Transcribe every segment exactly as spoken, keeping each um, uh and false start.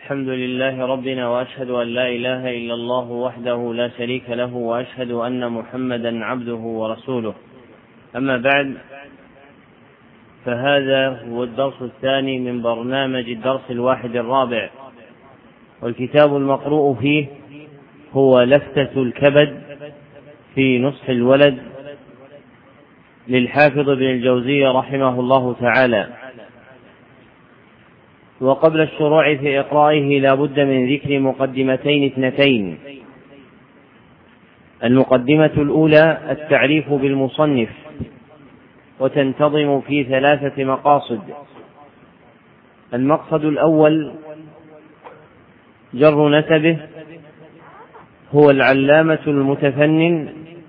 الحمد لله ربنا، وأشهد أن لا إله إلا الله وحده لا شريك له، وأشهد أن محمدا عبده ورسوله. أما بعد، فهذا هو الدرس الثاني من برنامج الدرس الواحد الرابع، والكتاب المقروء فيه هو لفتة الكبد في نصح الولد للحافظ ابن الجوزي رحمه الله تعالى. وقبل الشروع في إقرائه لا بد من ذكر مقدمتين اثنتين. المقدمة الأولى التعريف بالمصنف، وتنتظم في ثلاثة مقاصد. المقصد الأول جر نسبه، هو العلامة المتفنن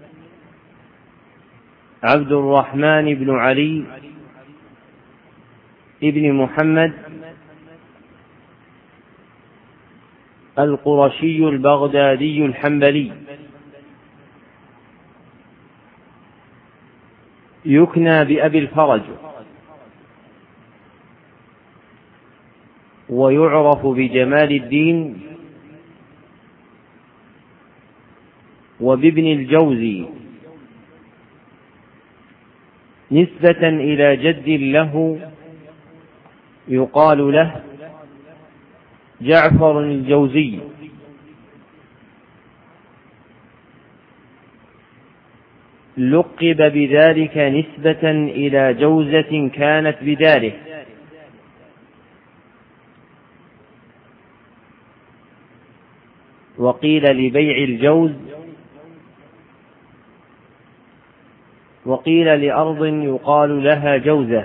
عبد الرحمن بن علي ابن محمد القرشي البغدادي الحنبلي، يكنى بأبي الفرج، ويعرف بجمال الدين وبابن الجوزي، نسبة إلى جد له يقال له جعفر الجوزي. لقب بذلك نسبة إلى جوزة كانت بداره، وقيل لبيع الجوز، وقيل لأرض يقال لها جوزة.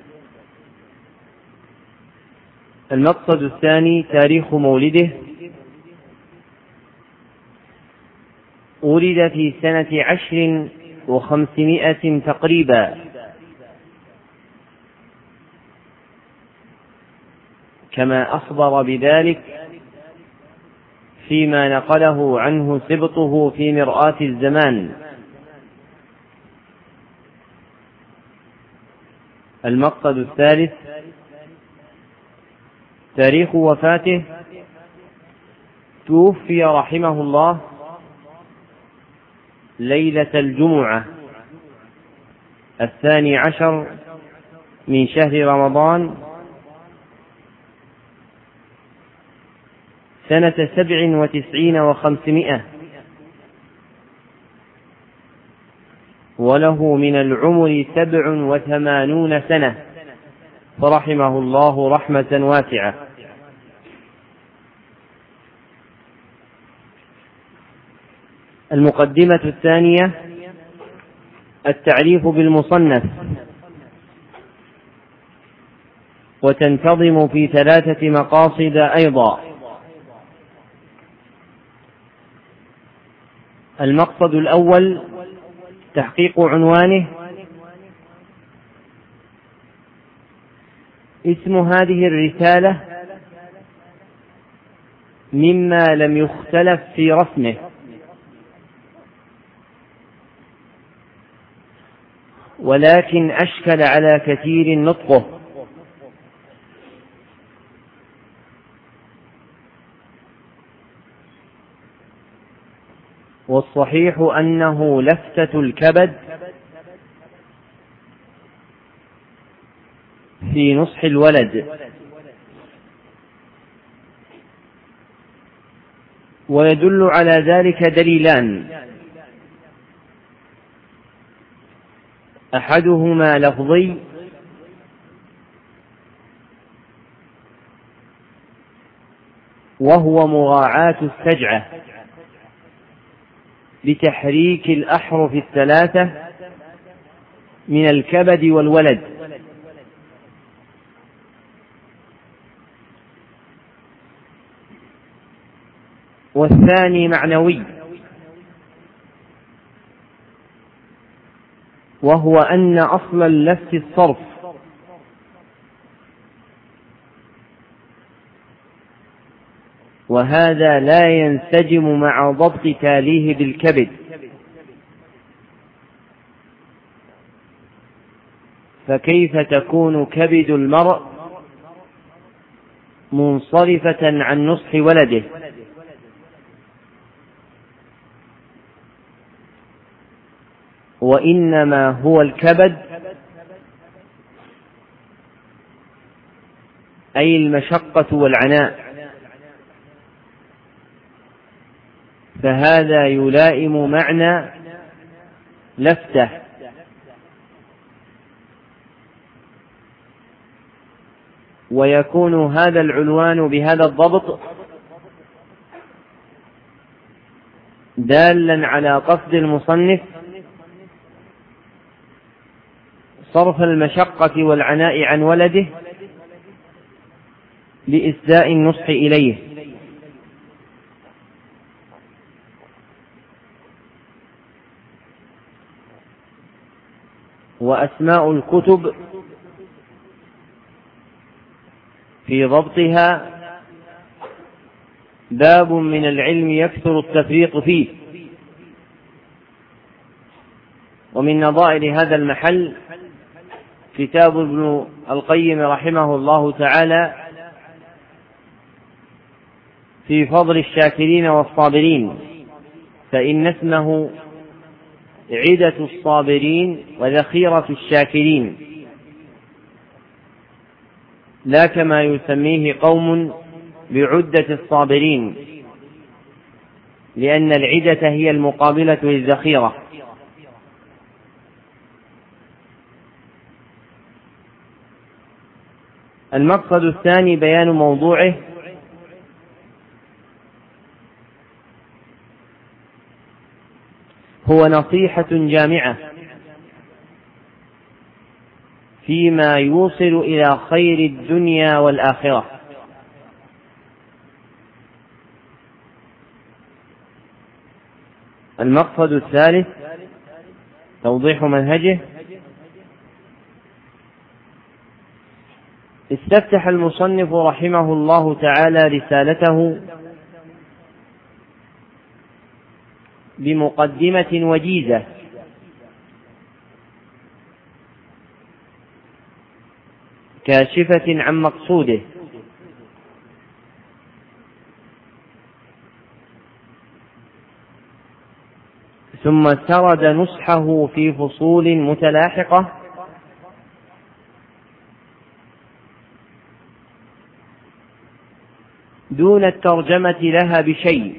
المقصد الثاني تاريخ مولده، ولد في سنة عشر وخمسمائة تقريبا، كما أخبر بذلك فيما نقله عنه سبطه في مرآة الزمان. المقصد الثالث تاريخ وفاته، توفي رحمه الله ليلة الجمعة الثاني عشر من شهر رمضان سنة سبع وتسعين وخمسمائة، وله من العمر سبع وثمانون سنة، فرحمه الله رحمة واسعة. المقدمة الثانية التعريف بالمصنف، وتنتظم في ثلاثة مقاصد أيضا. المقصد الأول تحقيق عنوانه. اسم هذه الرسالة مما لم يختلف في رسمه، ولكن أشكل على كثير نطقه، والصحيح أنه لفتة الكبد في نصح الولد. ويدل على ذلك دليلان، أحدهما لفظي، وهو مراعاة السجعة لتحريك الأحرف الثلاثة من الكبد والولد. والثاني معنوي، وهو أن أصل اللفت الصرف، وهذا لا ينسجم مع ضبط تاليه بالكبد، فكيف تكون كبد المرء منصرفة عن نصح ولده، وإنما هو الكبد أي المشقة والعناء، فهذا يلائم معنى لفته، ويكون هذا العنوان بهذا الضبط دالا على قصد المصنف صرف المشقة والعناء عن ولده لإسداء النصح إليه. وأسماء الكتب في ضبطها باب من العلم يكثر التفريط فيه. ومن نظائر هذا المحل كتاب ابن القيم رحمه الله تعالى في فضل الشاكرين والصابرين، فإن اسمه عدة الصابرين وذخيرة الشاكرين، لا كما يسميه قوم بعدة الصابرين، لأن العدة هي المقابلة للذخيرة. المقصد الثاني بيان موضوعه، هو نصيحة جامعة فيما يوصل إلى خير الدنيا والآخرة. المقصد الثالث توضيح منهجه. استفتح المصنف رحمه الله تعالى رسالته بمقدمة وجيزة كاشفة عن مقصوده، ثم سرد نصحه في فصول متلاحقة دون الترجمة لها بشيء،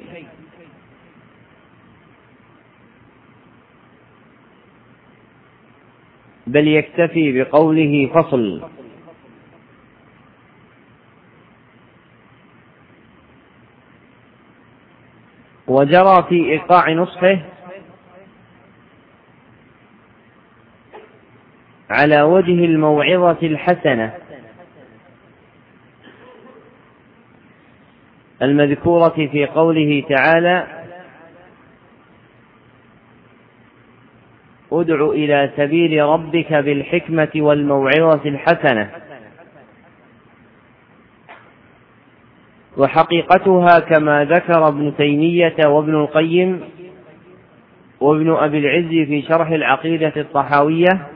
بل يكتفي بقوله فصل. وجرى في إيقاع نصحه على وجه الموعظة الحسنة المذكورة في قوله تعالى: ادع إلى سبيل ربك بالحكمة والموعظة الحسنة. وحقيقتها كما ذكر ابن تيمية وابن القيم وابن أبي العز في شرح العقيدة الطحاوية: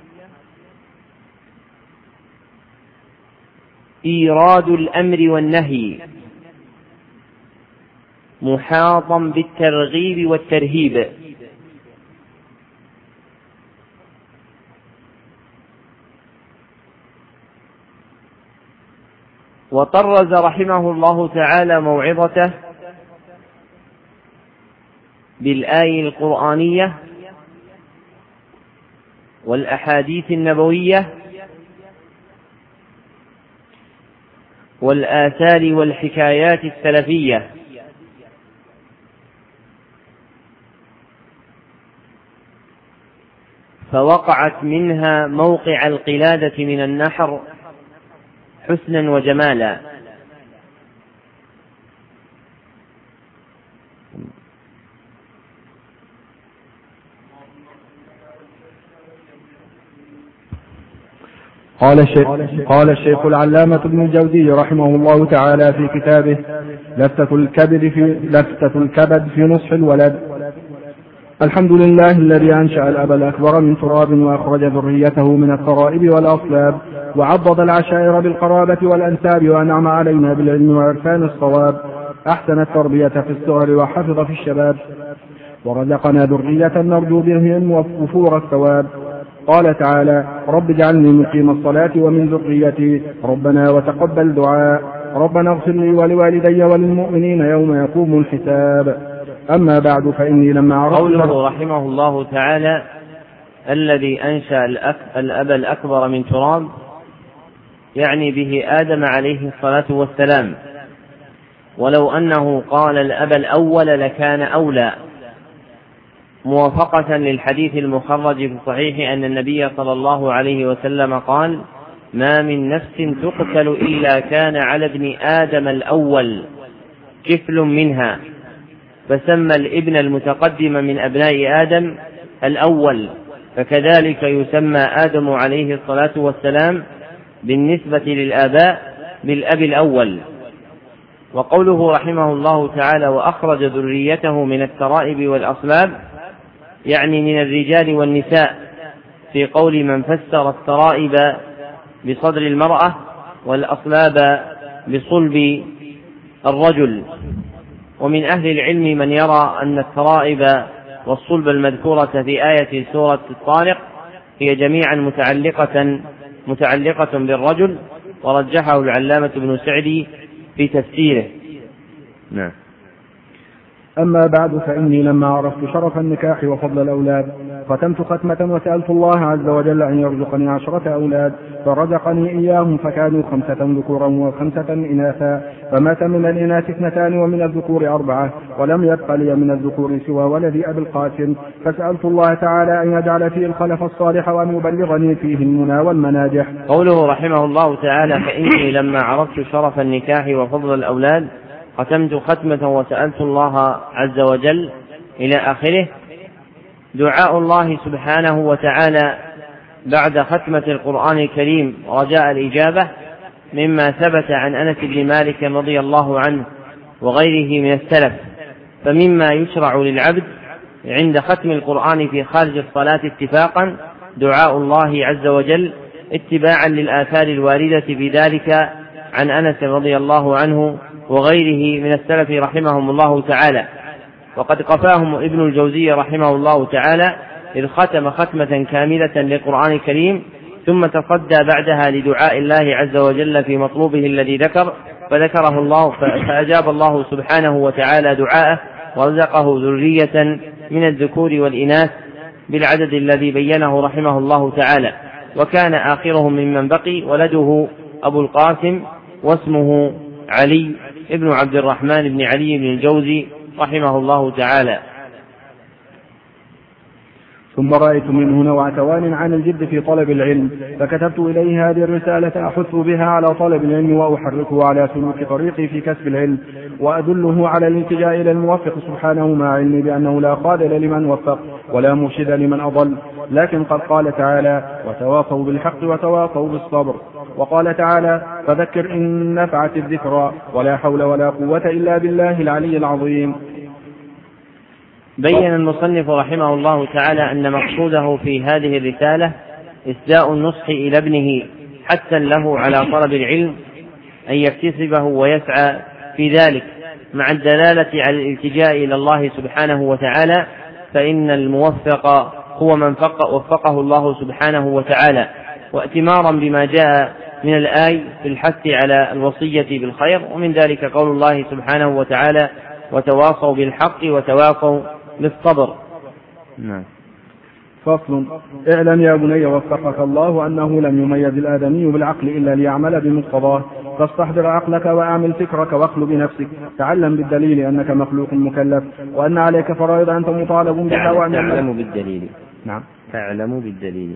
إيراد الأمر والنهي محاطا بالترغيب والترهيب، وطرز رحمه الله تعالى موعظته بالآية القرآنية والأحاديث النبوية والآثار والحكايات السلفية، فوقعت منها موقع القلادة من النحر حسنا وجمالا. قال الشيخ, قال الشيخ العلامة ابن الجوزي رحمه الله تعالى في كتابه لفتة الكبد في, لفتة الكبد في نصح الولد: الحمد لله الذي أنشأ الأب الأكبر من تراب وأخرج ذريته من الترائب والأصلاب، وعضد العشائر بالقرابة والأنساب، وأنعم علينا بالعلم وعرفان الصواب، أحسن التربية في الصغر وحفظ في الشباب، ورزقنا ذرية نرجو بهم وفور الثواب. قال تعالى: رب اجعلني مقيم الصلاة ومن ذريتي، ربنا وتقبل دعاء، ربنا اغفر لي ولوالدي وللمؤمنين يوم يقوم الحساب. أما بعد فإني لما عرفت قوله رحمه الله تعالى: الذي أنشأ الأب الأكبر من تراب، يعني به آدم عليه الصلاة والسلام، ولو أنه قال الأب الأول لكان أولى، موافقة للحديث المخرج في الصحيح أن النبي صلى الله عليه وسلم قال: ما من نفس تقتل إلا كان على ابن آدم الأول كفل منها، فسمى الابن المتقدم من أبناء آدم الأول، فكذلك يسمى آدم عليه الصلاة والسلام بالنسبة للآباء بالأب الأول. وقوله رحمه الله تعالى: وأخرج ذريته من الترائب والأصلاب، يعني من الرجال والنساء، في قول من فسر الترائب بصدر المرأة والأصلاب بصلب الرجل. ومن أهل العلم من يرى أن الترائب والصلب المذكورة في آية سورة الطارق هي جميعا متعلقة متعلقة بالرجل، ورجحه العلامة ابن سعدي في تفسيره. نعم. أما بعد فإني لما عرفت شرف النكاح وفضل الأولاد ختمت ختمة وسألت الله عز وجل أن يرزقني عشرة أولاد، فرزقني إياهم فكانوا خمسة ذكورا وخمسة إناثا، فمات من الإناث اثنتان ومن الذكور أربعة، ولم يبق لي من الذكور سوى ولدي أبي القاسم، فسألت الله تعالى أن يجعل فيه الخلف الصالح وأن يبلغني فيه المنى والمناجح. قوله رحمه الله تعالى: فإني لما عرفت شرف النكاح وفضل الأولاد ختمت ختمة وسألت الله عز وجل إلى آخره. دعاء الله سبحانه وتعالى بعد ختمة القرآن الكريم رجاء الإجابة مما ثبت عن أنس بن مالك رضي الله عنه وغيره من السلف. فمما يشرع للعبد عند ختم القرآن في خارج الصلاة اتفاقا دعاء الله عز وجل، اتباعا للآثار الواردة بذلك عن أنس رضي الله عنه وغيره من السلف رحمهم الله تعالى. وقد قفاهم ابن الجوزي رحمه الله تعالى إذ ختم ختمة كاملة للقرآن الكريم، ثم تصدى بعدها لدعاء الله عز وجل في مطلوبه الذي ذكر، فذكره الله فأجاب الله سبحانه وتعالى دعاءه، ورزقه ذرية من الذكور والإناث بالعدد الذي بينه رحمه الله تعالى. وكان آخرهم ممن بقي ولده أبو القاسم، واسمه علي ابن عبد الرحمن بن علي بن الجوزي رحمه الله تعالى. ثم رأيت منه نوع توان عن الجد في طلب العلم، فكتبت إليه هذه الرسالة أحث بها على طلب العلم وأحركه على سلوك طريقي في كسب العلم، وأدله على الالتجاء إلى الموفق سبحانه، مع علمي بأنه لا خاذل لمن وفق ولا مرشد لمن أضل، لكن قد قال تعالى: وتواصوا بالحق وتواصوا بالصبر. وقال تعالى: فذكر إن نفعت الذكرى، ولا حول ولا قوة إلا بالله العلي العظيم. بين المصنف رحمه الله تعالى أن مقصوده في هذه الرسالة إسداء النصح إلى ابنه حثا له على طلب العلم، أن يكتسبه ويسعى في ذلك، مع الدلالة على الالتجاء إلى الله سبحانه وتعالى، فإن الموفق هو من وفقه الله سبحانه وتعالى. واتمارا بما جاء من الآي في الحث على الوصية بالخير، ومن ذلك قول الله سبحانه وتعالى: وتواصوا بالحق وتواصوا بالصبر. نعم. فصل. اعلم يا بني وفقك الله أنه لم يميز الآدمي بالعقل إلا ليعمل بمقتضاه، فاستحضر عقلك وأعمل فكرك واخل بنفسك، تعلم بالدليل أنك مخلوق مكلف، وأن عليك فرائض أنت مطالب بها. وأن تعلم بالدليل. نعم. تعلم بالدليل.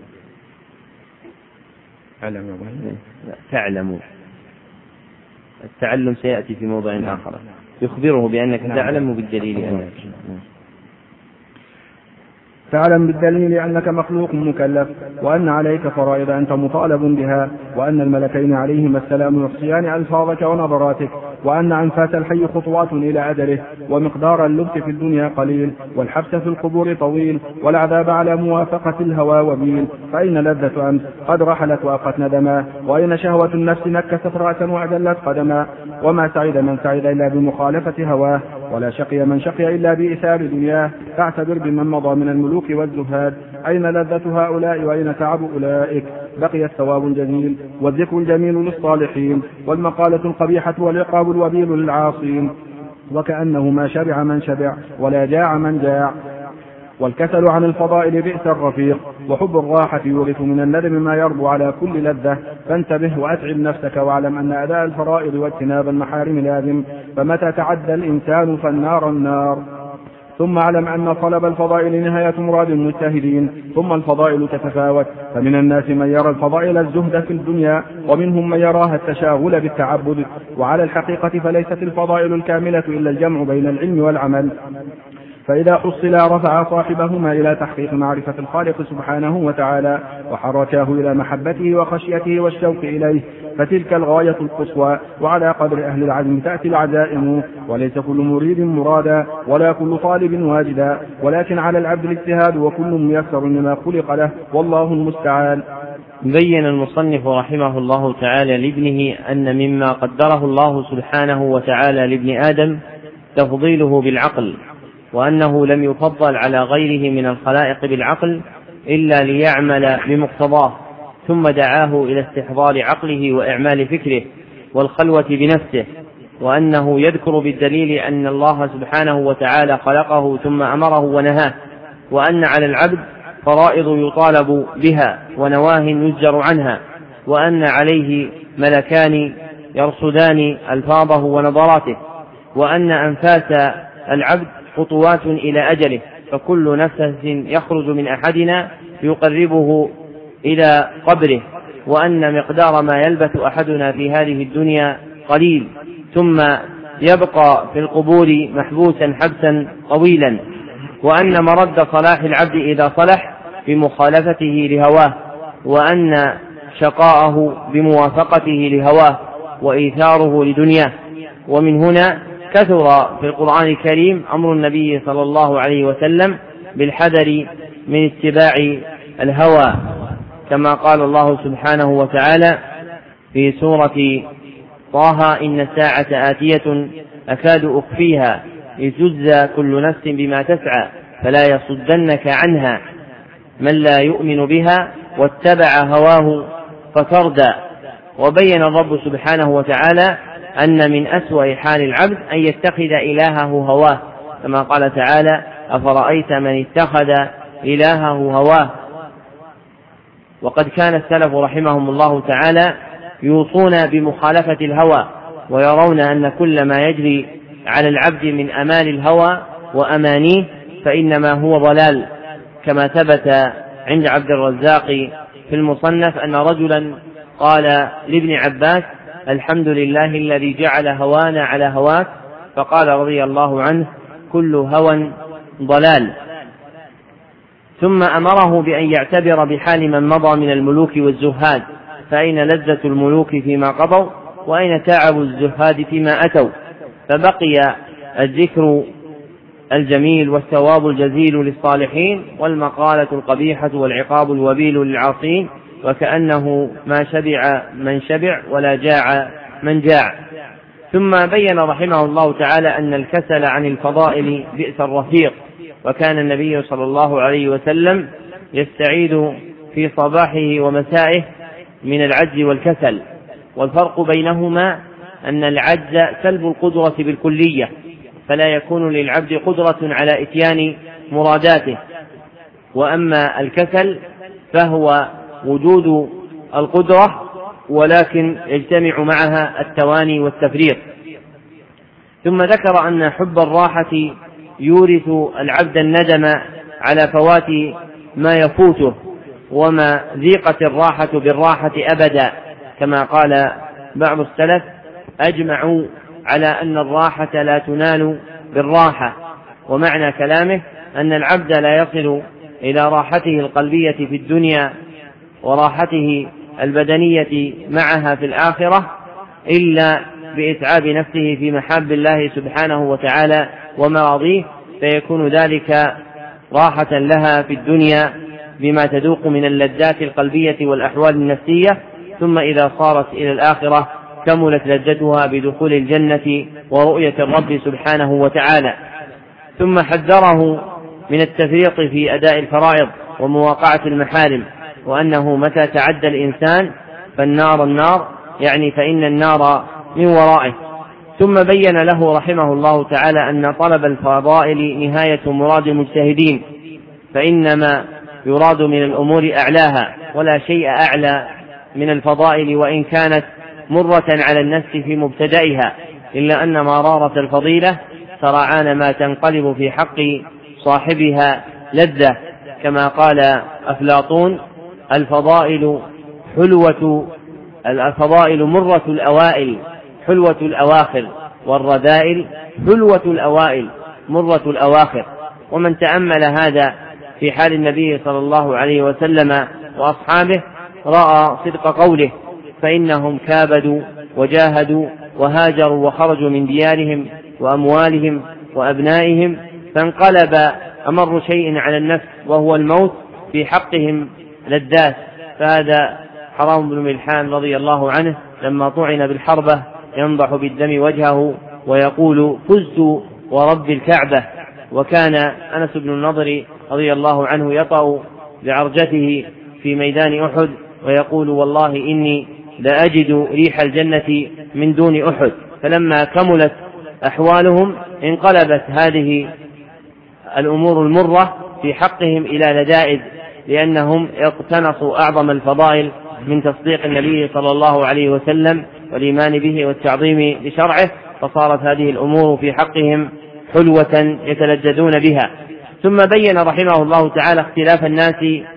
تعلم يا بني. تعلم. التعلم سيأتي في موضع آخر، يخبره بأنك تعلم بالدليل. فاعلم بالدليل أنك مخلوق مكلف، وأن عليك فرائض أنت مطالب بها، وأن الملكين عليهما السلام يحصيان ألفاظك ونظراتك، وأن أنفاس الحي خطوات إلى أجله، ومقدار اللبث في الدنيا قليل، والحبس في القبور طويل، والعذاب على موافقة الهوى وبيل. فإن لذة أمس قد رحلت وأبقت ندما، وإن شهوة النفس نكست رأسا وأجلت قدما. وما سعد من سعد إلا بمخالفة هواه، ولا شقي من شقي إلا بإثار دنياه. فاعتبر بمن مضى من الملوك والزهاد، أين لذة هؤلاء وأين تعب أولئك؟ بقي الثواب الجميل والذكر الجميل للصالحين، والمقالة القبيحة والعقاب الوبيل للعاصين. وكأنه ما شبع من شبع ولا جاع من جاع. والكسل عن الفضائل بئس الرفيق، وحب الراحة يورث من الندم ما يربو على كل لذة. فانتبه وأتعب نفسك، واعلم أن أداء الفرائض واجتناب المحارم لازم، فمتى تعدى الإنسان فالنار النار. ثم اعلم أن طلب الفضائل نهاية مراد المجتهدين. ثم الفضائل تتفاوت، فمن الناس من يرى الفضائل الزهد في الدنيا، ومنهم من يراها التشاغل بالتعبد. وعلى الحقيقة فليست الفضائل الكاملة إلا الجمع بين العلم والعمل، فإذا حصلا رفع صاحبهما إلى تحقيق معرفة الخالق سبحانه وتعالى، وحركاه إلى محبته وخشيته والشوق إليه، فتلك الغاية القصوى. وعلى قدر أهل العزم تأتي العزائم، وليس كل مريد مرادا، ولا كل طالب واجدا، ولكن على العبد الاجتهاد، وكل ميسر لما خلق له، والله المستعان. بين المصنف رحمه الله تعالى لابنه أن مما قدره الله سبحانه وتعالى لابن آدم تفضيله بالعقل، وأنه لم يفضل على غيره من الخلائق بالعقل إلا ليعمل بمقتضاه، ثم دعاه إلى استحضار عقله وإعمال فكره والخلوة بنفسه، وأنه يذكر بالدليل أن الله سبحانه وتعالى خلقه ثم أمره ونهاه، وأن على العبد فرائض يطالب بها ونواه يزجر عنها، وأن عليه ملكان يرصدان ألفاظه ونظراته، وأن أنفاس العبد خطوات إلى أجله، فكل نفس يخرج من أحدنا يقربه إلى قبره، وأن مقدار ما يلبث أحدنا في هذه الدنيا قليل، ثم يبقى في القبور محبوسا حبسا طويلا، وأن مرد صلاح العبد إذا صلح بمخالفته لهواه، وأن شقاءه بموافقته لهواه وإيثاره لدنياه. ومن هنا كثر في القرآن الكريم أمر النبي صلى الله عليه وسلم بالحذر من اتباع الهوى، كما قال الله سبحانه وتعالى في سورة طه: إن الساعة آتية أكاد أخفيها لتجزى كل نفس بما تسعى فلا يصدنك عنها من لا يؤمن بها واتبع هواه فتردى. وبين الرب سبحانه وتعالى أن من أسوأ حال العبد أن يتخذ إلهه هواه، كما قال تعالى: أفرأيت من اتخذ إلهه هواه. وقد كان السلف رحمهم الله تعالى يوصون بمخالفة الهوى، ويرون أن كل ما يجري على العبد من أمال الهوى وأمانيه فإنما هو ضلال، كما ثبت عند عبد الرزاق في المصنف أن رجلا قال لابن عباس: الحمد لله الذي جعل هوانا على هواك، فقال رضي الله عنه: كل هوى ضلال. ثم أمره بأن يعتبر بحال من مضى من الملوك والزهاد، فأين لذة الملوك فيما قضوا، وأين تعب الزهاد فيما أتوا. فبقي الذكر الجميل والثواب الجزيل للصالحين، والمقالة القبيحة والعقاب الوبيل للعاصين، وكأنه ما شبع من شبع ولا جاع من جاع. ثم بين رحمه الله تعالى أن الكسل عن الفضائل بئس الرفيق، وكان النبي صلى الله عليه وسلم يستعيذ في صباحه ومسائه من العجز والكسل، والفرق بينهما أن العجز سلب القدرة بالكلية، فلا يكون للعبد قدرة على إتيان مراداته، وأما الكسل فهو وجود القدرة ولكن يجتمع معها التواني والتفريط. ثم ذكر أن حب الراحة يورث العبد الندم على فوات ما يفوته، وما ذيقت الراحة بالراحة أبدا، كما قال بعض السلف: أجمعوا على أن الراحة لا تنال بالراحة. ومعنى كلامه أن العبد لا يصل إلى راحته القلبية في الدنيا وراحته البدنية معها في الآخرة إلا بإتعاب نفسه في محاب الله سبحانه وتعالى ومراضيه، فيكون ذلك راحة لها في الدنيا بما تذوق من اللذات القلبية والأحوال النفسية، ثم إذا صارت إلى الآخرة كملت لذتها بدخول الجنة ورؤية الرب سبحانه وتعالى. ثم حذره من التفريط في أداء الفرائض ومواقعة المحارم، وأنه متى تعدى الإنسان فالنار النار، يعني فإن النار من ورائه. ثم بين له رحمه الله تعالى أن طلب الفضائل نهاية مراد المجتهدين، فإنما يراد من الأمور أعلاها، ولا شيء أعلى من الفضائل وإن كانت مرة على النفس في مبتدئها، إلا أن مرارة الفضيلة سرعان ما تنقلب في حق صاحبها لذة، كما قال أفلاطون: الفضائل حلوة الفضائل مرة الأوائل حلوة الأواخر، والرذائل حلوة الأوائل مرة الأواخر. ومن تأمل هذا في حال النبي صلى الله عليه وسلم وأصحابه رأى صدق قوله: فإنهم كابدوا وجاهدوا وهاجروا وخرجوا من ديارهم وأموالهم وأبنائهم، فانقلب أمر شيء على النفس وهو الموت في حقهم لذات. فهذا حرام بن ملحان رضي الله عنه لما طعن بالحربة ينضح بالدم وجهه ويقول: فزت ورب الكعبة. وكان أنس بن النضر رضي الله عنه يطأ بعرجته في ميدان أحد ويقول: والله إني لأجد ريح الجنة من دون أحد. فلما كملت أحوالهم انقلبت هذه الأمور المرة في حقهم إلى لذائذ، لأنهم اقتنصوا أعظم الفضائل من تصديق النبي صلى الله عليه وسلم والإيمان به والتعظيم لشرعه، فصارت هذه الأمور في حقهم حلوة يتلذذون بها. ثم بين رحمه الله تعالى اختلاف الناس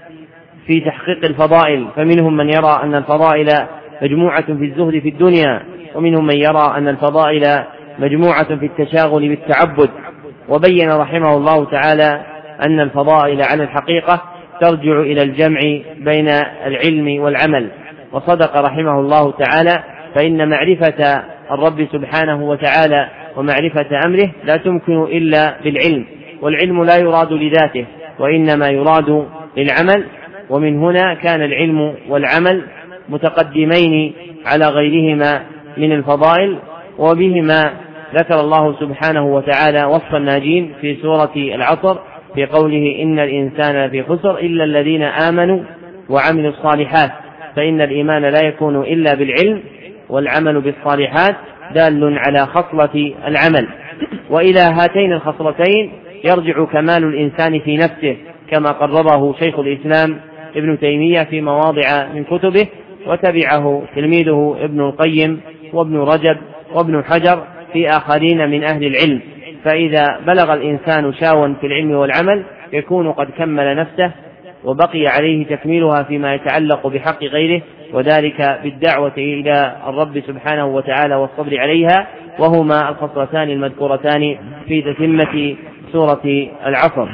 في تحقيق الفضائل، فمنهم من يرى أن الفضائل مجموعة في الزهد في الدنيا، ومنهم من يرى أن الفضائل مجموعة في التشاغل بالتعبد. وبين رحمه الله تعالى أن الفضائل على الحقيقة ترجع إلى الجمع بين العلم والعمل. وصدق رحمه الله تعالى، فإن معرفة الرب سبحانه وتعالى ومعرفة أمره لا تمكن إلا بالعلم، والعلم لا يراد لذاته وإنما يراد للعمل. ومن هنا كان العلم والعمل متقدمين على غيرهما من الفضائل، وبهما ذكر الله سبحانه وتعالى وصف الناجين في سورة العصر في قوله: إن الإنسان في خسر إلا الذين آمنوا وعملوا الصالحات. فإن الإيمان لا يكون إلا بالعلم، والعمل بالصالحات دال على خصلة العمل. وإلى هاتين الخصلتين يرجع كمال الإنسان في نفسه، كما قرره شيخ الإسلام ابن تيمية في مواضع من كتبه، وتبعه تلميذه ابن القيم وابن رجب وابن حجر في آخرين من أهل العلم. فإذا بلغ الإنسان شاوا في العلم والعمل يكون قد كمل نفسه، وبقي عليه تكميلها فيما يتعلق بحق غيره، وذلك بالدعوة إلى الرب سبحانه وتعالى والصبر عليها، وهما الخصلتان المذكورتان في تتمة سورة العصر.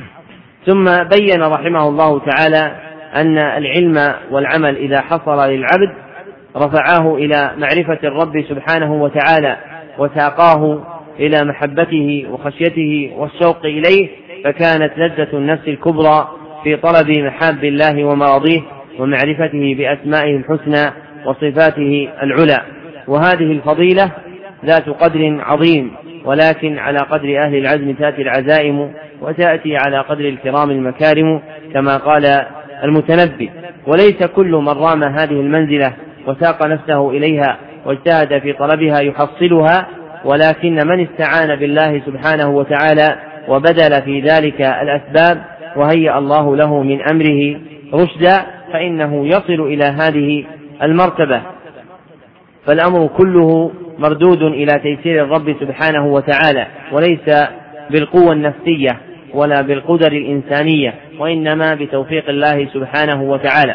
ثم بين رحمه الله تعالى أن العلم والعمل إذا حصل للعبد رفعاه إلى معرفة الرب سبحانه وتعالى وساقاه إلى محبته وخشيته والشوق إليه، فكانت لذة النفس الكبرى في طلب محاب الله ومراضيه ومعرفته بأسمائه الحسنى وصفاته العلى. وهذه الفضيلة ذات قدر عظيم، ولكن على قدر أهل العزم تأتي العزائم، وتأتي على قدر الكرام المكارم، كما قال المتنبي: وليس كل من رام هذه المنزلة وساق نفسه إليها واجتهد في طلبها يحصلها، ولكن من استعان بالله سبحانه وتعالى وبذل في ذلك الأسباب وهيأ الله له من أمره رشدا فإنه يصل إلى هذه المرتبة. فالأمر كله مردود إلى تيسير الرب سبحانه وتعالى، وليس بالقوة النفسية ولا بالقدر الإنسانية، وإنما بتوفيق الله سبحانه وتعالى.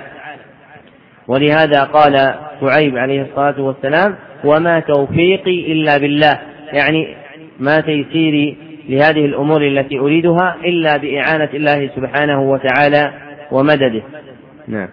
ولهذا قال شعيب عليه الصلاة والسلام: وما توفيقي إلا بالله، يعني ما تيسيري لهذه الأمور التي أريدها إلا بإعانة الله سبحانه وتعالى ومدده. نعم.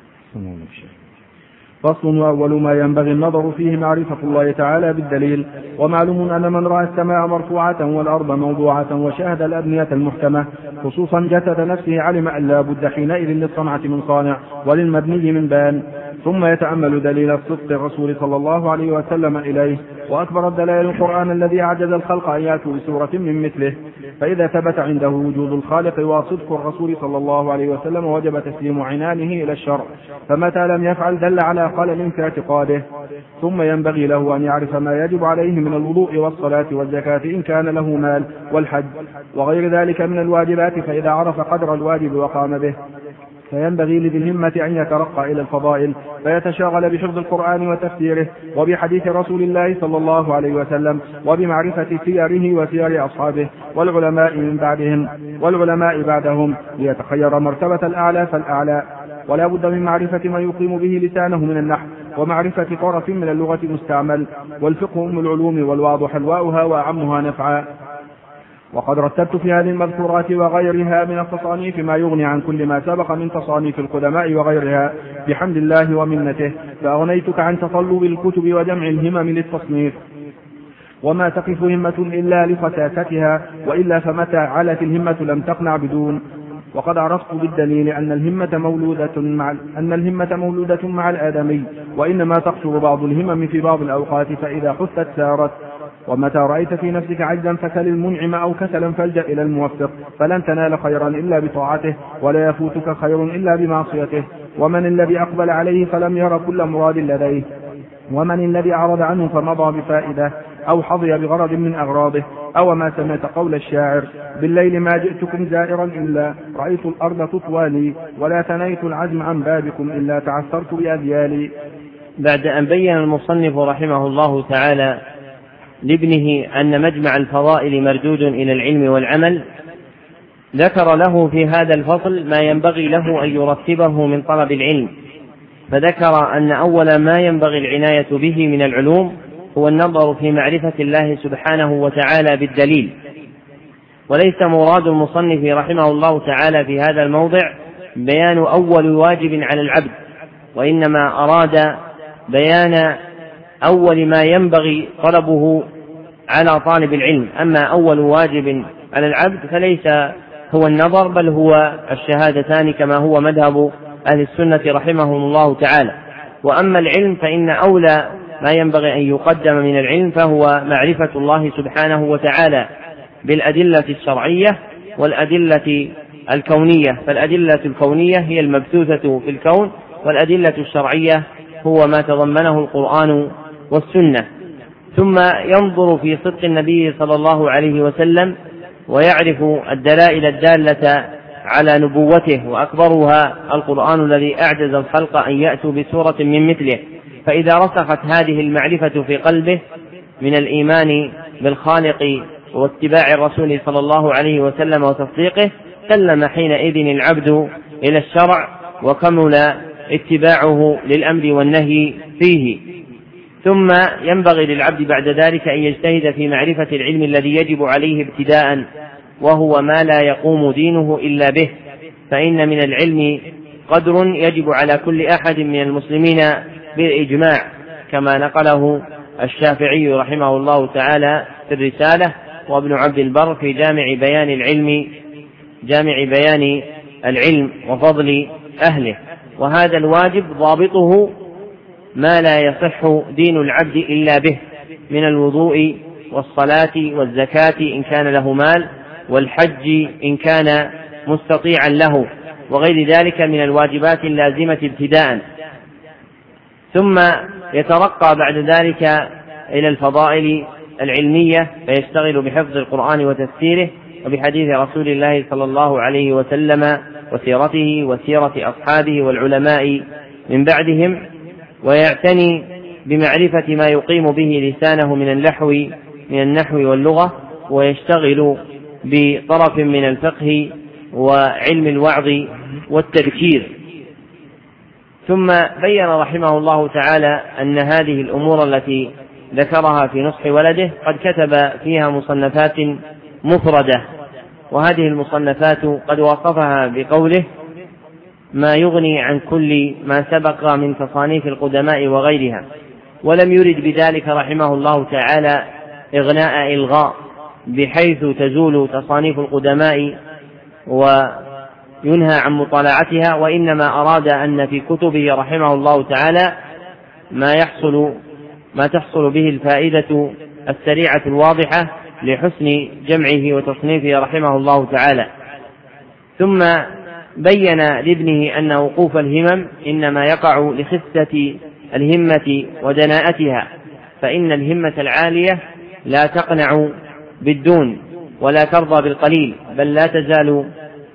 فصل. وأول ما ينبغي النظر فيه معرفة الله تعالى بالدليل. ومعلوم أن من رأى السماء مرفوعة والأرض موضوعة وشاهد الأبنية المحكمة خصوصا جسد نفسه علم أن لا بد حينئذ للصنعة من صانع وللمبني من بان، ثم يتأمل دليل الصدق الرسول صلى الله عليه وسلم إليه. وأكبر الدلائل القرآن الذي أعجز الخلق أن يأتوا بسورة من مثله، فإذا ثبت عنده وجود الخالق وصدق الرسول صلى الله عليه وسلم وجب تسليم عنانه إلى الشرع، فمتى لم يفعل دل على خلل في اعتقاده. ثم ينبغي له أن يعرف ما يجب عليه من الوضوء والصلاة والزكاة إن كان له مال، والحج وغير ذلك من الواجبات، فإذا عرف قدر الواجب وقام به فينبغي لذي الهمة أن يترقى إلى الفضائل فيتشاغل بحفظ القرآن وتفسيره وبحديث رسول الله صلى الله عليه وسلم وبمعرفة سيره وسير أصحابه والعلماء من بعدهم والعلماء بعدهم ليتخير مرتبة الأعلى فالأعلى. ولا بد من معرفة ما يقيم به لسانه من النحو ومعرفة طرف من اللغة مستعمل، والفقه أم العلوم والواضح الواؤها وأعمها نفعا. وقد رتبت في هذه المذكورات وغيرها من التصانيف ما يغني عن كل ما سبق من تصانيف القدماء وغيرها بحمد الله ومنته، فأغنيتك عن تطلب الكتب وجمع الهمم للتصنيف، وما تقف همة إلا لفتاتها، وإلا فمتى علت الهمة لم تقنع بدون. وقد عرفت بالدليل أن الهمة مولودة مع أن الهمة مولودة مع الآدمي، وإنما تقصر بعض الهمم في بعض الأوقات فإذا حثت سارت. ومتى رأيت في نفسك عجزا فسل المنعم أو كسلا فالجأ إلى الموفق، فلن تنال خيرا إلا بطاعته ولا يفوتك خير إلا بمعصيته. ومن الذي أقبل عليه فلم ير كل مراد لديه، ومن الذي أعرض عنه فمضى بفائدة أو حظي بغرض من أغراضه. أو ما سمعت قول الشاعر: بالليل ما جئتكم زائرا إلا رأيت الأرض تطوى لي، ولا ثنيت العزم عن بابكم إلا تعثرت بأذيالي. بعد أن بين المصنف رحمه الله تعالى لابنه أن مجمع الفضائل مردود إلى العلم والعمل، ذكر له في هذا الفصل ما ينبغي له أن يرتبه من طلب العلم، فذكر أن أول ما ينبغي العناية به من العلوم هو النظر في معرفة الله سبحانه وتعالى بالدليل. وليس مراد المصنف رحمه الله تعالى في هذا الموضع بيان أول واجب على العبد، وإنما أراد بيان أول ما ينبغي طلبه على طالب العلم. أما أول واجب على العبد فليس هو النظر، بل هو الشهادتان كما هو مذهب أهل السنة رحمهم الله تعالى. وأما العلم فإن أولى ما ينبغي أن يقدم من العلم فهو معرفة الله سبحانه وتعالى بالأدلة الشرعية والأدلة الكونية، فالأدلة الكونية هي المبثوثة في الكون، والأدلة الشرعية هو ما تضمنه القرآن والسنة. ثم ينظر في صدق النبي صلى الله عليه وسلم ويعرف الدلائل الدالة على نبوته، وأكبرها القرآن الذي أعجز الخلق أن يأتوا بسورة من مثله. فإذا رسخت هذه المعرفة في قلبه من الإيمان بالخالق واتباع الرسول صلى الله عليه وسلم وتصديقه، سلم حينئذ العبد إلى الشرع وكمل اتباعه للأمر والنهي فيه. ثم ينبغي للعبد بعد ذلك أن يجتهد في معرفة العلم الذي يجب عليه ابتداء، وهو ما لا يقوم دينه إلا به، فإن من العلم قدر يجب على كل أحد من المسلمين بالإجماع، كما نقله الشافعي رحمه الله تعالى في الرسالة، وابن عبد البر في جامع بيان العلم جامع بيان العلم وفضل أهله. وهذا الواجب ضابطه ما لا يصح دين العبد إلا به من الوضوء والصلاة والزكاة إن كان له مال، والحج إن كان مستطيعا له، وغير ذلك من الواجبات اللازمة ابتداء. ثم يترقى بعد ذلك إلى الفضائل العلمية، فيشتغل بحفظ القرآن وتفسيره وبحديث رسول الله صلى الله عليه وسلم وسيرته وسيرة أصحابه والعلماء من بعدهم، ويعتني بمعرفة ما يقيم به لسانه من النحو من النحو واللغة، ويشتغل بطرف من الفقه وعلم الوعظ والتذكير. ثم بين رحمه الله تعالى أن هذه الأمور التي ذكرها في نصح ولده قد كتب فيها مصنفات مفردة. وهذه المصنفات قد وصفها بقوله ما يغني عن كل ما سبق من تصانيف القدماء وغيرها، ولم يرد بذلك رحمه الله تعالى إغناء إلغاء بحيث تزول تصانيف القدماء وينهى عن مطالعتها، وإنما أراد أن في كتبه رحمه الله تعالى ما يحصل ما تحصل به الفائدة السريعة الواضحة لحسن جمعه وتصنيفه رحمه الله تعالى. ثم بين لابنه أن وقوف الهمم إنما يقع لخسة الهمة ودناءتها، فإن الهمة العالية لا تقنع بالدون ولا ترضى بالقليل، بل لا تزال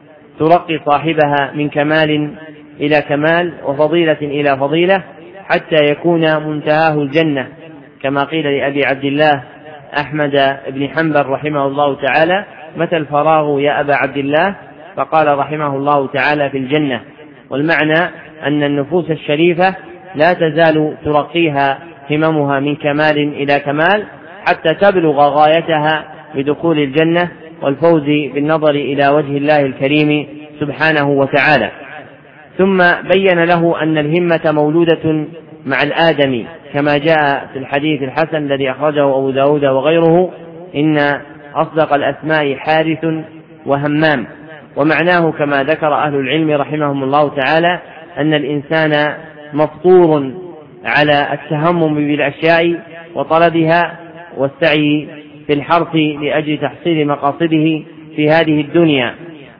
ترقي صاحبها من كمال إلى كمال وفضيلة إلى فضيلة حتى يكون منتهاه الجنة، كما قيل لأبي عبد الله أحمد بن حنبل رحمه الله تعالى متى الفراغ يا أبا عبد الله؟ فقال رحمه الله تعالى في الجنة. والمعنى أن النفوس الشريفة لا تزال ترقيها هممها من كمال إلى كمال حتى تبلغ غايتها بدخول الجنة والفوز بالنظر إلى وجه الله الكريم سبحانه وتعالى. ثم بين له أن الهمة مولودة مع الآدمي، كما جاء في الحديث الحسن الذي أخرجه أبو داود وغيره إن أصدق الأسماء حارث وهمام. ومعناه كما ذكر أهل العلم رحمهم الله تعالى أن الإنسان مفطور على التهمم بالأشياء وطلبها والسعي في الحرث لأجل تحصيل مقاصده في هذه الدنيا،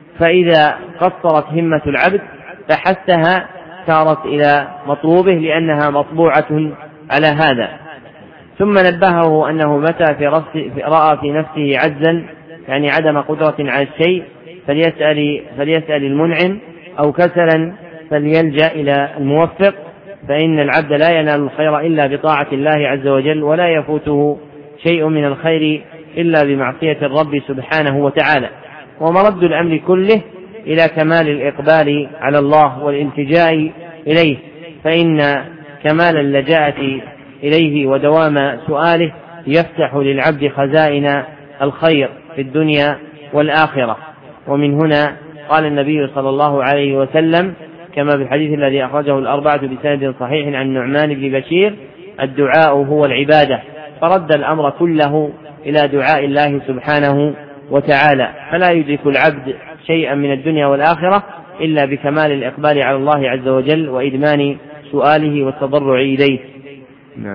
فإذا قصرت همة العبد فحثها سارت إلى مطلوبه لأنها مطبوعة على هذا. ثم نبهه أنه متى في رأى في نفسه عجزا يعني عدم قدرة على الشيء فليسأل, فليسأل المنعم، أو كسلا فليلجأ إلى الموفق، فإن العبد لا ينال الخير إلا بطاعة الله عز وجل، ولا يفوته شيء من الخير إلا بمعصية الرب سبحانه وتعالى. ومرد الأمر كله إلى كمال الإقبال على الله والالتجاء إليه، فإن كمال اللجاءة إليه ودوام سؤاله يفتح للعبد خزائن الخير في الدنيا والآخرة. ومن هنا قال النبي صلى الله عليه وسلم كما في الحديث الذي أخرجه الأربعة بسند صحيح عن النعمان بن بشير الدعاء هو العبادة، فرد الأمر كله إلى دعاء الله سبحانه وتعالى، فلا يدرك العبد شيئا من الدنيا والآخرة إلا بكمال الإقبال على الله عز وجل وإدمان سؤاله والتضرع إليه. نعم.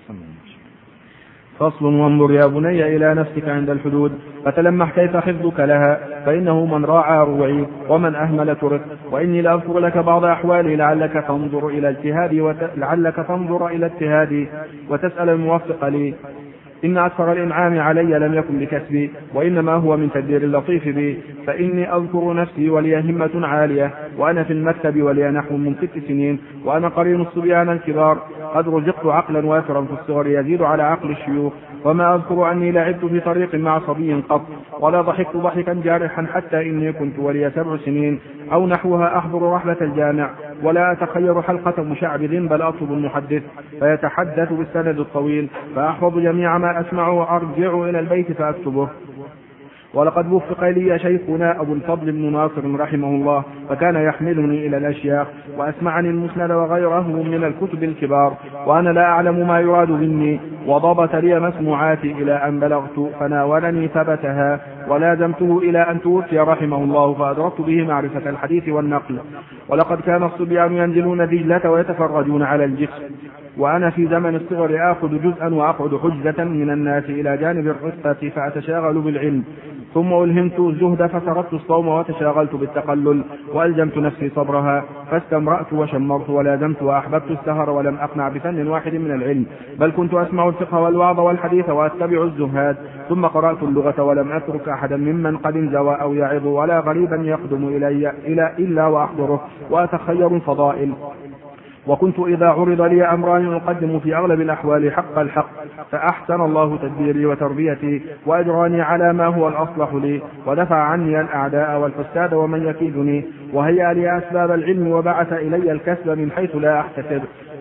فصل: وانظر يا بني إلى نفسك عند الحدود فتلمح كيف حفظك لها، فإنه من راعى روعي ومن أهمل ترك. وإني لأذكر لك بعض أحوالي لعلك تنظر إلى اجتهادي وت... لعلك تنظر إلى اجتهادي وتسأل الموفق لي. إن أكثر الإنعام علي لم يكن بكسبي، وإنما هو من تدبير اللطيف بي، فإني أذكر نفسي ولي همة عالية، وأنا في المكتب ولي نحو من ست سنين، وأنا قرين الصبيان الكبار، قد رزقت عقلا وافرا في الصغر يزيد على عقل الشيوخ. وما أذكر أني لعبت في طريق مع صبي قط، ولا ضحكت ضحكا جارحا، حتى إني كنت ولي سبع سنين أو نحوها أحضر رحلة الجامع، ولا أتخير حلقة مشعبذ، بل أطلب المحدث فيتحدث بالسند الطويل، فأحفظ جميع ما أسمع وأرجع إلى البيت فأكتبه. ولقد وفق لي شيخنا أبو الفضل بن ناصر رحمه الله، فكان يحملني إلى الأشياخ وأسمعني المسند وغيره من الكتب الكبار، وأنا لا أعلم ما يراد مني، وضبط لي مسموعاتي إلى أن بلغت فناولني ثبتها، ولازمته إلى أن توفي رحمه الله، فأدركت به معرفة الحديث والنقل. ولقد كان الصبيان ينزلون دجلة ويتفرجون على الجسر، وأنا في زمن الصغر آخذ جزءا وأقعد حجة من الناس إلى جانب الرفقة فأتشاغل بالعلم، ثم ألهمت الزهد فتركت الصوم وتشاغلت بالتقلل، وألزمت نفسي صبرها، فاستمرأت وشمرت ولازمت وأحببت السهر، ولم أقنع بفن واحد من العلم، بل كنت أسمع الفقه والوعظ والحديث وأتبع الزهاد. ثم قرأت اللغة ولم أترك أحدا ممن قد انزوى أو يعظ، ولا غريبا يقدم إلي إلى إلا وأحضره وأتخير الفضائل. وكنت إذا عرض لي أمران أقدم في أغلب الأحوال حق الحق، فأحسن الله تدبيري وتربيتي، وأجراني على ما هو الأصلح لي، ودفع عني الأعداء والفساد ومن يكيدني، وهيأ لي أسباب العلم، وبعث إلي الكسب من حيث لا أحتسب،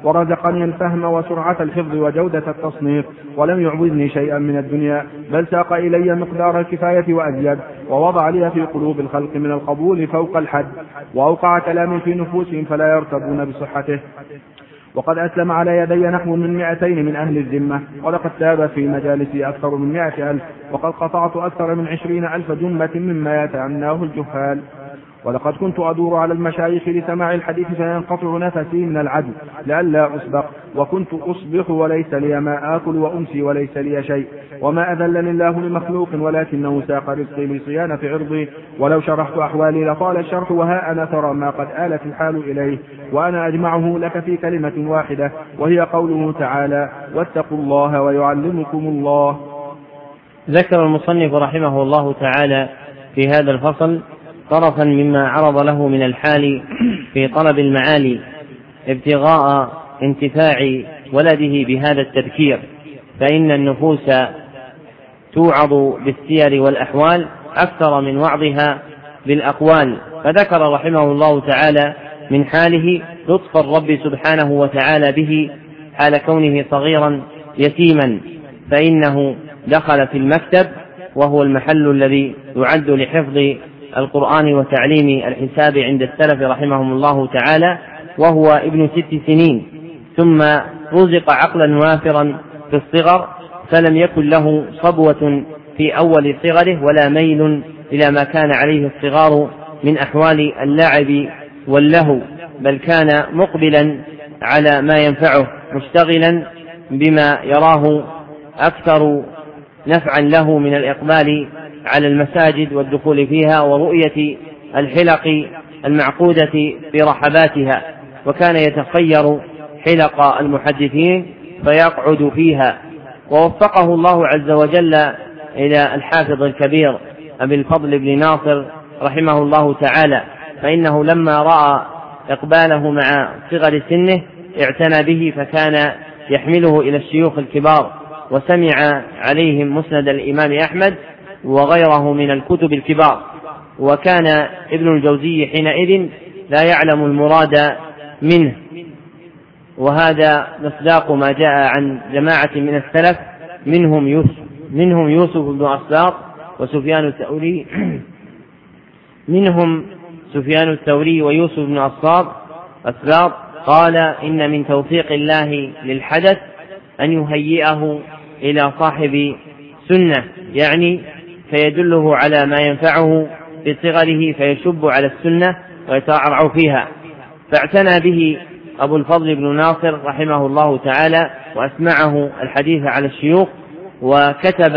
ورزقني الفهم وسرعة الحفظ وجودة التصنيف، ولم يعوزني شيئا من الدنيا، بل ساق إلي مقدار الكفاية وأزيد، ووضع لي في قلوب الخلق من القبول فوق الحد، وأوقع كلام في نفوسهم فلا يرتبون بصحته. وقد أسلم على يدي نحو من مئتين من أهل الذمة، ولقد تاب في مجالسي أكثر من مئة ألف، وقد قطعت أكثر من عشرين ألف جملة مما يتعناه الجهال. ولقد كنت أدور على المشايخ لسماع الحديث فينقطع نفسي من العدل لئلا أسبق، وكنت أصبح وليس لي ما آكل وأمسي وليس لي شيء، وما أذلني الله لمخلوق ولكنه ساق رزقي لصيانة عرضي. ولو شرحت أحوالي لطال الشرح، وها أنا ترى ما قد آلت الحال إليه، وأنا أجمعه لك في كلمة واحدة، وهي قوله تعالى: واتقوا الله ويعلمكم الله. ذكر المصنف رحمه الله تعالى في هذا الفصل طرفا مما عرض له من الحال في طلب المعالي ابتغاء انتفاع ولده بهذا التذكير، فإن النفوس توعظ بالسير والأحوال أكثر من وعظها بالأقوال. فذكر رحمه الله تعالى من حاله لطف الرب سبحانه وتعالى به حال كونه صغيرا يتيما، فإنه دخل في المكتب وهو المحل الذي يعد لحفظ القرآن وتعليم الحساب عند السلف رحمهم الله تعالى، وهو ابن ست سنين، ثم رزق عقلا وافرا في الصغر، فلم يكن له صبوة في أول صغره ولا ميل إلى ما كان عليه الصغار من أحوال اللعب واللهو، بل كان مقبلا على ما ينفعه مشتغلا بما يراه أكثر نفعا له من الإقبال على المساجد والدخول فيها ورؤية الحلق المعقودة برحباتها، وكان يتخير حلق المحدثين فيقعد فيها. ووفقه الله عز وجل إلى الحافظ الكبير أبي الفضل بن ناصر رحمه الله تعالى، فإنه لما رأى إقباله مع صغر سنه اعتنى به، فكان يحمله إلى الشيوخ الكبار، وسمع عليهم مسند الإمام أحمد وغيره من الكتب الكبار. وكان ابن الجوزي حينئذ لا يعلم المراد منه، وهذا مصداق ما جاء عن جماعة من السلف منهم يوسف, منهم يوسف بن أسباط وسفيان الثوري منهم سفيان الثوري ويوسف بن أسباط أسباط قال: إن من توفيق الله للحدث أن يهيئه إلى صاحب سنة، يعني فيدله على ما ينفعه في صغره فيشب على السنة ويتعرع فيها. فاعتنى به أبو الفضل بن ناصر رحمه الله تعالى، وأسمعه الحديث على الشيوخ، وكتب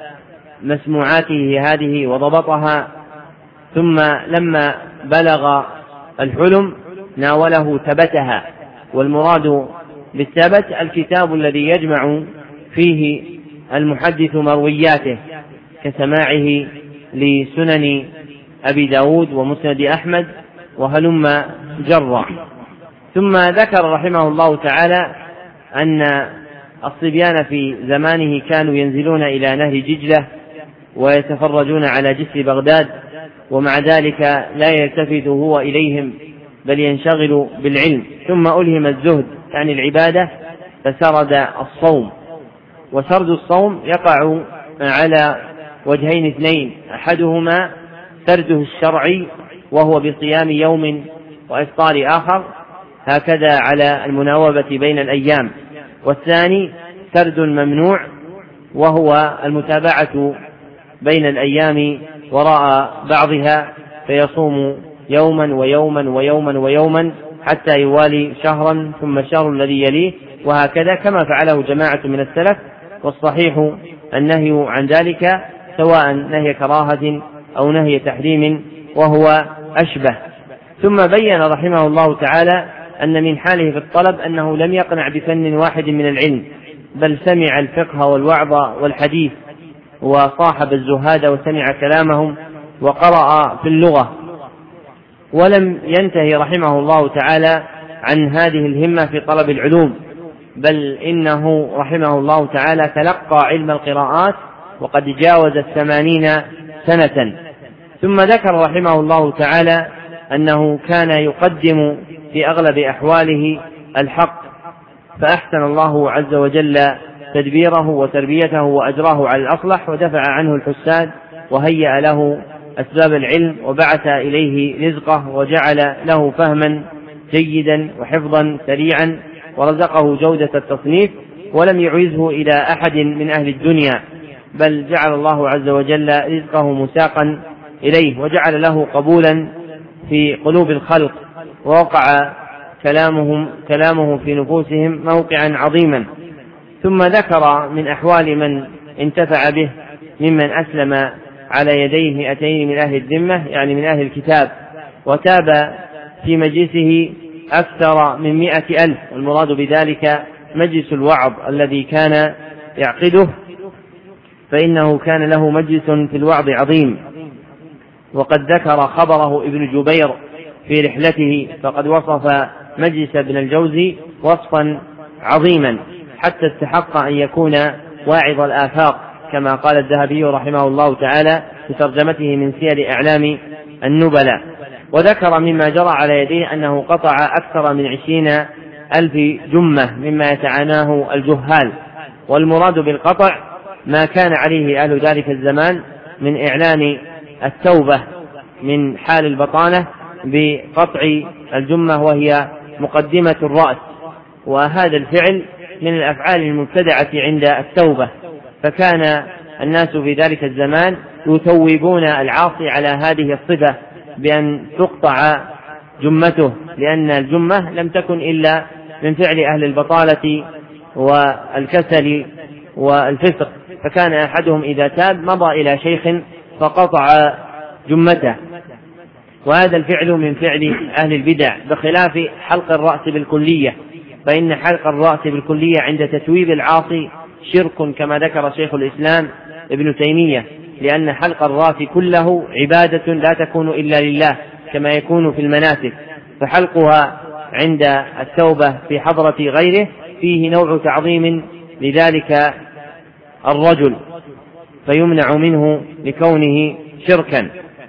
مسموعاته هذه وضبطها، ثم لما بلغ الحلم ناوله ثبتها. والمراد بالثبت الكتاب الذي يجمع فيه المحدث مروياته كسماعه لسنن أبي داود ومسند أحمد وهلم جرا. ثم ذكر رحمه الله تعالى أن الصبيان في زمانه كانوا ينزلون إلى نهر ججلة ويتفرجون على جسر بغداد، ومع ذلك لا يلتفت هو إليهم بل ينشغل بالعلم. ثم ألهم الزهد يعني العبادة فسرد الصوم. وسرد الصوم يقع على وجهين اثنين: أحدهما سرده الشرعي وهو بصيام يوم وإفطار آخر، هكذا على المناوبة بين الأيام. والثاني سرد ممنوع وهو المتابعة بين الأيام وراء بعضها، فيصوم يوما ويوما ويوما ويوما حتى يوالي شهرا ثم الشهر الذي يليه، وهكذا كما فعله جماعة من السلف. والصحيح النهي عن ذلك سواء نهي كراهة أو نهي تحريم، وهو أشبه. ثم بين رحمه الله تعالى أن من حاله في الطلب أنه لم يقنع بفن واحد من العلم، بل سمع الفقه والوعظ والحديث، وصاحب الزهاد وسمع كلامهم، وقرأ في اللغة، ولم ينتهي رحمه الله تعالى عن هذه الهمة في طلب العلوم، بل إنه رحمه الله تعالى تلقى علم القراءات وقد جاوز الثمانين سنة. ثم ذكر رحمه الله تعالى أنه كان يقدم في أغلب أحواله الحق فأحسن الله عز وجل تدبيره وتربيته وأجراه على الأصلح، ودفع عنه الحساد، وهيأ له أسباب العلم، وبعث إليه رزقه، وجعل له فهما جيدا وحفظا سريعا، ورزقه جودة التصنيف، ولم يعيزه إلى أحد من أهل الدنيا، بل جعل الله عز وجل رزقه مساقا إليه، وجعل له قبولا في قلوب الخلق، ووقع كلامهم كلامه في نفوسهم موقعا عظيما. ثم ذكر من أحوال من انتفع به ممن أسلم على يديه مئتين من أهل الذمة، يعني من أهل الكتاب، وتاب في مجلسه أكثر من مئة ألف، والمراد بذلك مجلس الوعظ الذي كان يعقده، فإنه كان له مجلس في الوعظ عظيم. وقد ذكر خبره ابن جبير في رحلته، فقد وصف مجلس ابن الجوزي وصفا عظيما حتى استحق أن يكون واعظ الآفاق، كما قال الذهبي رحمه الله تعالى في ترجمته من سير أعلام النبلاء. وذكر مما جرى على يديه أنه قطع أكثر من عشرين ألف جمة مما يتعاناه الجهال، والمراد بالقطع ما كان عليه أهل ذلك الزمان من إعلان التوبة من حال البطانة بقطع الجمة، وهي مقدمة الرأس، وهذا الفعل من الأفعال المبتدعة عند التوبة، فكان الناس في ذلك الزمان يتوبون العاصي على هذه الصفة بأن تقطع جمته، لأن الجمة لم تكن إلا من فعل أهل البطالة والكسل والفسق، فكان أحدهم إذا تاب مضى إلى شيخ فقطع جمته، وهذا الفعل من فعل أهل البدع، بخلاف حلق الرأس بالكلية، فإن حلق الرأس بالكلية عند تتويب العاصي شرك، كما ذكر شيخ الإسلام ابن تيمية، لأن حلق الرأس كله عبادة لا تكون إلا لله كما يكون في المناسك، فحلقها عند التوبة في حضرة غيره فيه نوع تعظيم لذلك الرجل، فيمنع منه لكونه شركا.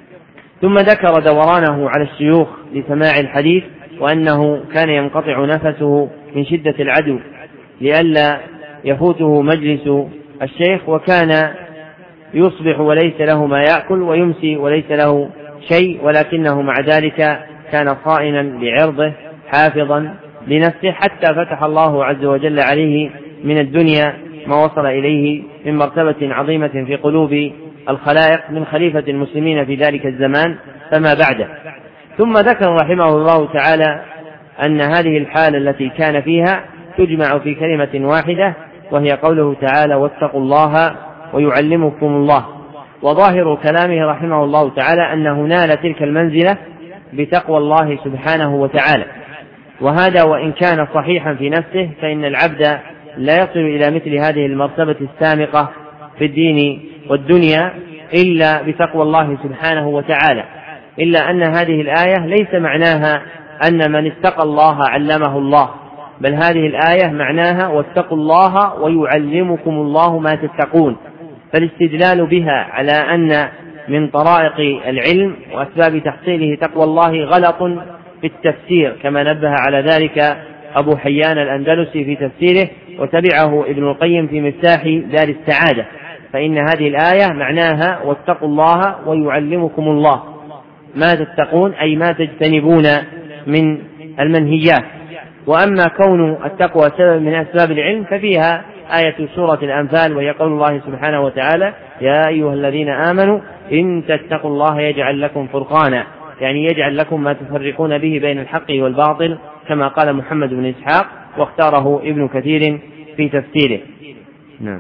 ثم ذكر دورانه على الشيوخ لسماع الحديث، وأنه كان ينقطع نفسه من شدة العدو لئلا يفوته مجلس الشيخ، وكان يصبح وليس له ما يأكل، ويمسي وليس له شيء، ولكنه مع ذلك كان صائنا لعرضه حافظا لنفسه، حتى فتح الله عز وجل عليه من الدنيا ما وصل إليه من مرتبة عظيمة في قلوب الخلائق من خليفة المسلمين في ذلك الزمان فما بعده. ثم ذكر رحمه الله تعالى أن هذه الحالة التي كان فيها تجمع في كلمة واحدة، وهي قوله تعالى: واتقوا الله ويعلمكم الله. وظاهر كلامه رحمه الله تعالى أنه نال تلك المنزلة بتقوى الله سبحانه وتعالى، وهذا وإن كان صحيحا في نفسه، فإن العبد لا يصل إلى مثل هذه المرتبة السامقة في الدين والدنيا إلا بتقوى الله سبحانه وتعالى، إلا أن هذه الآية ليس معناها أن من اتقى الله علمه الله، بل هذه الآية معناها: واتقوا الله ويعلمكم الله ما تتقون. فالاستدلال بها على أن من طرائق العلم وأسباب تحصيله تقوى الله غلط في التفسير، كما نبه على ذلك أبو حيان الأندلسي في تفسيره، وتبعه ابن القيم في مفتاح دار السعادة، فإن هذه الآية معناها: واتقوا الله ويعلمكم الله ما تتقون، أي ما تجتنبون من المنهيات. وأما كون التقوى سبب من أسباب العلم ففيها آية سورة الأنفال، وهي قول الله سبحانه وتعالى: يا أيها الذين آمنوا إن تتقوا الله يجعل لكم فرقانا، يعني يجعل لكم ما تفرقون به بين الحق والباطل، كما قال محمد بن إسحاق، واختاره ابن كثير في تفسيره. نعم.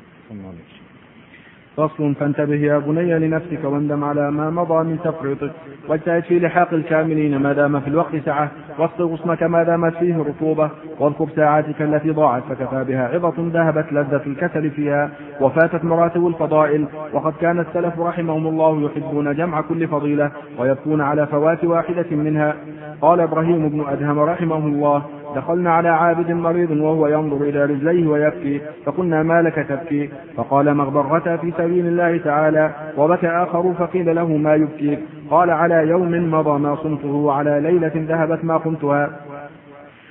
فصل: فانتبه يا بني لنفسك واندم على ما مضى من تفريطك، واجتهد في لحاق الكاملين ما دام في الوقت سعة، واصطغ غصنك ما دامت فيه رطوبة، واذكر ساعاتك التي ضاعت فكفى بها عظة ذهبت لذة الكسل فيها وفاتت مراتب الفضائل. وقد كان السلف رحمهم الله يحبون جمع كل فضيلة ويبكون على فوات واحدة منها. قال إبراهيم بن أدهم رحمه الله: دخلنا على عابد مريض وهو ينظر إلى رجليه ويبكي، فقلنا: ما لك تبكي؟ فقال: مغبرة في سبيل الله تعالى. وبكى آخر فقيل له: ما يبكيك؟ قال: على يوم مضى ما صمته، وعلى ليلة ذهبت ما قمتها.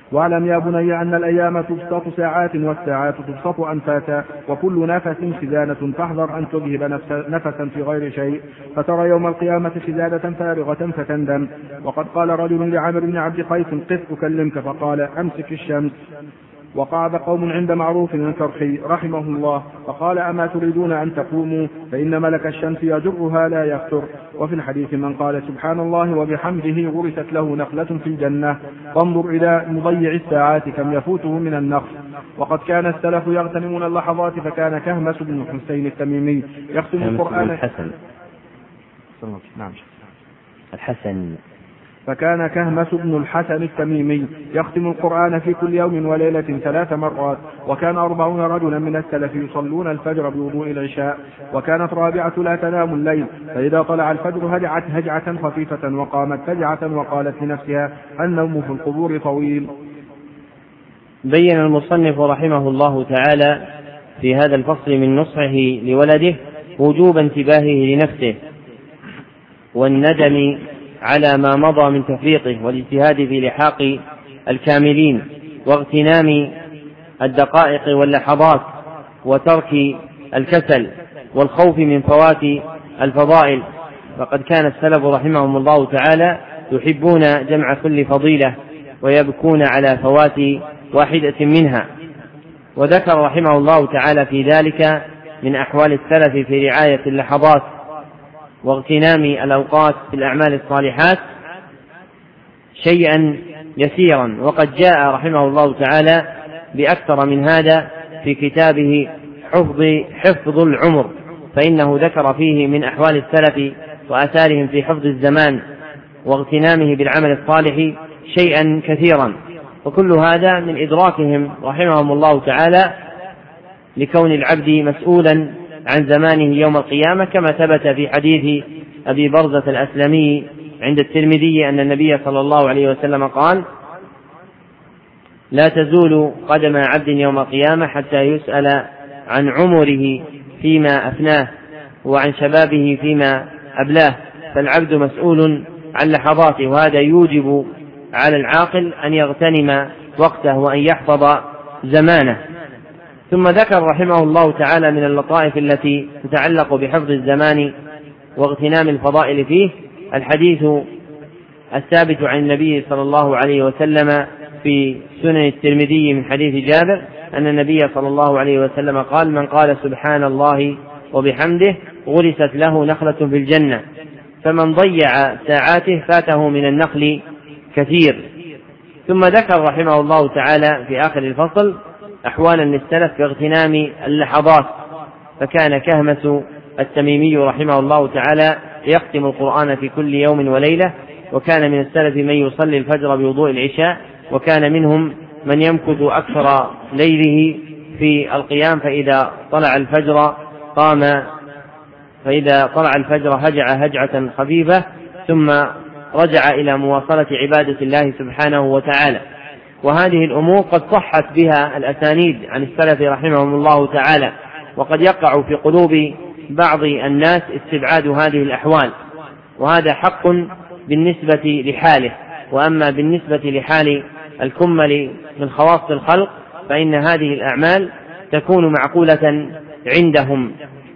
واعلم يا بني أن الأيام تبسط ساعات والساعات تبسط أنفاسا، وكل نفس خزانة، فاحذر أن تجهب نفسا في غير شيء فترى يوم القيامة خزانة فارغة فتندم. وقد قال رجل لعمرو بن عبد قيس قف أكلمك، فقال أمسك الشمس. وقعد قوم عند معروف الكرخي رحمه الله فقال أما تريدون أن تقوموا فإن ملك الشمس يجرها لا يفتر. وفي الحديث من قال سبحان الله وبحمده غرست له نخلة في الجنة. فانظر إلى مضيع الساعات كم يفوته من النخل. وقد كان السلف يغتنمون اللحظات، فكان كهمس بن حسين التميمي يختم القرآن الحسن نعم الحسن فكان كهمس بن الحسن التميمي يختم القرآن في كل يوم وليلة ثلاث مرات. وكان أربعون رجلا من السلف يصلون الفجر بوضوء العشاء. وكانت رابعة لا تنام الليل، فإذا طلع الفجر هجعت هجعة خفيفة وقامت فجعة وقالت لنفسها النوم في القبور طويل. بين المصنف رحمه الله تعالى في هذا الفصل من نصحه لولده وجوب انتباهه لنفسه والندم على ما مضى من تفريطه والاجتهاد في لحاق الكاملين واغتنام الدقائق واللحظات وترك الكسل والخوف من فوات الفضائل. فقد كان السلف رحمهم الله تعالى يحبون جمع كل فضيلة ويبكون على فوات واحدة منها. وذكر رحمه الله تعالى في ذلك من أحوال السلف في رعاية اللحظات واغتنام الأوقات في الأعمال الصالحات شيئا يسيرا، وقد جاء رحمه الله تعالى بأكثر من هذا في كتابه حفظ, حفظ العمر، فإنه ذكر فيه من أحوال السلف وآثارهم في حفظ الزمان واغتنامه بالعمل الصالح شيئا كثيرا. وكل هذا من إدراكهم رحمهم الله تعالى لكون العبد مسؤولا عن زمانه يوم القيامة، كما ثبت في حديث أبي برزة الأسلمي عند الترمذي أن النبي صلى الله عليه وسلم قال لا تزول قدم عبد يوم القيامة حتى يسأل عن عمره فيما أفناه وعن شبابه فيما أبلاه. فالعبد مسؤول عن لحظاته، وهذا يوجب على العاقل أن يغتنم وقته وأن يحفظ زمانه. ثم ذكر رحمه الله تعالى من اللطائف التي تتعلق بحفظ الزمان واغتنام الفضائل فيه الحديث الثابت عن النبي صلى الله عليه وسلم في سنن الترمذي من حديث جابر أن النبي صلى الله عليه وسلم قال من قال سبحان الله وبحمده غرست له نخلة في الجنة. فمن ضيع ساعاته فاته من النخل كثير. ثم ذكر رحمه الله تعالى في آخر الفصل أحوالا للسلف في اغتنام اللحظات، فكان كهمس التميمي رحمه الله تعالى يختم القرآن في كل يوم وليلة. وكان من السلف من يصلي الفجر بوضوء العشاء، وكان منهم من يمكث أكثر ليله في القيام، فإذا طلع الفجر قام فإذا طلع الفجر هجع هجعة خفيفة ثم رجع إلى مواصلة عبادة الله سبحانه وتعالى. وهذه الأمور قد صحت بها الأسانيد عن السلف رحمهم الله تعالى، وقد يقع في قلوب بعض الناس استبعاد هذه الأحوال، وهذا حق بالنسبة لحاله. وأما بالنسبة لحال الكمل من خواص الخلق فإن هذه الأعمال تكون معقولة عندهم،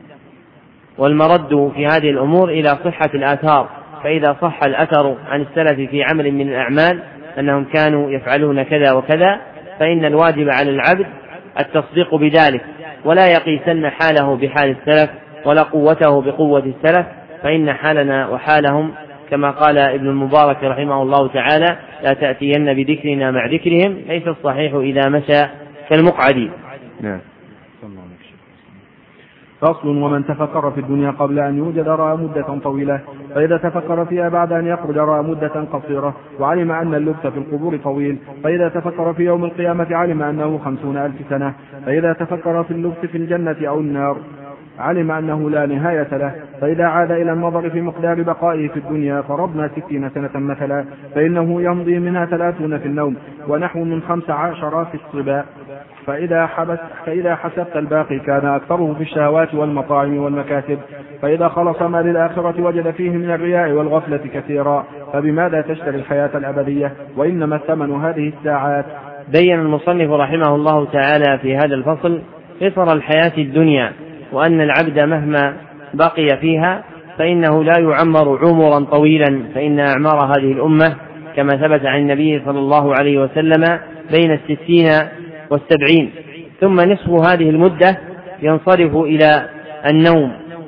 والمرد في هذه الأمور إلى صحة الآثار. فإذا صح الأثر عن السلف في عمل من الأعمال أنهم كانوا يفعلون كذا وكذا فإن الواجب على العبد التصديق بذلك، ولا يقيسن حاله بحال السلف ولا قوته بقوة السلف، فإن حالنا وحالهم كما قال ابن المبارك رحمه الله تعالى لا تأتين بذكرنا مع ذكرهم ليس الصحيح إذا مشى كالمقعد. نعم. فصل. ومن تفكر في الدنيا قبل أن يوجد رأى مدة طويلة، فإذا تفكر فيها بعد أن يخرج رأى مدة قصيرة، وعلم أن اللبث في القبور طويل. فإذا تفكر في يوم القيامة علم أنه خمسون ألف سنة. فإذا تفكر في اللبث في الجنة أو النار علم أنه لا نهاية له. فإذا عاد إلى النظر في مقدار بقائه في الدنيا فرضنا ستين سنة مثلا، فإنه يمضي منها ثلاثون في النوم ونحو من خمس عشر في الصبا. فإذا, حبس فإذا حسبت الباقي كان أكثره في الشهوات والمطاعم والمكاسب. فإذا خلص ما للآخرة وجد فيه من الرياء والغفلة كثيرا. فبماذا تشتري الحياة الأبدية وإنما الثمن هذه الساعات؟ بين المصنف رحمه الله تعالى في هذا الفصل قصر الحياة الدنيا، وأن العبد مهما بقي فيها فإنه لا يعمر عمرا طويلا، فإن أعمار هذه الأمة كما ثبت عن النبي صلى الله عليه وسلم بين الستين والسبعين، ثم نصف هذه المدة ينصرف إلى النوم،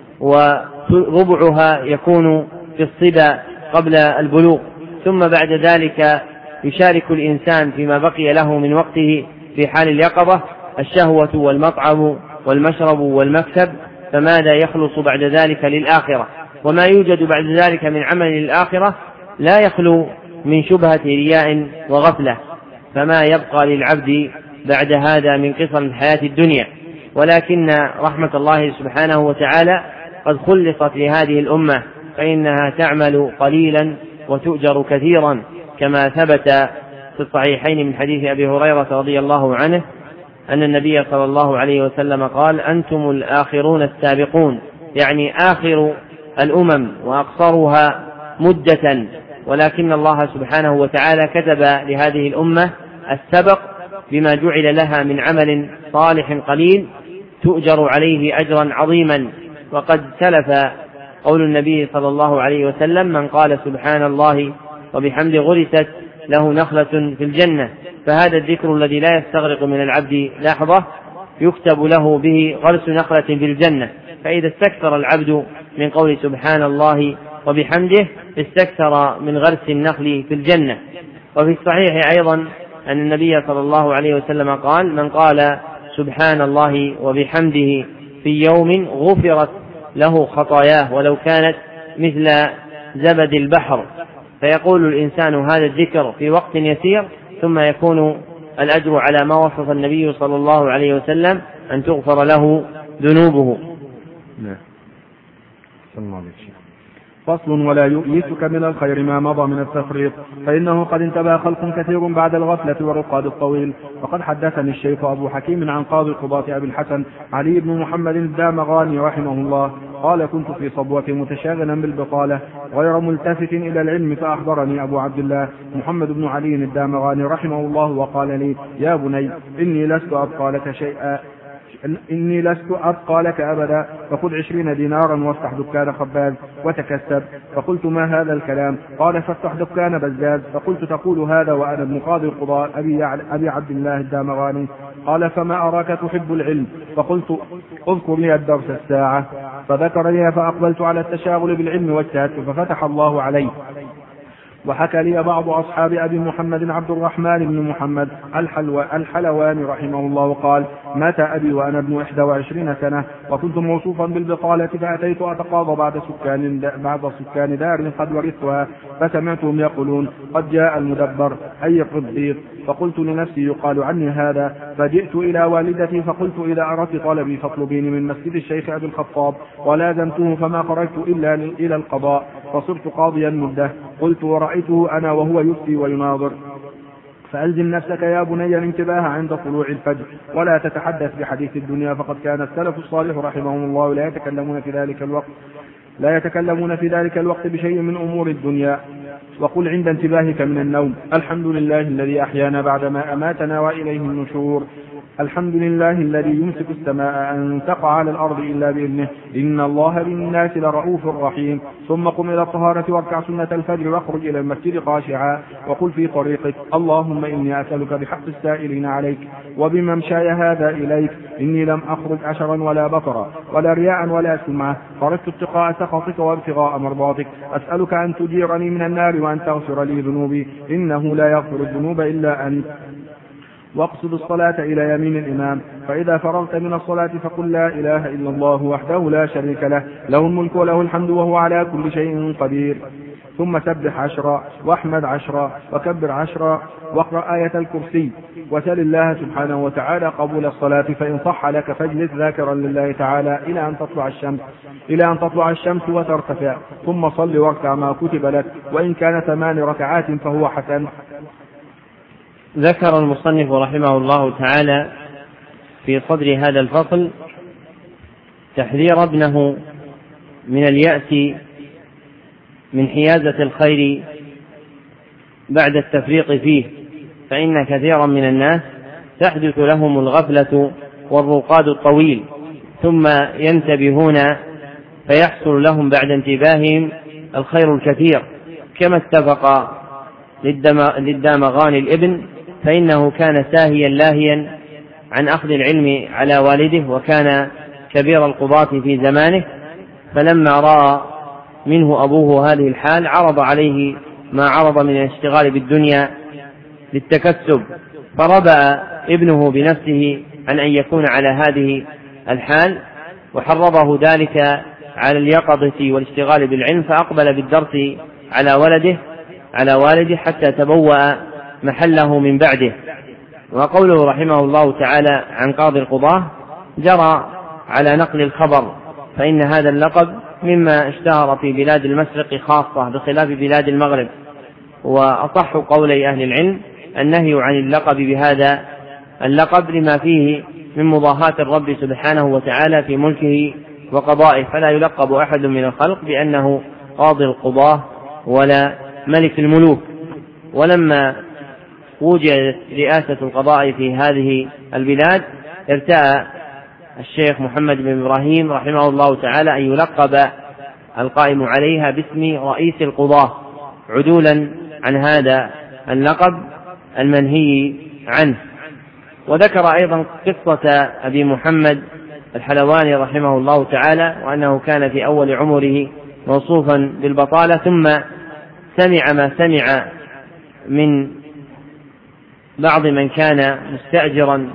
وربعها يكون في الصبا قبل البلوغ، ثم بعد ذلك يشارك الإنسان فيما بقي له من وقته في حال اليقظة الشهوة والمطعم والمشرب والمكسب، فماذا يخلص بعد ذلك للآخرة؟ وما يوجد بعد ذلك من عمل للآخرة لا يخلو من شبهة رياء وغفلة، فما يبقى للعبد بعد هذا من قصر الحياة الدنيا. ولكن رحمة الله سبحانه وتعالى قد خلصت لهذه الأمة، فإنها تعمل قليلا وتؤجر كثيرا، كما ثبت في الصحيحين من حديث أبي هريرة رضي الله عنه أن النبي صلى الله عليه وسلم قال: أنتم الآخرون السابقون، يعني آخر الأمم وأقصرها مدة، ولكن الله سبحانه وتعالى كتب لهذه الأمة السبق بما جعل لها من عمل صالح قليل تؤجر عليه أجرا عظيما. وقد سلف قول النبي صلى الله عليه وسلم: من قال سبحان الله وبحمد غرست له نخلة في الجنة، فهذا الذكر الذي لا يستغرق من العبد لحظة يكتب له به غرس نخلة في الجنة. فإذا استكثر العبد من قول سبحان الله وبحمده استكثر من غرس النخل في الجنة. وفي الصحيح أيضا أن النبي صلى الله عليه وسلم قال: من قال سبحان الله وبحمده في يوم غفرت له خطاياه ولو كانت مثل زبد البحر. فيقول الإنسان هذا الذكر في وقت يسير، ثم يكون الأجر على ما وصف النبي صلى الله عليه وسلم أن تغفر له ذنوبه. فصل: ولا يؤيسك من الخير ما مضى من التفريط، فإنه قد انتبه خلق كثير بعد الغفلة والرقاد الطويل. وقد حدثني الشيخ أبو حكيم عن قاضي القضاة أبي الحسن علي بن محمد الدامغاني رحمه الله قال: كنت في صبوة متشاغلا بالبطالة غير ملتفت إلى العلم، فأخبرني أبو عبد الله محمد بن علي الدامغاني رحمه الله وقال لي: يا بني، إني لست أبقى لك شيئا إني لست أبقى لك أبدا، فخذ عشرين دينارا وافتح دكان خباز وتكسب. فقلت: ما هذا الكلام؟ قال: فافتح دكان بزاز. فقلت: تقول هذا وأنا ابن قاضي القضاء أبي عبد الله الدامغاني؟ قال: فما أراك تحب العلم؟ فقلت: اذكر لي الدرس الساعة. فذكر لي، فأقبلت على التشاغل بالعلم واجتهدت، ففتح الله علي. وحكى لي بعض أصحاب أبي محمد عبد الرحمن بن محمد الحلواني رحمه الله قال: مات أبي وأنا ابن إحدى وعشرين سنة، وكنت موصوفا بالبطالة، فأتيت أتقاضى بعد سكان, بعد سكان دار قد ورثتها، فسمعتهم يقولون: قد جاء المدبر أي قضيت. فقلت لنفسي: يقال عني هذا. فجئت إلى والدتي فقلت: إذا أردت طلبي فاطلبيني من مسجد الشيخ أبي الخطاب. ولازمته فما خرجت إلا إلى القضاء، فصرت قاضيا مدة. قلت: ورأيته أنا وهو يفتي ويناظر. فألزم نفسك يا بني الانتباه عند طلوع الفجر، ولا تتحدث بحديث الدنيا، فقد كان السلف الصالح رحمهم الله لا يتكلمون في ذلك الوقت لا يتكلمون في ذلك الوقت بشيء من أمور الدنيا. وقل عند انتباهك من النوم: الحمد لله الذي أحيانا بعدما أماتنا وإليه النشور. الحمد لله الذي يمسك السماء أن تقع على الأرض إلا بإذنه، إن الله بالناس لرؤوف رحيم. ثم قم إلى الطهارة واركع سنة الفجر واخرج إلى المسجد خاشعا، وقل في طريقك: اللهم إني أسألك بحق السائلين عليك وبممشاي هذا إليك، إني لم أخرج عشرا ولا بطرا ولا رياء ولا سمعة، خرجت اتقاء سخطك وابتغاء مرضاتك. أسألك أن تجيرني من النار وأن تغفر لي ذنوبي، إنه لا يغفر الذنوب إلا أنت. واقصد الصلاة إلى يمين الإمام، فإذا فرغت من الصلاة فقل: لا إله إلا الله وحده لا شريك له، له الملك وله الحمد وهو على كل شيء قدير. ثم سبح عشرا واحمد عشرا وكبر عشرا واقرأ آية الكرسي، وسل الله سبحانه وتعالى قبول الصلاة، فإن صح لك فاجلس ذاكرا لله تعالى إلى أن تطلع الشمس إلى أن تطلع الشمس وترتفع، ثم صل واركع ما كتب لك، وإن كان ثمان ركعات فهو حسن. ذكر المصنف رحمه الله تعالى في صدر هذا الفصل تحذير ابنه من اليأس من حيازة الخير بعد التفريط فيه، فإن كثيرا من الناس تحدث لهم الغفلة والرقاد الطويل ثم ينتبهون فيحصل لهم بعد انتباههم الخير الكثير، كما اتفق للدامغان الابن فإنه كان ساهيا لاهيا عن أخذ العلم على والده، وكان كبير القضاة في زمانه، فلما رأى منه أبوه هذه الحال عرض عليه ما عرض من الاشتغال بالدنيا للتكسب، فربأ ابنه بنفسه عن أن يكون على هذه الحال، وحرضه ذلك على اليقظة والاشتغال بالعلم، فأقبل بالدرس على ولده على والده حتى تبوأ محله من بعده. وقوله رحمه الله تعالى عن قاضي القضاة جرى على نقل الخبر، فإن هذا اللقب مما اشتهر في بلاد المشرق خاصة بخلاف بلاد المغرب، وأصح قولي أهل العلم النهي عن اللقب بهذا اللقب لما فيه من مضاهاة الرب سبحانه وتعالى في ملكه وقضائه، فلا يلقب أحد من الخلق بأنه قاضي القضاة ولا ملك الملوك. ولما وجدت رئاسة القضاء في هذه البلاد ارتأى الشيخ محمد بن إبراهيم رحمه الله تعالى أن يلقب القائم عليها باسم رئيس القضاة عدولا عن هذا اللقب المنهي عنه. وذكر أيضا قصة أبي محمد الحلواني رحمه الله تعالى، وأنه كان في أول عمره موصوفا بالبطالة، ثم سمع ما سمع من بعض من كان مستأجرا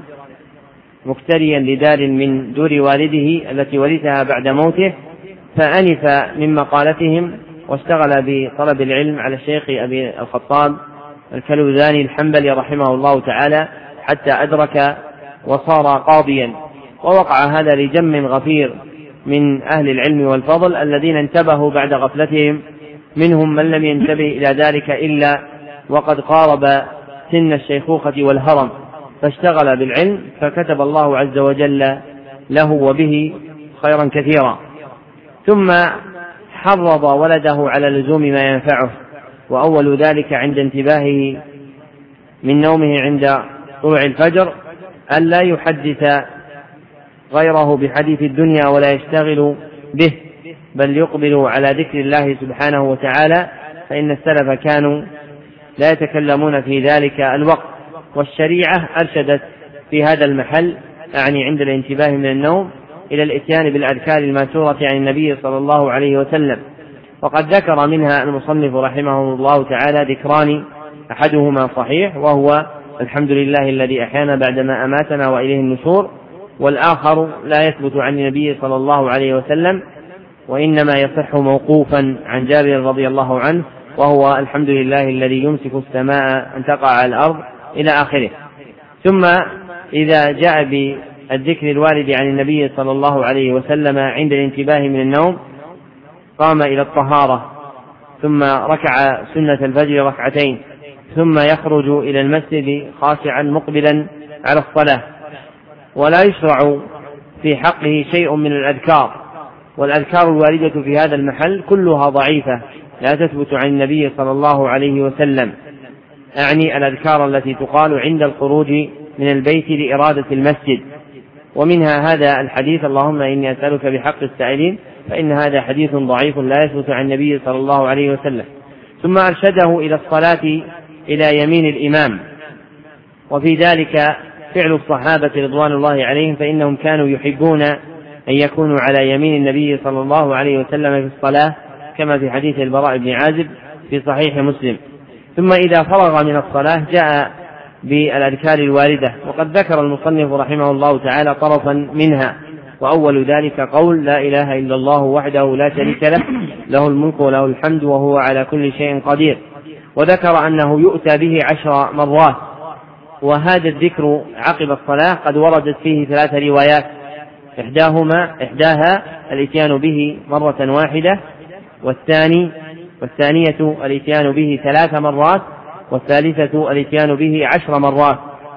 مكتريا لدار من دور والده التي ورثها بعد موته، فأنف من مقالتهم واشتغل بطلب العلم على الشيخ أبي الخطاب الكلوذاني الحنبلي رحمه الله تعالى حتى أدرك وصار قاضيا. ووقع هذا لجم غفير من أهل العلم والفضل الذين انتبهوا بعد غفلتهم، منهم من لم ينتبه إلى ذلك إلا وقد قارب سن الشيخوخة والهرم، فاشتغل بالعلم فكتب الله عز وجل له وبه خيرا كثيرا. ثم حرض ولده على لزوم ما ينفعه، وأول ذلك عند انتباهه من نومه عند طلوع الفجر أن لا يحدث غيره بحديث الدنيا ولا يشتغل به، بل يقبل على ذكر الله سبحانه وتعالى، فإن السلف كانوا لا يتكلمون في ذلك الوقت. والشريعة أرشدت في هذا المحل، أعني عند الانتباه من النوم، إلى الإتيان بالأذكار الماثورة عن النبي صلى الله عليه وسلم، وقد ذكر منها المصنف رحمه الله تعالى ذكران، أحدهما صحيح وهو الحمد لله الذي أحيانا بعدما أماتنا وإليه النشور، والآخر لا يثبت عن النبي صلى الله عليه وسلم وإنما يصح موقوفا عن جابر رضي الله عنه، وهو الحمد لله الذي يمسك السماء أن تقع على الأرض إلى آخره. ثم إذا جاء بالذكر الوارد عن النبي صلى الله عليه وسلم عند الانتباه من النوم قام إلى الطهارة، ثم ركع سنة الفجر ركعتين، ثم يخرج إلى المسجد خاشعا مقبلا على الصلاة. ولا يشرع في حقه شيء من الأذكار، والأذكار الواردة في هذا المحل كلها ضعيفة لا تثبت عن النبي صلى الله عليه وسلم، أعني الأذكار التي تقال عند الخروج من البيت لإرادة المسجد، ومنها هذا الحديث اللهم إني أسألك بحق السائلين، فإن هذا حديث ضعيف لا يثبت عن النبي صلى الله عليه وسلم. ثم أرشده إلى الصلاة إلى يمين الإمام، وفي ذلك فعل الصحابة رضوان الله عليهم، فإنهم كانوا يحبون أن يكونوا على يمين النبي صلى الله عليه وسلم في الصلاة، كما في حديث البراء بن عازب في صحيح مسلم. ثم إذا فرغ من الصلاة جاء بالأذكار الواردة، وقد ذكر المصنف رحمه الله تعالى طرفا منها، وأول ذلك قول لا إله إلا الله وحده لا شريك له له الملك وله الحمد وهو على كل شيء قدير، وذكر أنه يؤتى به عشر مرات. وهذا الذكر عقب الصلاة قد وردت فيه ثلاث روايات، إحداهما إحداها الإتيان به مرة واحدة، والثاني والثانية الإتيان به ثلاث مرات، والثالثة الإتيان به عشر مرات.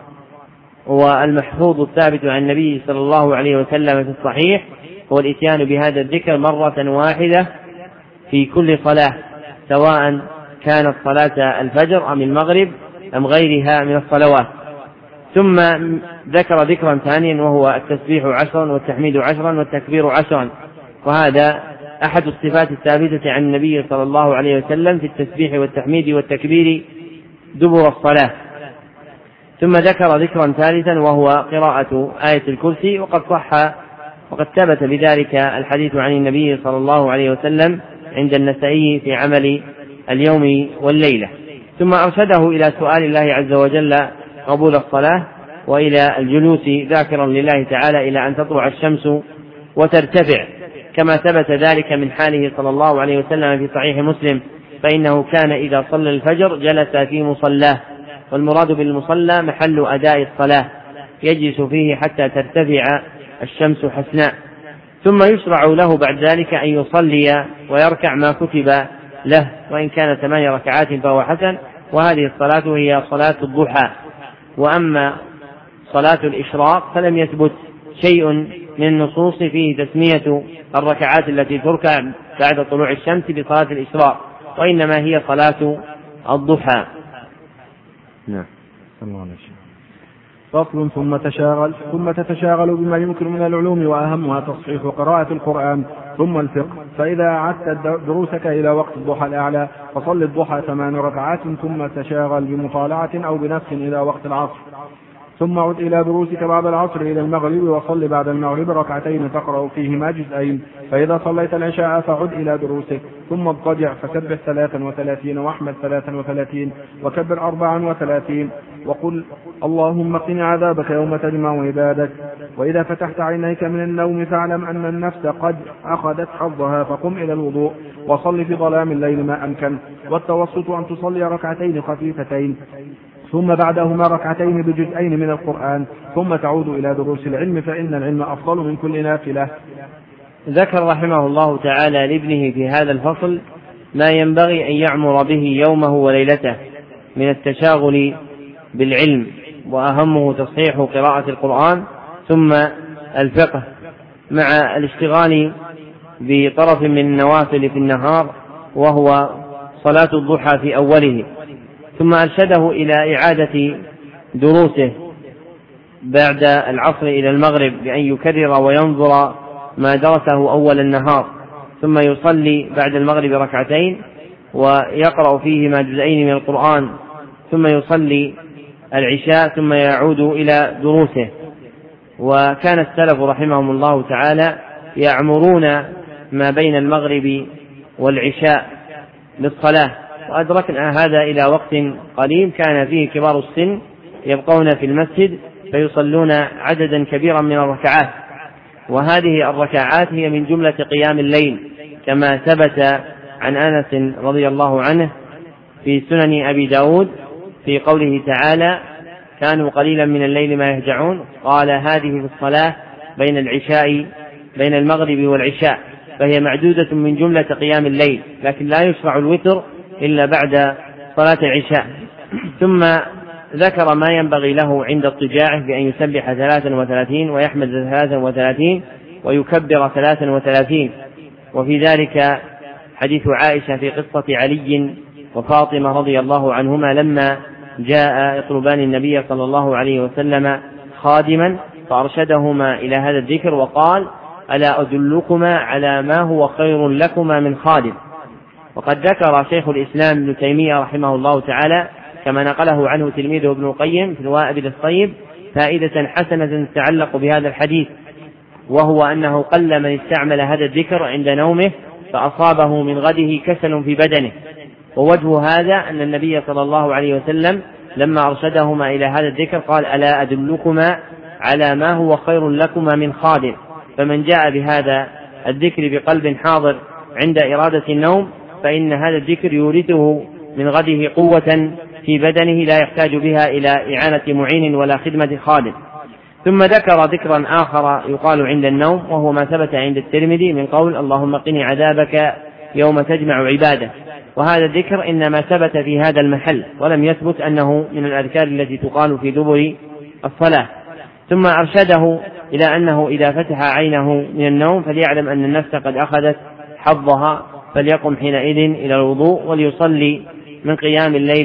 والمحفوظ الثابت عن النبي صلى الله عليه وسلم في الصحيح هو الإتيان بهذا الذكر مرة واحدة في كل صلاة، سواء كانت صلاة الفجر أم المغرب أم غيرها من الصلوات. ثم ذكر ذكرا ثانيا وهو التسبيح عشرا والتحميد عشرا والتكبير عشرا، وهذا أحد الصفات الثابتة عن النبي صلى الله عليه وسلم في التسبيح والتحميد والتكبير دبر الصلاة. ثم ذكر ذكرا ثالثا وهو قراءة آية الكرسي، وقد صح وقد ثبت بذلك الحديث عن النبي صلى الله عليه وسلم عند النسائي في عمل اليوم والليلة. ثم أرشده إلى سؤال الله عز وجل قبول الصلاة وإلى الجلوس ذاكرا لله تعالى إلى أن تطلع الشمس وترتفع، كما ثبت ذلك من حاله صلى الله عليه وسلم في صحيح مسلم، فإنه كان إذا صلى الفجر جلس في مصلاه، والمراد بالمصلى محل أداء الصلاة، يجلس فيه حتى ترتفع الشمس حسناء. ثم يشرع له بعد ذلك أن يصلي ويركع ما كتب له، وإن كان ثمان ركعات فهو حسن، وهذه الصلاة هي صلاة الضحى. وأما صلاة الإشراق فلم يثبت شيء من النصوص فيه تسمية الركعات التي تركع بعد طلوع الشمس بصلاة الإشراق، وإنما هي صلاة الضحى. نعم. فصل. ثم تشاغل ثم تتشاغل بما يمكن من العلوم، وأهمها تصحيح قراءة القرآن ثم الفقه. فإذا أعدت دروسك إلى وقت الضحى الأعلى فصل الضحى ثمان ركعات، ثم تشاغل بمطالعة أو بنفس إلى وقت العصر، ثم عد إلى دروسك بعد العصر إلى المغرب، وصل بعد المغرب ركعتين تقرأ فيهما جزئين. فإذا صليت العشاء فعد إلى دروسك، ثم اضطجع فسبح ثلاثا وثلاثين واحمد ثلاثا وثلاثين وكبر أربعا وثلاثين، وقل اللهم قني عذابك يوم تجمع عبادك. وإذا فتحت عينيك من النوم فاعلم أن النفس قد أخذت حظها، فقم إلى الوضوء وصل في ظلام الليل ما أمكن. والتوسط أن تصلي ركعتين خفيفتين، ثم بعدهما ركعتين بجزئين من القرآن، ثم تعود إلى دروس العلم، فإن العلم أفضل من كل نافلة. ذكر رحمه الله تعالى لابنه في هذا الفصل ما ينبغي أن يعمر به يومه وليلته من التشاغل بالعلم، وأهمه تصحيح قراءة القرآن ثم الفقه، مع الاشتغال بطرف من النوافل في النهار وهو صلاة الضحى في أوله. ثم أرشده إلى إعادة دروسه بعد العصر إلى المغرب بأن يكرر وينظر ما درسه أول النهار، ثم يصلي بعد المغرب ركعتين ويقرأ فيهما جزئين من القرآن، ثم يصلي العشاء ثم يعود إلى دروسه. وكان السلف رحمهم الله تعالى يعمرون ما بين المغرب والعشاء للصلاة، وأدركنا هذا إلى وقت قليل كان فيه كبار السن يبقون في المسجد فيصلون عددا كبيرا من الركعات، وهذه الركعات هي من جملة قيام الليل، كما ثبت عن أنس رضي الله عنه في سنن أبي داود في قوله تعالى كانوا قليلا من الليل ما يهجعون، قال هذه في الصلاة بين العشاء بين المغرب والعشاء، فهي معدودة من جملة قيام الليل، لكن لا يشرع الوتر إلا بعد صلاة العشاء. ثم ذكر ما ينبغي له عند اضطجاعه بأن يسبح ثلاثا وثلاثين ويحمد ثلاثا وثلاثين ويكبر ثلاثا وثلاثين. وفي ذلك حديث عائشة في قصة علي وفاطمة رضي الله عنهما لما جاء يطلبان النبي صلى الله عليه وسلم خادما فأرشدهما إلى هذا الذكر وقال ألا أدلكما على ما هو خير لكما من خادم. وقد ذكر شيخ الإسلام ابن تيمية رحمه الله تعالى كما نقله عنه تلميذه ابن القيم في الوابل الطيب فائدة حسنة تتعلق بهذا الحديث، وهو أنه قل من استعمل هذا الذكر عند نومه فأصابه من غده كسل في بدنه. ووجه هذا أن النبي صلى الله عليه وسلم لما أرشدهما إلى هذا الذكر قال ألا أدلكما على ما هو خير لكما من خادم، فمن جاء بهذا الذكر بقلب حاضر عند إرادة النوم فإن هذا الذكر يورثه من غده قوة في بدنه لا يحتاج بها إلى إعانة معين ولا خدمة خادم. ثم ذكر ذكرا آخر يقال عند النوم وهو ما ثبت عند الترمذي من قول اللهم قني عذابك يوم تجمع عباده، وهذا الذكر إنما ثبت في هذا المحل ولم يثبت أنه من الأذكار التي تقال في دبر الصلاة. ثم أرشده إلى أنه إذا فتح عينه من النوم فليعلم أن النفس قد أخذت حظها، فليقم حينئذ إلى الوضوء وليصلي من قيام الليل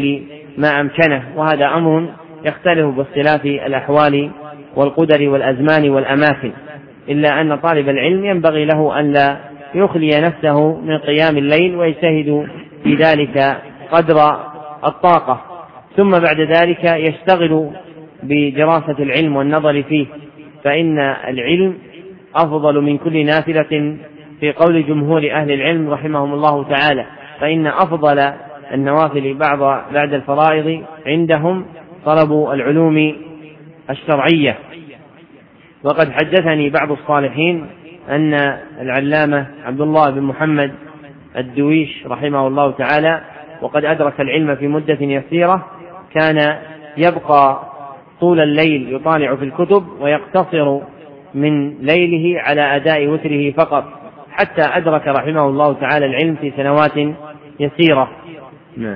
ما أمكنه، وهذا أمر يختلف باختلاف الأحوال والقدر والأزمان والأماكن، إلا أن طالب العلم ينبغي له أن لا يخلي نفسه من قيام الليل ويجتهد في ذلك قدر الطاقة، ثم بعد ذلك يشتغل بدراسة العلم والنظر فيه، فإن العلم أفضل من كل نافلة في قول جمهور أهل العلم رحمهم الله تعالى، فإن أفضل النوافل بعض بعد الفرائض عندهم طلب العلوم الشرعية. وقد حدثني بعض الصالحين أن العلامة عبد الله بن محمد الدويش رحمه الله تعالى وقد أدرك العلم في مدة يسيرة كان يبقى طول الليل يطالع في الكتب ويقتصر من ليله على أداء وتره فقط، حتى أدرك رحمه الله تعالى العلم في سنوات يسيرة. نعم.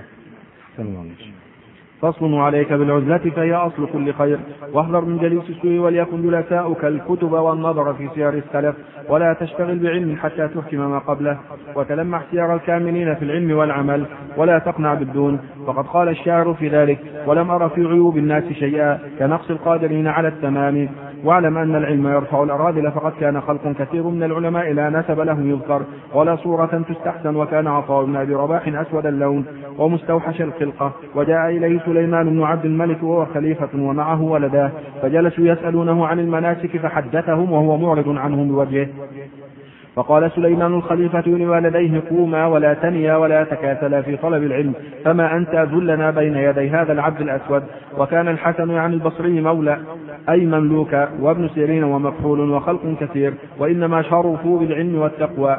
فصل: وعليك بالعزلة فهي أصل كل خير، واحذر من جليس السوء، وليكن جلساؤك الكتب والنظر في سير السلف، ولا تشتغل بعلم حتى تحكم ما قبله، وتلمح سير الكاملين في العلم والعمل، ولا تقنع بالدون، فقد قال الشاعر في ذلك: ولم أر في عيوب الناس شيئا كنقص القادرين على التمام. واعلم أن العلم يرفع الأراذل، فقد كان خلق كثير من العلماء لا نسب لهم يذكر ولا صورة تستحسن، وكان عطاء بن أبي رباح أسود اللون ومستوحش الخلقة، وجاء إليه سليمان بن عبد الملك وهو خليفة ومعه ولداه، فجلسوا يسألونه عن المناسك فحدثهم وهو معرض عنهم بوجهه، فقال سليمان الخليفة لوالديه: قوما ولا تنيا ولا تكاسلا في طلب العلم، فما أنت ذلنا بين يدي هذا العبد الأسود. وكان الحسن عن البصري مولى أي مملوكا، وابن سيرين ومكحول وخلق كثير، وإنما شرفوا بالعلم والتقوى.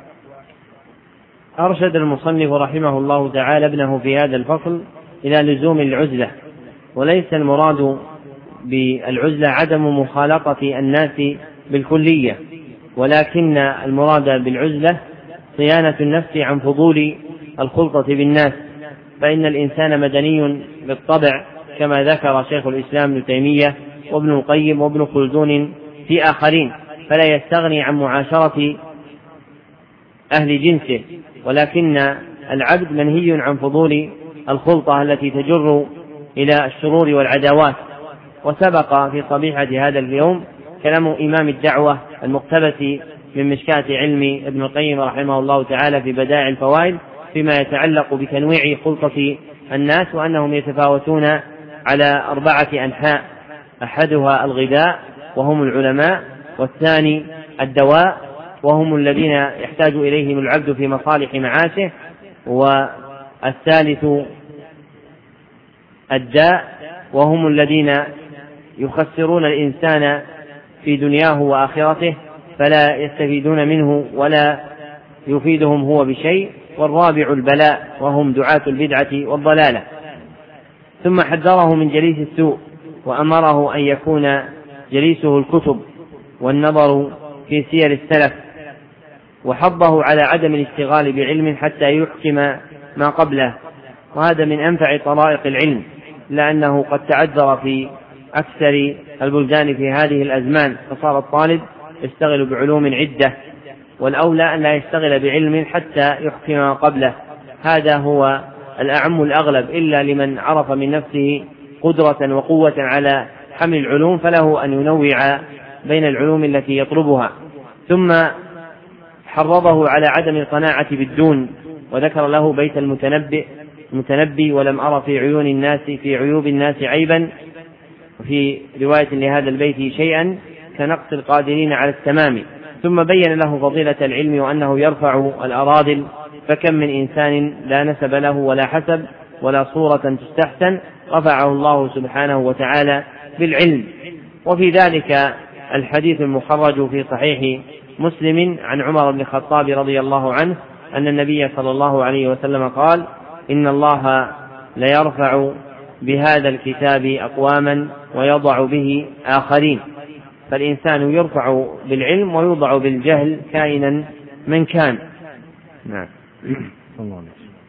أرشد المصنف رحمه الله تعالى ابنه في هذا الفصل إلى لزوم العزلة، وليس المراد بالعزلة عدم مخالطة الناس بالكلية، ولكن المراد بالعزلة صيانة النفس عن فضول الخلطة بالناس، فإن الإنسان مدني بالطبع كما ذكر شيخ الإسلام ابن تيمية وابن القيم وابن خلدون في آخرين، فلا يستغني عن معاشرة أهل جنسه، ولكن العبد منهي عن فضول الخلطة التي تجر إلى الشرور والعداوات. وسبق في صبيحة هذا اليوم كلام إمام الدعوة المقتبس من مشكاة علم ابن القيم رحمه الله تعالى في بدائع الفوائد فيما يتعلق بتنويع خلطة الناس، وأنهم يتفاوتون على أربعة أنحاء: أحدها الغذاء وهم العلماء، والثاني الدواء وهم الذين يحتاج إليهم العبد في مصالح معاشه، والثالث الداء وهم الذين يخسرون الإنسان في دنياه وآخرته فلا يستفيدون منه ولا يفيدهم هو بشيء، والرابع البلاء وهم دعاة البدعة والضلالة. ثم حذره من جليس السوء، وأمره أن يكون جليسه الكتب والنظر في سير السلف، وحضه على عدم الاشتغال بعلم حتى يحكم ما قبله، وهذا من أنفع طرائق العلم، لأنه قد تعذر في أكثر البلدان في هذه الأزمان، فصار الطالب يشتغل بعلوم عدة، والأولى أن لا يشتغل بعلم حتى يحكم ما قبله، هذا هو الأعم الأغلب، إلا لمن عرف من نفسه قدرة وقوة على حمل العلوم فله أن ينوع بين العلوم التي يطلبها. ثم حرضه على عدم القناعة بالدون، وذكر له بيت المتنبي المتنبي: ولم أرى في عيون الناس في عيوب الناس عيبا، وفي رواية لهذا البيت شيئا كنقص القادرين على التمام. ثم بين له فضيلة العلم وأنه يرفع الأراذل، فكم من إنسان لا نسب له ولا حسب ولا صورة تستحسن رفعه الله سبحانه وتعالى بالعلم. وفي ذلك الحديث المخرج في صحيح مسلم عن عمر بن الخطاب رضي الله عنه أن النبي صلى الله عليه وسلم قال: إن الله ليرفع بهذا الكتاب أقواما ويضع به آخرين. فالإنسان يرفع بالعلم ويوضع بالجهل كائنا من كان. نعم.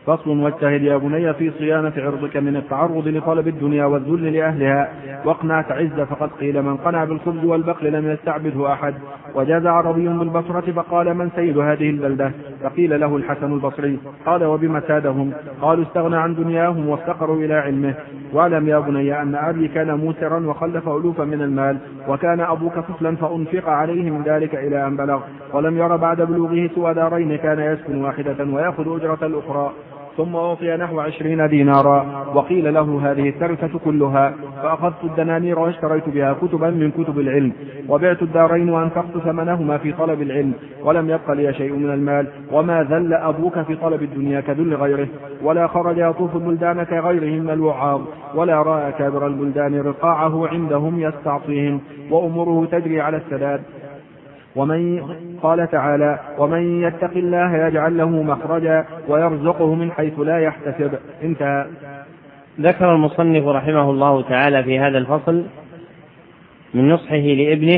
فصل: واجتهد يا بني في صيانة عرضك من التعرض لطلب الدنيا والذل لأهلها، واقنع تعز، فقد قيل: من قنع بالخبز والبقل لم يستعبده أحد. وجاز عربي بالبصرة فقال: من سيد هذه البلدة؟ فقيل له: الحسن البصري. قال: وبما سادهم؟ قالوا: استغنى عن دنياهم وافتقروا إلى علمه. واعلم يا بني أن أبي كان موسرا وخلف ألوفا من المال، وكان أبوك طفلا فأنفق عليه من ذلك إلى أن بلغ، ولم ير بعد بلوغه سوى دارين كان يسكن واحدة ويأخذ أجرة الأخرى، ثم أعطي نحو عشرين دينارا. وقيل له: هذه التركة كلها. فأخذت الدنانير واشتريت بها كتبا من كتب العلم، وبعت الدارين وأنفقت ثمنهما في طلب العلم، ولم يبق لي شيء من المال. وما ذل أبوك في طلب الدنيا كذل غيره، ولا خرج يطوف البلدان كغيره من الوعاظ، ولا رأى كابر البلدان رقاعه عندهم يستعطيهم، وأمره تجري على السداد. ومن قال تعالى: ومن يتق الله يجعل له مخرجا ويرزقه من حيث لا يحتسب. انتهى. ذكر المصنف رحمه الله تعالى في هذا الفصل من نصحه لابنه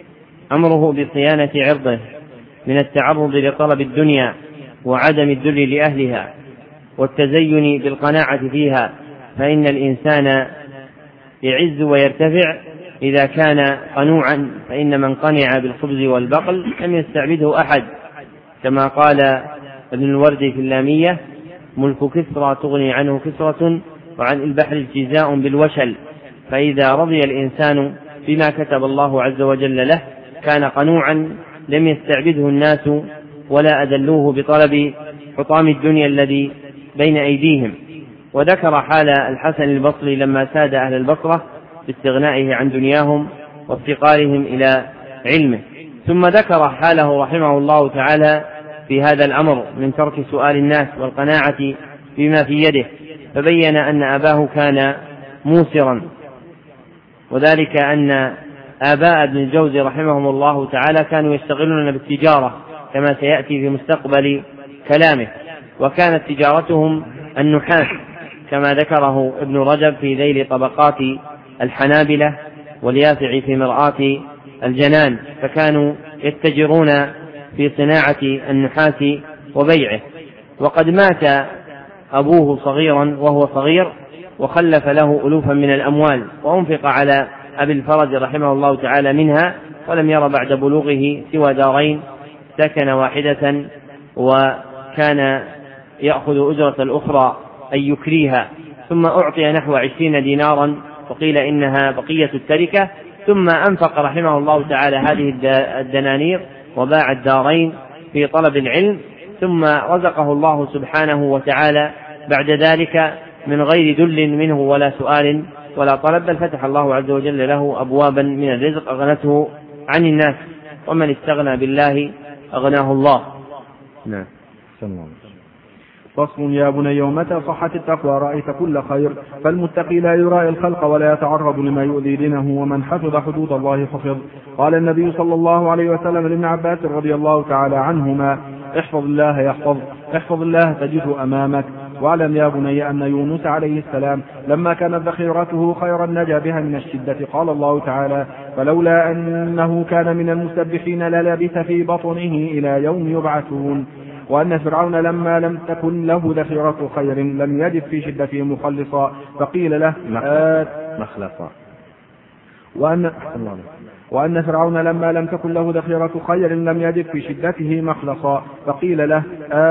أمره بصيانة عرضه من التعرض لطلب الدنيا وعدم الذل لأهلها والتزين بالقناعة فيها، فإن الإنسان يعز ويرتفع إذا كان قنوعا، فإن من قنع بالخبز والبقل لم يستعبده أحد، كما قال ابن الورد في اللامية: ملك كسرى تغني عنه كسرة، وعن البحر الجزاء بالوشل. فإذا رضي الإنسان بما كتب الله عز وجل له كان قنوعا لم يستعبده الناس ولا أدلوه بطلب حطام الدنيا الذي بين أيديهم. وذكر حال الحسن البصري لما ساد أهل البصرة باستغنائه عن دنياهم وافتقارهم إلى علمه. ثم ذكر حاله رحمه الله تعالى في هذا الأمر من ترك سؤال الناس والقناعة بما في يده، فبين أن أباه كان موسرا، وذلك أن آباء ابن الجوزي رحمهم الله تعالى كانوا يشتغلون بالتجارة كما سيأتي في مستقبل كلامه، وكانت تجارتهم النحاس كما ذكره ابن رجب في ذيل طبقات الحنابلة واليافع في مرآة الجنان، فكانوا يتجرون في صناعة النحاس وبيعه. وقد مات أبوه صغيرا وهو صغير وخلف له ألوفا من الأموال، وأنفق على أبي الفرج رحمه الله تعالى منها، ولم ير بعد بلوغه سوى دارين سكن واحدة، وكان يأخذ أجرة الأخرى أي يكريها. ثم أعطي نحو عشرين دينارا، وقيل إنها بقية التركة. ثم أنفق رحمه الله تعالى هذه الدنانير وباع الدارين في طلب العلم، ثم رزقه الله سبحانه وتعالى بعد ذلك من غير ذل منه ولا سؤال ولا طلب، بل فتح الله عز وجل له أبوابا من الرزق أغنته عن الناس، ومن استغنى بالله أغناه الله. نعم. فصل: يا بني ومتى صحت التقوى رأيت كل خير، فالمتقي لا يرائي الخلق ولا يتعرض لما يؤذي دينه، ومن حفظ حدود الله حفظ. قال النبي صلى الله عليه وسلم لابن عباس رضي الله تعالى عنهما: احفظ الله يحفظ، احفظ الله تجده أمامك. واعلم يا بني أن يونس عليه السلام لما كانت ذخيرته خيرا نجا بها من الشدة. قال الله تعالى: فلولا أنه كان من المسبحين للبث في بطنه إلى يوم يبعثون. وأن فرعون لما لم تكن له ذخيرة خير لم يجد في شدته مخلصا، فقيل له مخلصا. وأن, وأن فرعون لما لم تكن له ذخيرة خير لم يجد في شدته مخلصا، فقيل له: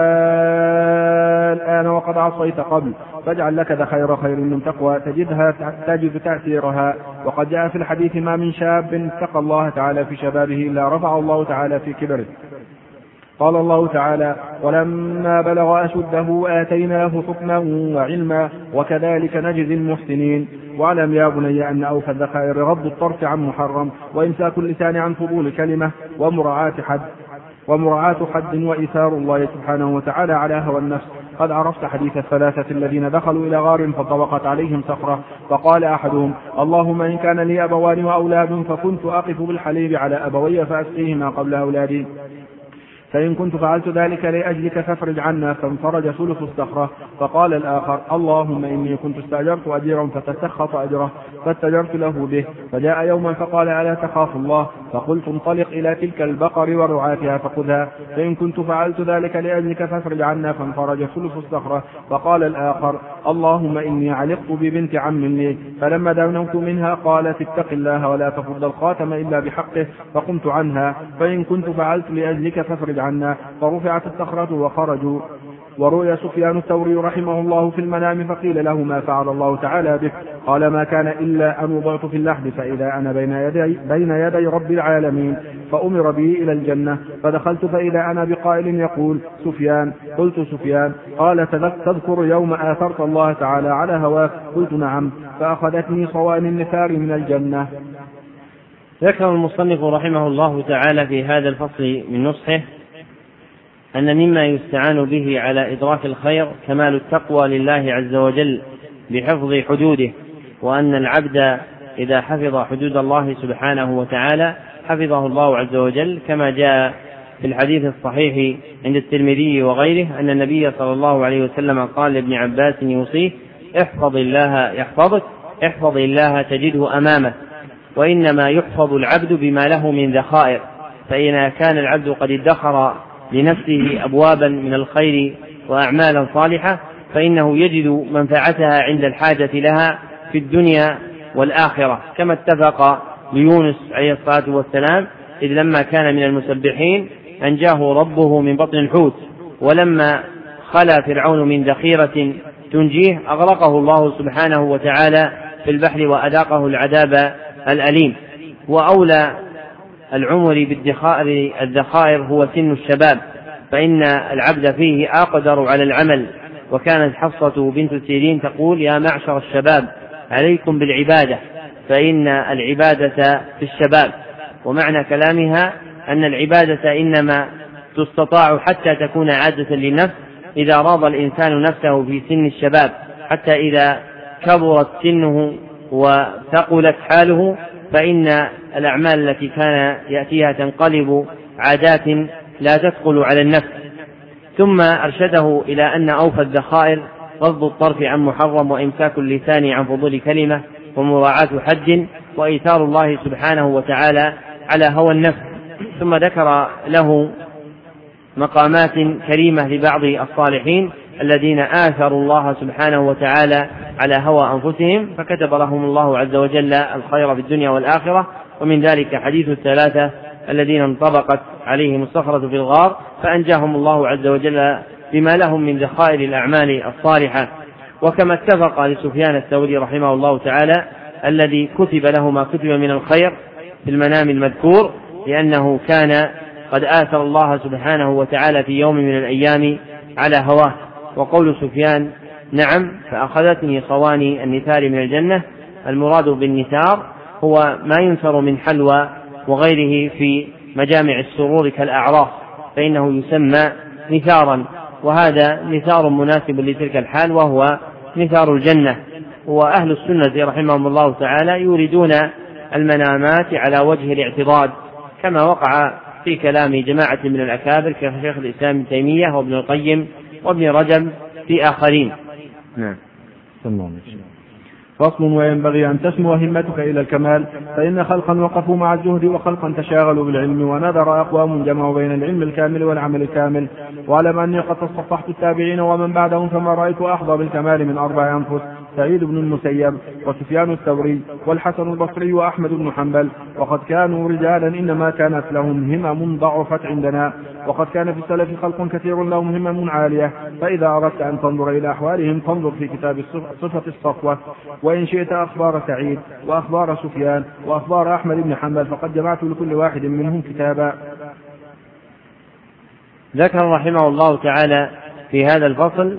الآن وقد عصيت قبل، فاجعل لك ذخير خير من تقوى تجدها تجد تأثيرها. وقد جاء في الحديث: ما من شاب اتقى الله تعالى في شبابه إلا رفع الله تعالى في كبره. قال الله تعالى: ولما بلغ أشده آتيناه حكما وعلما وكذلك نجزي المحسنين. واعلم يا بني أن أوفى الذخائر غض الطرف عن محرم، وإمساك اللسان عن فضول كلمة، ومراعاة حد ومراعاة حد وإيثار الله سبحانه وتعالى على هوى النفس. قد عرفت حديث الثلاثة الذين دخلوا إلى غار فطبقت عليهم صخرة، فقال أحدهم: اللهم إن كان لي أبوان وأولاد فكنت أقف بالحليب على أبوي فأسقيهما قبل أولادي، فإن كنت فعلت ذلك لأجلك فافرج عنا، فانفرج ثلث الصخرة. فقال الآخر: اللهم إني كنت استأجرت أجيرا فتسخط أجره فاستأجرت له به. فجاء يوما فقال: ألا تخاف الله؟ فقلت: انطلق إلى تلك البقر ورعاتها فخذها. فإن كنت فعلت ذلك لأجلك فافرج عنا، فانفرج ثلث الصخرة. فقال الآخر: اللهم إني علقت ببنت عم لي، فلما دنوت منها قالت: اتق الله ولا تفض الخاتم إلا بحقه، فقمت عنها. فإن كنت فعلت لأجلك فافرج عنا. فرفعت الصخرة وخرجوا. ورؤيا سفيان الثوري رحمه الله في المنام فقيل له: ما فعل الله تعالى به؟ قال: ما كان إلا أن وضعت في اللحد فإذا أنا بين يدي, بين يدي رب العالمين، فأمر بي إلى الجنة، فدخلت فإذا أنا بقائل يقول: سفيان. قلت: سفيان. قال: تذكر يوم آثرت الله تعالى على هواك؟ قلت: نعم. فأخذتني صوان النثار من الجنة. ذكر المصنف رحمه الله تعالى في هذا الفصل من نصحه أن مما يستعان به على إدراك الخير كمال التقوى لله عز وجل بحفظ حدوده، وأن العبد إذا حفظ حدود الله سبحانه وتعالى حفظه الله عز وجل، كما جاء في الحديث الصحيح عند الترمذي وغيره أن النبي صلى الله عليه وسلم قال لابن عباس يوصيه: احفظ الله يحفظك، احفظ الله تجده أمامك. وإنما يحفظ العبد بما له من ذخائر، فإذا كان العبد قد ادخر لنفسه أبوابا من الخير وأعمالا صالحة فإنه يجد منفعتها عند الحاجة لها في الدنيا والآخرة، كما اتفق ليونس عليه الصلاة والسلام إذ لما كان من المسبحين أنجاه ربه من بطن الحوت، ولما خلا فرعون من ذخيرة تنجيه أغرقه الله سبحانه وتعالى في البحر وأذاقه العذاب الأليم. وأولى العمر بالذخائر هو سن الشباب، فإن العبد فيه أقدر على العمل. وكانت حفصة بنت سيرين تقول: يا معشر الشباب عليكم بالعبادة، فإن العبادة في الشباب. ومعنى كلامها أن العبادة إنما تستطاع حتى تكون عادة للنفس إذا راض الإنسان نفسه في سن الشباب، حتى إذا كبرت سنه وثقلت حاله فإن الأعمال التي كان يأتيها تنقلب عادات لا تثقل على النفس. ثم أرشده إلى أن أوفى الذخائر غض الطرف عن محرم، وإمساك اللسان عن فضول كلمة، ومراعاة حج، وإيثار الله سبحانه وتعالى على هوى النفس. ثم ذكر له مقامات كريمة لبعض الصالحين الذين آثروا الله سبحانه وتعالى على هوى أنفسهم فكتب لهم الله عز وجل الخير في الدنيا والآخرة. ومن ذلك حديث الثلاثة الذين انطبقت عليهم الصخرة في الغار فأنجاهم الله عز وجل بما لهم من ذخائر الأعمال الصالحة. وكما اتفق لسفيان الثوري رحمه الله تعالى الذي كتب له ما كتب من الخير في المنام المذكور، لأنه كان قد آثر الله سبحانه وتعالى في يوم من الأيام على هواه. وقول سفيان: نعم فأخذتني صواني النثار من الجنة، المراد بالنثار هو ما ينثر من حلوى وغيره في مجامع السرور كالأعراس، فإنه يسمى نثارا، وهذا نثار مناسب لتلك الحال وهو نثار الجنة. وأهل السنة رحمهم الله تعالى يريدون المنامات على وجه الاعتضاد، كما وقع في كلام جماعة من الأكابر كشيخ الإسلام ابن تيمية وابن القيم وابن رجب في آخرين. نعم. فصل: وينبغي أن تسمو همتك إلى الكمال، فإن خلقا وقفوا مع الزهد وخلقا تشاغلوا بالعلم، ونذر أقوام جمعوا بين العلم الكامل والعمل الكامل. واعلم أني قد تصفحت التابعين ومن بعدهم فما رأيت أحظى بالكمال من أربع أنفس: سعيد بن المسيب وسفيان الثوري والحسن البصري وأحمد بن حنبل، وقد كانوا رجالا إنما كانت لهم همم ضعفت عندنا، وقد كان في السلف خلق كثير لهم همم عالية. فإذا أردت أن تنظر إلى أحوالهم فانظر في كتاب صفة الصفوة، وإن شئت أخبار سعيد وأخبار سفيان وأخبار أحمد بن حنبل، فقد جمعت لكل واحد منهم كتابا. ذكر رحمه الله تعالى في هذا الفصل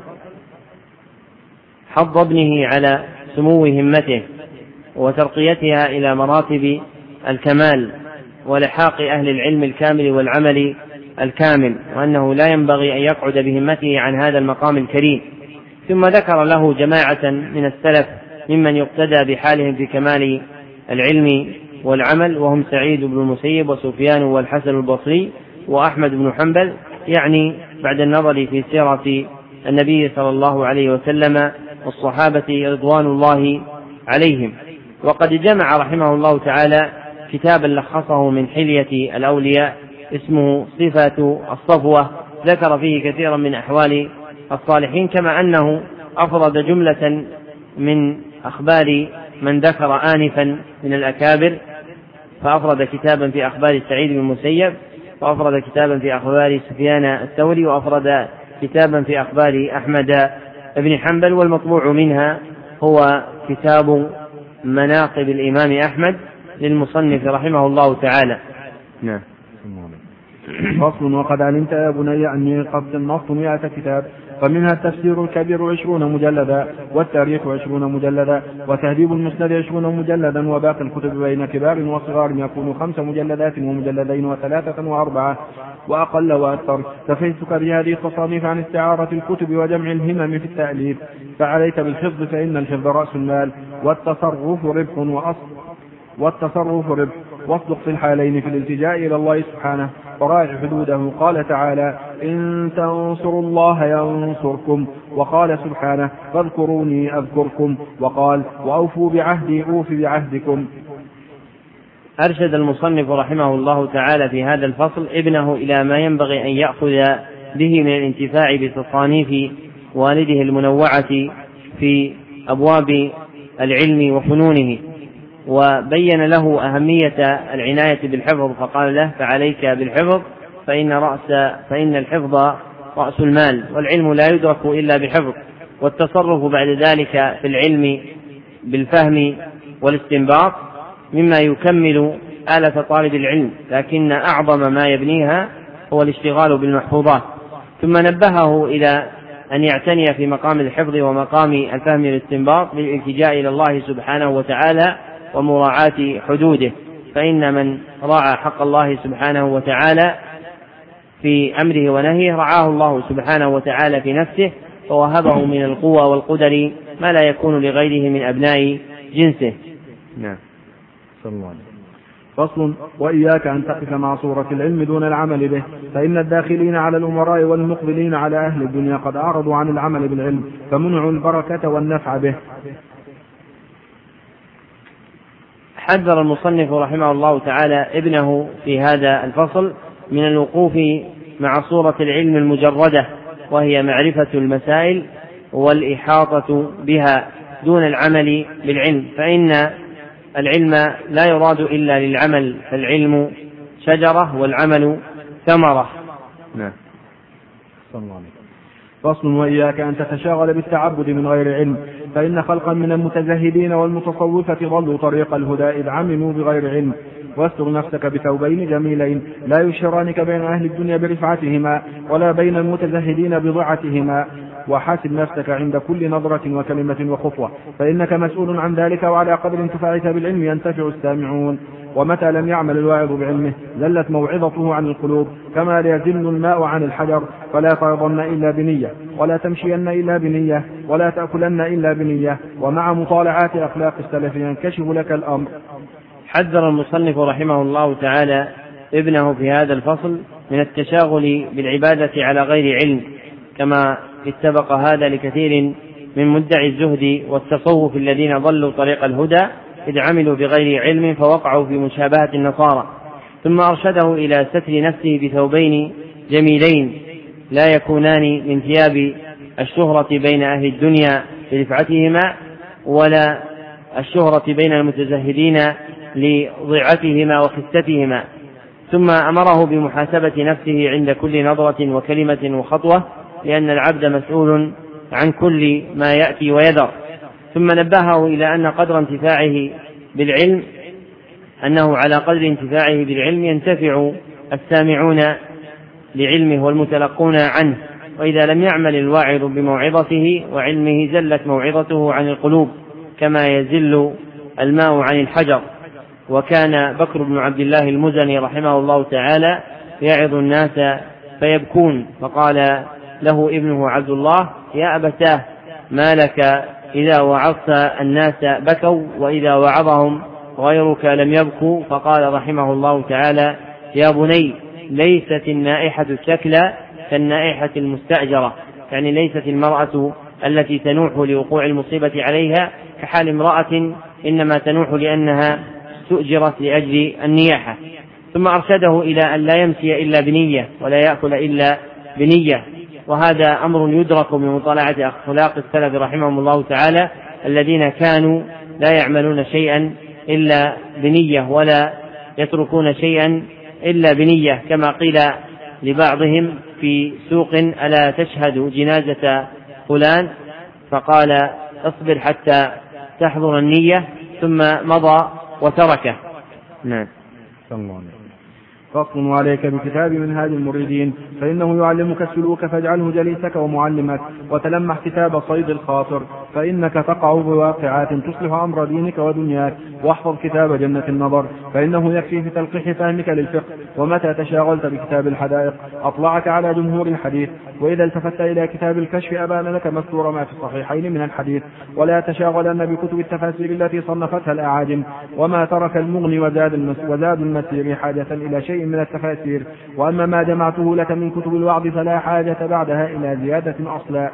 حض ابنه على سمو همته وترقيتها إلى مراتب الكمال ولحاق أهل العلم الكامل والعمل الكامل، وأنه لا ينبغي أن يقعد بهمته عن هذا المقام الكريم. ثم ذكر له جماعة من السلف ممن يقتدى بحالهم في كمال العلم والعمل، وهم سعيد بن المسيب وسفيان والحسن البصري وأحمد بن حنبل، يعني بعد النظر في سيرة النبي صلى الله عليه وسلم والصحابة رضوان الله عليهم. وقد جمع رحمه الله تعالى كتابا لخصه من حلية الأولياء اسمه صفة الصفوة، ذكر فيه كثيرا من أحوال الصالحين، كما أنه أفرد جملة من أخبار من ذكر آنفا من الأكابر، فأفرد كتابا في أخبار سعيد بن المسيب، وأفرد كتابا في أخبار سفيان الثوري، وأفرد كتابا في أخبار أحمد بن حنبل، والمطبوع منها هو كتاب مناقب الإمام أحمد للمصنف رحمه الله تعالى. نعم. فصل. وقد علمت يا بني أني قد صنفت مئة كتاب، فمنها التفسير الكبير عشرون مجلدا، والتاريخ عشرون مجلدا، وتهذيب المسند عشرون مجلدا، وباقي الكتب بين كبار وصغار يكون خمس مجلدات ومجلدين وثلاثة وأربعة وأقل وأكثر. كفيتك بهذه التصانيف عن استعارة الكتب وجمع الهمم في التأليف، فعليك بالحفظ، فإن الحفظ رأس المال، والتصرف ربح وأصل والتصرف ربح واصدق في الحالين في الالتجاء إلى الله سبحانه وراعي حدوده. قال تعالى: إن تنصروا الله ينصركم، وقال سبحانه: فاذكروني أذكركم، وقال: وأوفوا بعهدي أوف بعهدكم. أرشد المصنف رحمه الله تعالى في هذا الفصل ابنه إلى ما ينبغي أن يأخذ به من الانتفاع بتصانيف والده المنوعة في أبواب العلم وفنونه، وبين له أهمية العناية بالحفظ، فقال له: فعليك بالحفظ، فإن رأس فإن الحفظ رأس المال، والعلم لا يدرك إلا بحفظ. والتصرف بعد ذلك في العلم بالفهم والاستنباط مما يكمل آلة طالب العلم، لكن أعظم ما يبنيها هو الاشتغال بالمحفوظات. ثم نبهه إلى أن يعتني في مقام الحفظ ومقام الفهم والاستنباط بالالتجاء إلى الله سبحانه وتعالى ومراعاة حدوده، فإن من راعى حق الله سبحانه وتعالى في أمره ونهيه رعاه الله سبحانه وتعالى في نفسه، فوهبه من القوة والقدر ما لا يكون لغيره من أبناء جنسه. نعم. فصل. وإياك أن تقف مع صورة العلم دون العمل به، فإن الداخلين على الأمراء والمقبلين على أهل الدنيا قد أعرضوا عن العمل بالعلم، فمنعوا البركة والنفع به. حذر المصنف رحمه الله تعالى ابنه في هذا الفصل من الوقوف مع صورة العلم المجردة، وهي معرفة المسائل والإحاطة بها دون العمل بالعلم، فإن العلم لا يراد إلا للعمل، فالعلم شجرة والعمل ثمرة. نعم. فصل. وإياك أن تتشاغل بالتعبد من غير علم، فإن خلقا من المتزهدين والمتصوفة ضلوا طريق الهدى إذ عملوا بغير علم. واستر نفسك بثوبين جميلين لا يشيرانك بين أهل الدنيا برفعتهما ولا بين المتزهدين بضعتهما، وحاسب نفسك عند كل نظرة وكلمة وخطوة، فإنك مسؤول عن ذلك، وعلى قدر انتفاعك بالعلم ينتفع السامعون. ومتى لم يعمل الواعظ بعلمه زلت موعظته عن القلوب، كما يزل الماء عن الحجر. فلا ترضن إلا بنية، ولا تمشين إلا بنية، ولا تأكلن إلا بنية، ومع مطالعات أخلاق السلف ينكشف لك الأمر. حذر المصنف رحمه الله تعالى ابنه في هذا الفصل من التشاغل بالعبادة على غير علم، كما اتبق هذا لكثير من مدعي الزهد والتصوف الذين ضلوا طريق الهدى إذ عملوا بغير علم فوقعوا في مشابهة النصارى. ثم أرشده إلى ستر نفسه بثوبين جميلين لا يكونان من ثياب الشهرة بين أهل الدنيا برفعتهما، ولا الشهرة بين المتزهدين لضعتهما وخستهما. ثم أمره بمحاسبة نفسه عند كل نظرة وكلمة وخطوة، لأن العبد مسؤول عن كل ما يأتي ويذر. ثم نبهه إلى أن قدر انتفاعه بالعلم أنه على قدر انتفاعه بالعلم ينتفع السامعون لعلمه والمتلقون عنه، وإذا لم يعمل الواعظ بموعظته وعلمه زلت موعظته عن القلوب كما يزل الماء عن الحجر. وكان بكر بن عبد الله المزني رحمه الله تعالى يعظ الناس فيبكون، فقال له ابنه عبد الله: يا أبتاه، ما لك إذا وعظت الناس بكوا وإذا وعظهم غيرك لم يبكوا؟ فقال رحمه الله تعالى: يا بني، ليست النائحة الشكلى كالنائحة المستأجرة، يعني ليست المرأة التي تنوح لوقوع المصيبة عليها كحال امرأة إنما تنوح لأنها استؤجرت لأجل النياحة. ثم أرشده إلى أن لا يمشي إلا بنية ولا يأكل إلا بنية، وهذا أمر يدرك بمطالعة أخلاق السلف رحمهم الله تعالى الذين كانوا لا يعملون شيئا إلا بنية ولا يتركون شيئا إلا بنية، كما قيل لبعضهم في سوق: ألا تشهد جنازة فلان؟ فقال: اصبر حتى تحضر النية، ثم مضى وتركه. نعم. فصل: وعليك بكتاب منهاج المريدين فإنه يعلمك السلوك فاجعله جليسك ومعلمك، وتلمح كتاب صيد الخاطر فإنك تقع بواقعات تصلح أمر دينك ودنياك، واحفظ كتاب جنة النظر فإنه يكفي في تلقيح فهمك للفقه، ومتى تشاغلت بكتاب الحدائق أطلعك على جمهور الحديث، وإذا التفت إلى كتاب الكشف أبان لك مذكور ما في الصحيحين من الحديث، ولا تشاغلن بكتب التفاسير التي صنفتها الأعاجم، وما ترك المغني وزاد وزاد المسير حاجة إلى شيء من التفاسير، وأما ما جمعته لك من كتب الوعظ فلا حاجة بعدها إلى زيادة أصلا.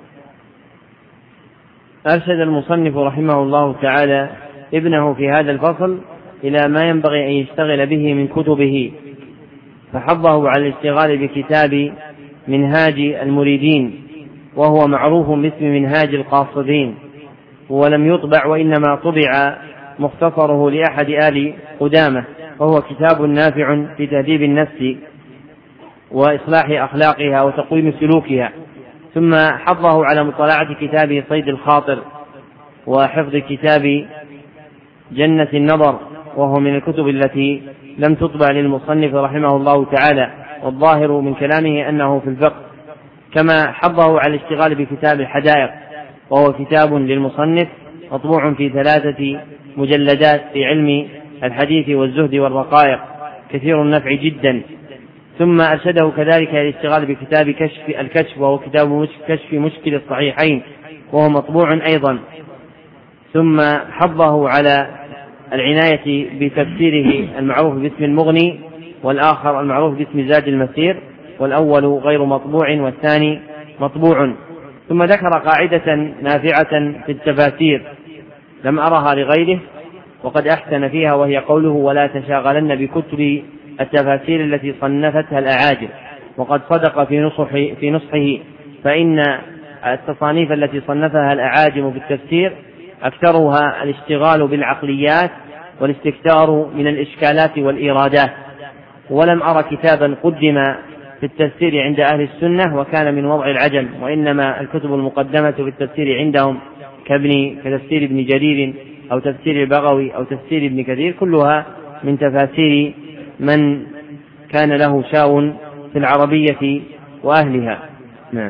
أرشد المصنف رحمه الله تعالى ابنه في هذا الفصل إلى ما ينبغي أن يشتغل به من كتبه، فحضه على الاشتغال بكتاب منهاج المريدين، وهو معروف باسم منهاج القاصدين، ولم يطبع وإنما طبع مختصره لأحد آل قدامة، وهو كتاب نافع في تهذيب النفس وإصلاح أخلاقها وتقويم سلوكها. ثم حضه على مطالعة كتاب صيد الخاطر وحفظ كتاب جنة النظر، وهو من الكتب التي لم تطبع للمصنف رحمه الله تعالى، والظاهر من كلامه أنه في الفقه. كما حضه على الاشتغال بكتاب الحدائق، وهو كتاب للمصنف مطبوع في ثلاثة مجلدات في علم الحديث والزهد والرقائق، كثير النفع جدا. ثم أرشده كذلك إلى الاشتغال بكتاب كشف الكشف، وهو كتاب كشف مشكل الصحيحين، وهو مطبوع أيضا. ثم حضه على العناية بتفسيره المعروف باسم المغني، والآخر المعروف باسم زاد المسير، والأول غير مطبوع والثاني مطبوع. ثم ذكر قاعدة نافعة في التفاسير لم أرها لغيره وقد أحسن فيها، وهي قوله: ولا تشاغلن بكتب التفاسير التي صنفتها الأعاجم. وقد صدق في نصحه, في نصحه فإن التصانيف التي صنفها الأعاجم في التفسير أكثرها الاشتغال بالعقليات والاستكثار من الإشكالات والإيرادات، ولم أرى كتابا قدم في التفسير عند أهل السنة وكان من وضع العجم، وإنما الكتب المقدمة في التفسير عندهم كابن كتفسير ابن جرير أو تفسير البغوي أو تفسير ابن كثير، كلها من تفاسير من كان له شاء في العربية وأهلها. نعم.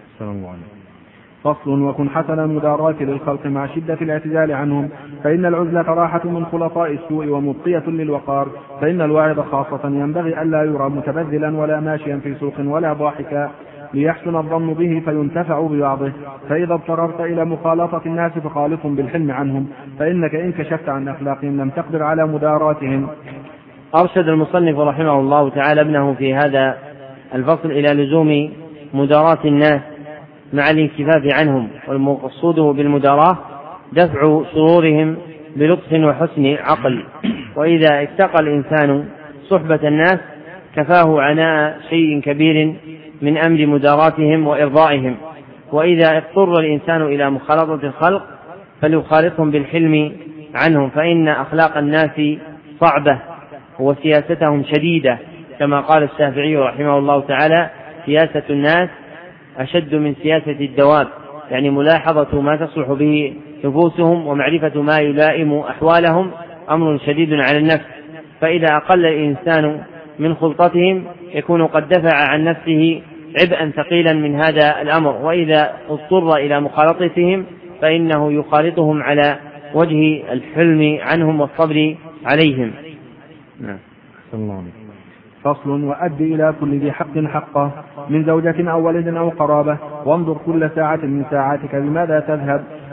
فصل: وكن حسن المداراة للخلق مع شدة الاعتزال عنهم، فإن العزلة راحة من خلطاء السوء ومبقية للوقار، فإن الواعظ خاصة ينبغي ألا يرى متبذلا ولا ماشيا في سوق ولا ضاحكا، ليحسن الظن به فينتفع بوعظه. فإذا اضطررت إلى مخالطة الناس فخالطهم بالحلم عنهم، فإنك إن كشفت عن أخلاقهم لم تقدر على مداراتهم. أرشد المصنف رحمه الله تعالى ابنه في هذا الفصل إلى لزوم مداراة الناس مع الانكفاف عنهم، والمقصود بالمداراة دفع شرورهم بلطف وحسن عقل. وإذا اتقى الإنسان صحبة الناس كفاه عناء شيء كبير من أمر مداراتهم وإرضائهم. وإذا اضطر الإنسان إلى مخالطة الخلق فليخالطهم بالحلم عنهم، فإن أخلاق الناس صعبة وسياستهم شديدة، كما قال الشافعي رحمه الله تعالى: سياسة الناس أشد من سياسة الدواب، يعني ملاحظة ما تصلح به نفوسهم ومعرفة ما يلائم أحوالهم أمر شديد على النفس. فإذا أقل الإنسان من خلطتهم يكون قد دفع عن نفسه عبئا ثقيلا من هذا الأمر، وإذا اضطر إلى مخالطتهم فإنه يخالطهم على وجه الحلم عنهم والصبر عليهم. نعم. فصل: وأد إلى كل ذي حق حقه من زوجة أو ولد أو قرابة، وانظر كل ساعة من ساعاتك بماذا تذهب،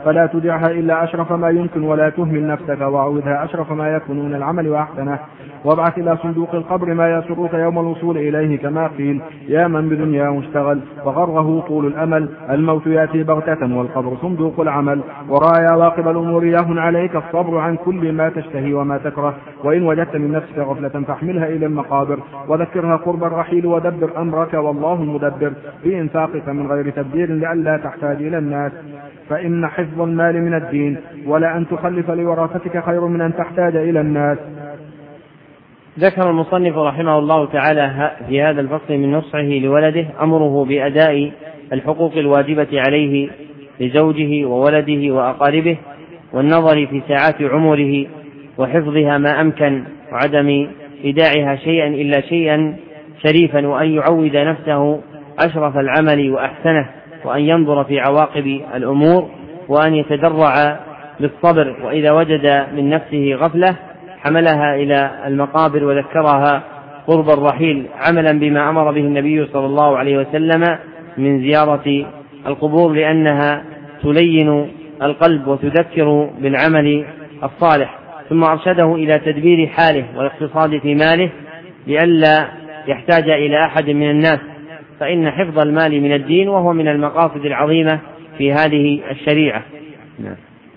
فلا تدعها إلا أشرف ما يمكن ولا تهمل نفسك، وعوذها أشرف ما يكون من العمل وأحسنه. وابعث إلى صندوق القبر ما يسرك يوم الوصول إليه، كما قيل يا من بدنيا مشتغل وغره طول الأمل، الموت يأتي بغتة والقبر صندوق العمل. ورأى عواقب الأمور يهن عليك الصبر عن كل ما تشتهي وما تكره، وإن وجدت من نفسك غفلة فاحملها إلى المقابر، وذكرها قرب الرحيل ودبر أمرك والله المدبر بإنفاقك من غير تبدير لئلا تحتاج إلى الناس، فإن حفظ المال من الدين، ولا أن تخلف لوراثتك خير من أن تحتاج إلى الناس. ذكر المصنف رحمه الله تعالى في هذا الفصل من نصحه لولده أمره بأداء الحقوق الواجبة عليه لزوجه وولده وأقاربه، والنظر في ساعات عمره وحفظها ما أمكن، وعدم إيداعها شيئا إلا شيئا شريفا، وأن يعود نفسه أشرف العمل وأحسنه، وأن ينظر في عواقب الأمور، وأن يتدرع بالصبر، وإذا وجد من نفسه غفلة حملها إلى المقابر وذكرها قرب الرحيل، عملا بما أمر به النبي صلى الله عليه وسلم من زيارة القبور، لأنها تلين القلب وتذكر بالعمل الصالح. ثم أرشده إلى تدبير حاله والاقتصاد في ماله لئلا يحتاج إلى أحد من الناس، فإن حفظ المال من الدين، وهو من المقاصد العظيمة في هذه الشريعة. نعم.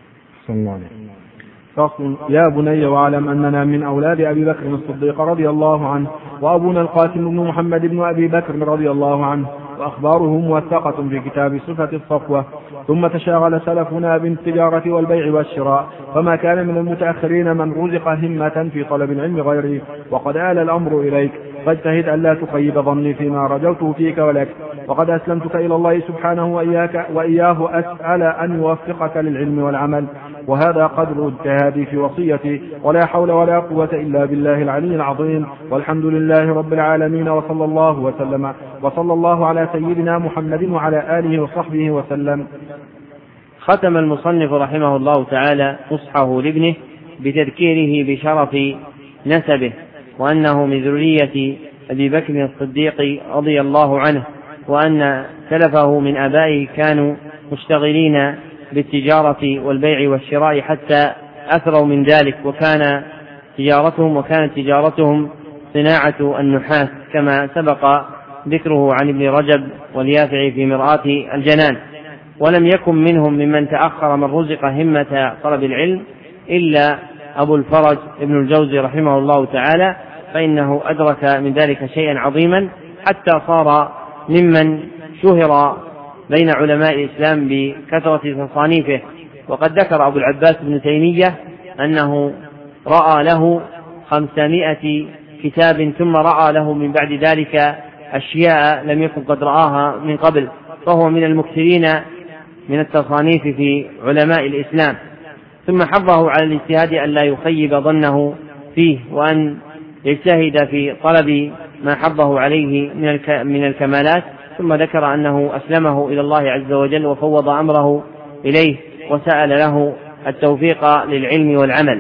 فصل. يا بني واعلم أننا من أولاد أبي بكر الصديق رضي الله عنه، وأبونا القاسم بن محمد بن أبي بكر رضي الله عنه، وأخباره موثقة في كتاب صفة الصفوة. ثم تشاغل سلفنا بالتجارة والبيع والشراء، فما كان من المتأخرين من رزق همة في طلب العلم غيره، وقد آل الأمر إليك، فاجتهد ألا تخيب ظني فيما رجوته فيك ولك، وقد أسلمتك إلى الله سبحانه وإياك وإياه أسأل أن يوفقك للعلم والعمل، وهذا قدر اجتهادي في وصيتي، ولا حول ولا قوة إلا بالله العلي العظيم، والحمد لله رب العالمين، وصلى الله وسلم وصلى الله على سيدنا محمد وعلى آله وصحبه وسلم. ختم المصنف رحمه الله تعالى نصحه لابنه بتذكيره بشرف نسبه، وأنه من ذرية أبي بكر الصديق رضي الله عنه، وأن سلفه من آبائه كانوا مشتغلين بالتجارة والبيع والشراء حتى أثروا من ذلك، وكان تجارتهم وكانت تجارتهم صناعة النحاس، كما سبق ذكره عن ابن رجب واليافعي في مرآة الجنان. ولم يكن منهم ممن تأخر من رزق همة طلب العلم إلا أبو الفرج ابن الجوزي رحمه الله تعالى، فإنه أدرك من ذلك شيئا عظيما، حتى صار ممن شهر بين علماء الإسلام بكثرة تصانيفه. وقد ذكر أبو العباس بن تيمية أنه رأى له خمسمائة كتاب، ثم رأى له من بعد ذلك أشياء لم يكن قد رآها من قبل، فهو من المكثرين من التصانيف في علماء الإسلام. ثم حضه على الاجتهاد أن لا يخيب ظنه فيه، وأن يجتهد في طلب ما حضه عليه من الكمالات. ثم ذكر أنه أسلمه إلى الله عز وجل وفوض أمره إليه، وسأل له التوفيق للعلم والعمل.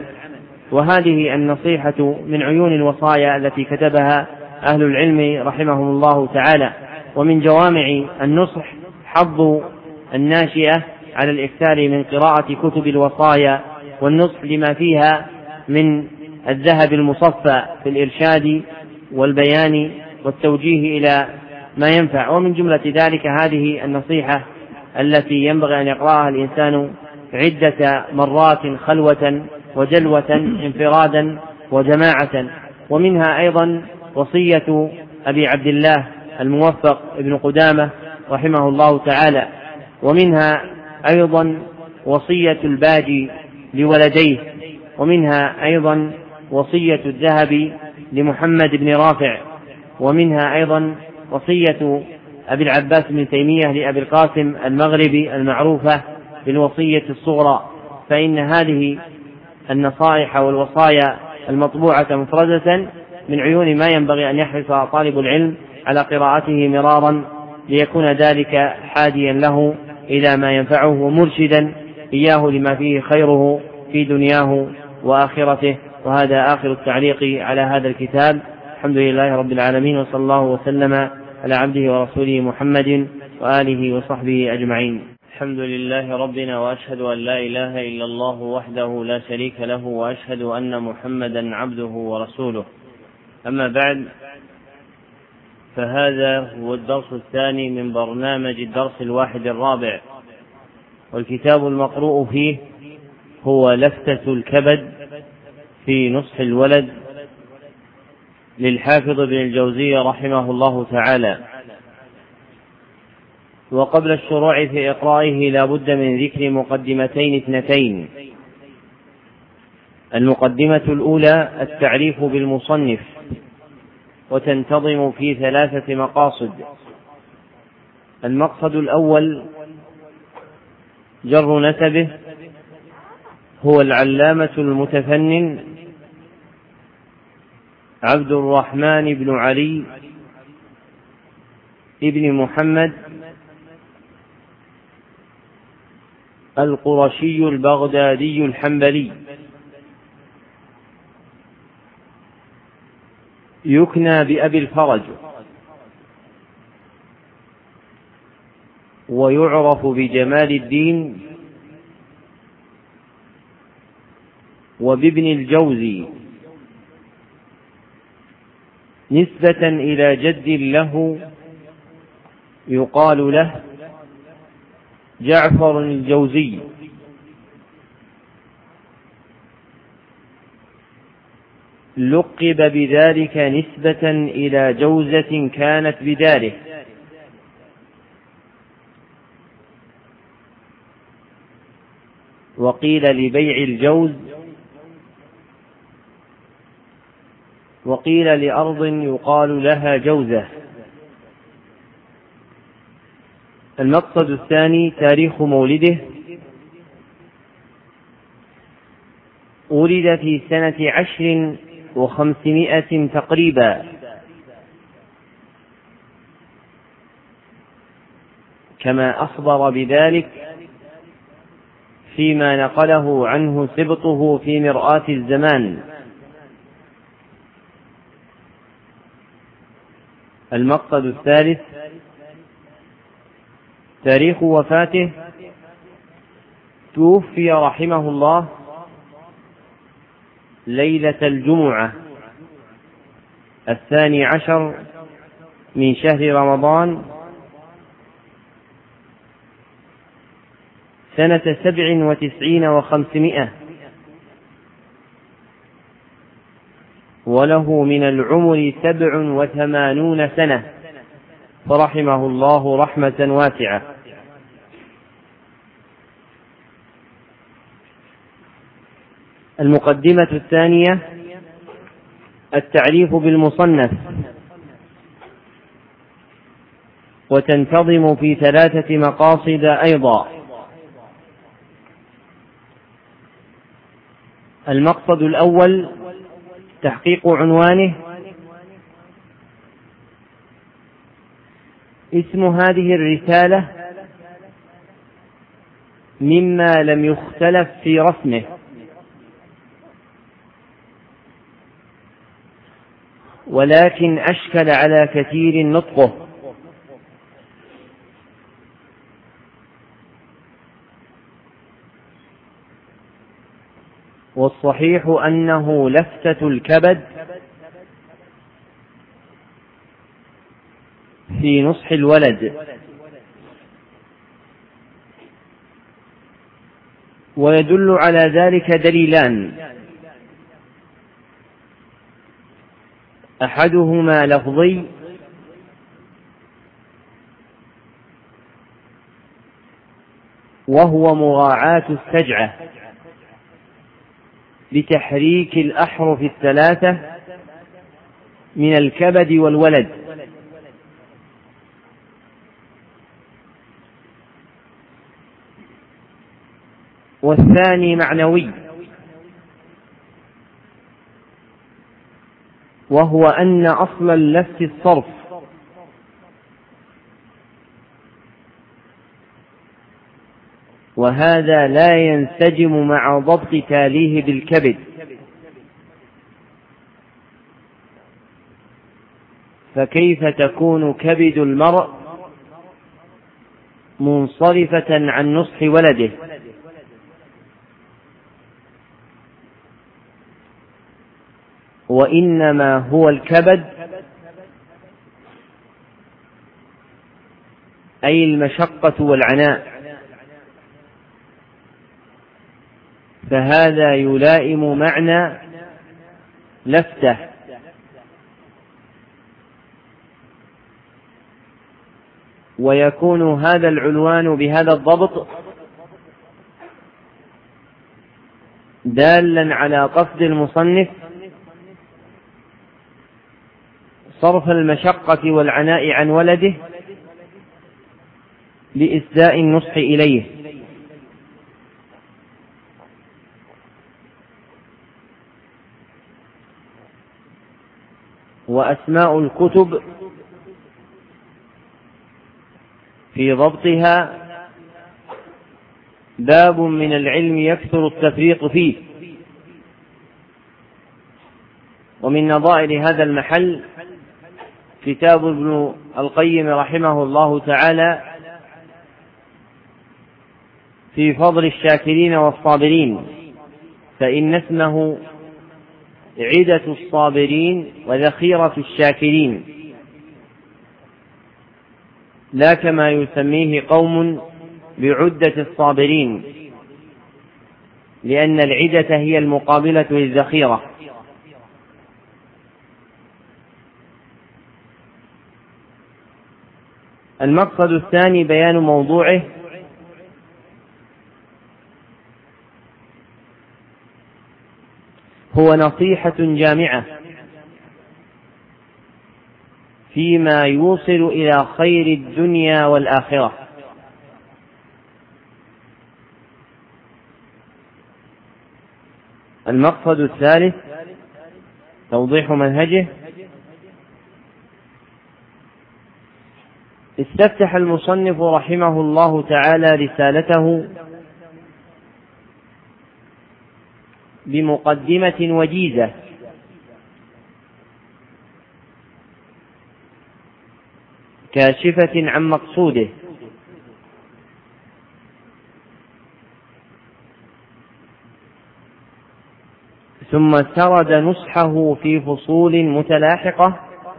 وهذه النصيحة من عيون الوصايا التي كتبها أهل العلم رحمهم الله تعالى. ومن جوامع النصح حض الناشئة على الإكثار من قراءة كتب الوصايا والنصح لما فيها من الذهب المصفى في الإرشاد والبيان والتوجيه إلى ما ينفع. ومن جملة ذلك هذه النصيحة التي ينبغي أن يقرأها الإنسان عدة مرات خلوة وجلوة انفرادا وجماعة. ومنها أيضا وصية أبي عبد الله الموفق ابن قدامة رحمه الله تعالى. ومنها أيضا وصية الباجي لولديه. ومنها أيضا وصية الذهب لمحمد بن رافع. ومنها أيضا وصية أبي العباس بن تيمية لأبي القاسم المغربي المعروفة بالوصية الصغرى. فإن هذه النصائح والوصايا المطبوعة مفردة من عيون ما ينبغي أن يحرص طالب العلم على قراءته مرارا، ليكون ذلك حاديا له إلى ما ينفعه ومرشدا إياه لما فيه خيره في دنياه وآخرته. وهذا آخر التعليق على هذا الكتاب. الحمد لله رب العالمين، وصلى الله وسلم على عبده ورسوله محمد وآله وصحبه أجمعين. الحمد لله ربنا، وأشهد أن لا إله إلا الله وحده لا شريك له، وأشهد أن محمدا عبده ورسوله. أما بعد، فهذا هو الدرس الثاني من برنامج الدرس الواحد الرابع، والكتاب المقروء فيه هو لفتة الكبد في نصح الولد للحافظ ابن الجوزي رحمه الله تعالى. وقبل الشروع في إقرائه لا بد من ذكر مقدمتين اثنتين. المقدمة الأولى التعريف بالمصنف، وتنتظم في ثلاثة مقاصد. المقصد الأول جر نسبه، هو العلامة المتفنن عبد الرحمن بن علي ابن محمد القرشي البغدادي الحنبلي، يكنى بأبي الفرج، ويعرف بجمال الدين وبابن الجوزي، نسبة إلى جد له يقال له جعفر الجوزي. لقب بذلك نسبة إلى جوزة كانت بداره، وقيل لبيع الجوز، وقيل لأرض يقال لها جوزة. المقصد الثاني تاريخ مولده، ولد في سنة عشر وخمسمائة تقريبا، كما أخبر بذلك فيما نقله عنه سبطه في مرآة الزمان. المقصد الثالث تاريخ وفاته، توفي رحمه الله ليلة الجمعة الثاني عشر من شهر رمضان سنة سبع وتسعين وخمسمائة، وله من العمر سبع وثمانون سنة، فرحمه الله رحمة واسعة. المقدمة الثانية التعريف بالمصنف، وتنتظم في ثلاثة مقاصد أيضا. المقصد الأول تحقيق عنوانه. اسم هذه الرسالة مما لم يختلف في رسمه، ولكن أشكل على كثير نطقه، والصحيح أنه لفتة الكبد في نصح الولد. ويدل على ذلك دليلان، أحدهما لفظي، وهو مراعاة السجعة بتحريك الأحرف الثلاثة من الكبد والولد. والثاني معنوي، وهو أن أصل اللفت الصرف، وهذا لا ينسجم مع ضبط تاليه بالكبد، فكيف تكون كبد المرء منصرفة عن نصح ولده، وإنما هو الكبد أي المشقة والعناء، فهذا يلائم معنى لفته، ويكون هذا العنوان بهذا الضبط دالا على قصد المصنف صرف المشقة والعناء عن ولده لإسداء النصح إليه. وأسماء الكتب في ضبطها باب من العلم يكثر التفريط فيه. ومن نظائر هذا المحل كتاب ابن القيم رحمه الله تعالى في فضل الشاكرين والصابرين، فإن اسمه عدة الصابرين وذخيرة الشاكرين، لا كما يسميه قوم بعدة الصابرين، لأن العدة هي المقابلة للذخيرة. المقصد الثاني بيان موضوعه، هو نصيحة جامعة فيما يوصل إلى خير الدنيا والآخرة. المقصد الثالث توضيح منهجه. استفتح المصنف رحمه الله تعالى رسالته بمقدمة وجيزة كاشفة عن مقصوده، ثم سرد نصحه في فصول متلاحقة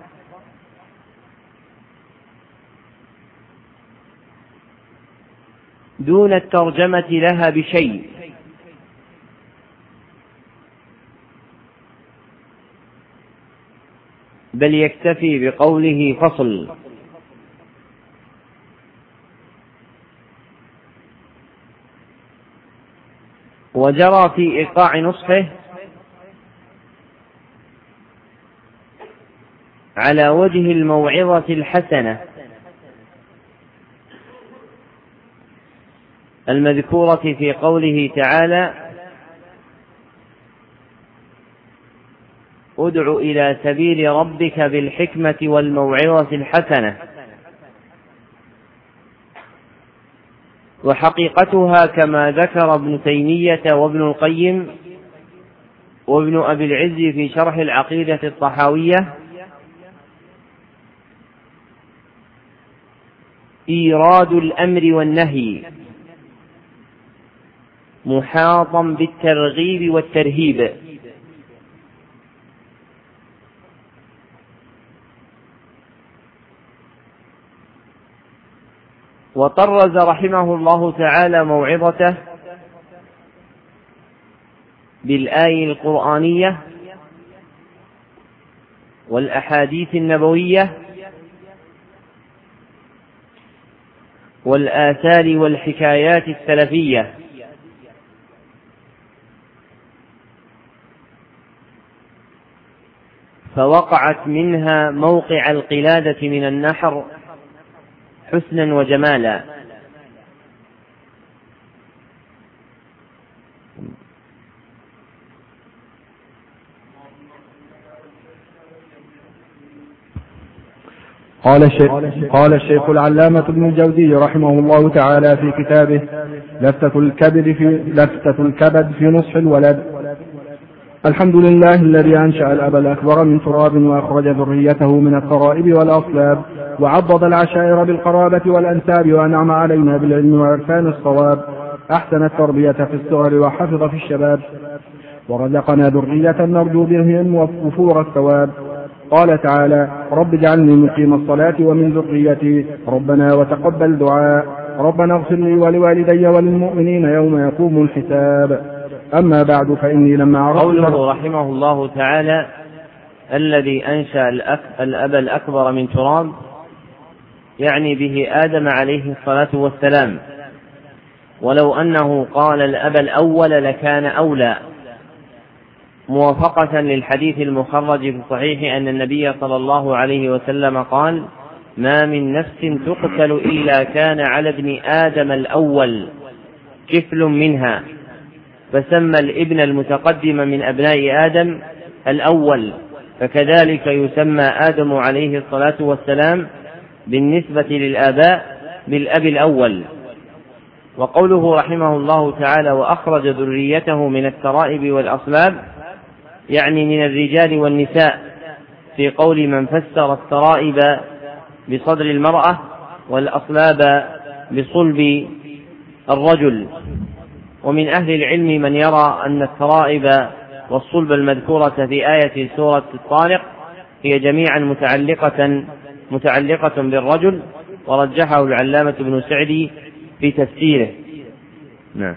دون الترجمة لها بشيء، بل يكتفي بقوله فصل. وجرى في إيقاع نصحه على وجه الموعظة الحسنة المذكورة في قوله تعالى: ادع إلى سبيل ربك بالحكمة والموعظة الحسنة. وحقيقتها كما ذكر ابن تيمية وابن القيم وابن أبي العز في شرح العقيدة الطحاوية إيراد الأمر والنهي محاطا بالترغيب والترهيب، وطرز رحمه الله تعالى موعظته بالآية القرآنية والأحاديث النبوية والآثار والحكايات السلفية، فوقعت منها موقع القلادة من النحر حسنا وجمالا. قال الشيخ, قال الشيخ العلامة ابن الجوزي رحمه الله تعالى في كتابه لفتة الكبد في, لفتة الكبد في نصح الولد: الحمد لله الذي أنشأ الأب الأكبر من تراب وأخرج ذريته من الترائب والأصلاب وعضد العشائر بالقرابة والأنساب وأنعم علينا بالعلم وعرفان الصواب. أحسن التربية في الصغر وحفظ في الشباب ورزقنا ذرية نرجو بهم وفور الثواب. قال تعالى: رب اجعلني مقيم الصلاة ومن ذريتي ربنا وتقبل دعاء ربنا اغفر لي ولوالدي وللمؤمنين يوم يقوم الحساب. أما بعد فإني لما عرفت قوله رحمه الله تعالى: الذي أنشأ الأب الأكبر من تراب، يعني به آدم عليه الصلاة والسلام، ولو أنه قال الأب الأول لكان أولى، موافقة للحديث المخرج في الصحيح أن النبي صلى الله عليه وسلم قال: ما من نفس تقتل إلا كان على ابن آدم الأول كفل منها، فسمى الابن المتقدم من أبناء آدم الأول، فكذلك يسمى آدم عليه الصلاة والسلام بالنسبة للآباء بالأب الأول. وقوله رحمه الله تعالى: وأخرج ذريته من الترائب والأصلاب، يعني من الرجال والنساء، في قول من فسر الترائب بصدر المرأة والأصلاب بصلب الرجل. ومن أهل العلم من يرى أن الترائب والصلب المذكورة في آية سورة الطارق هي جميعا متعلقة متعلقة بالرجل، ورجحه العلامة ابن سعدي في تفسيره. نعم.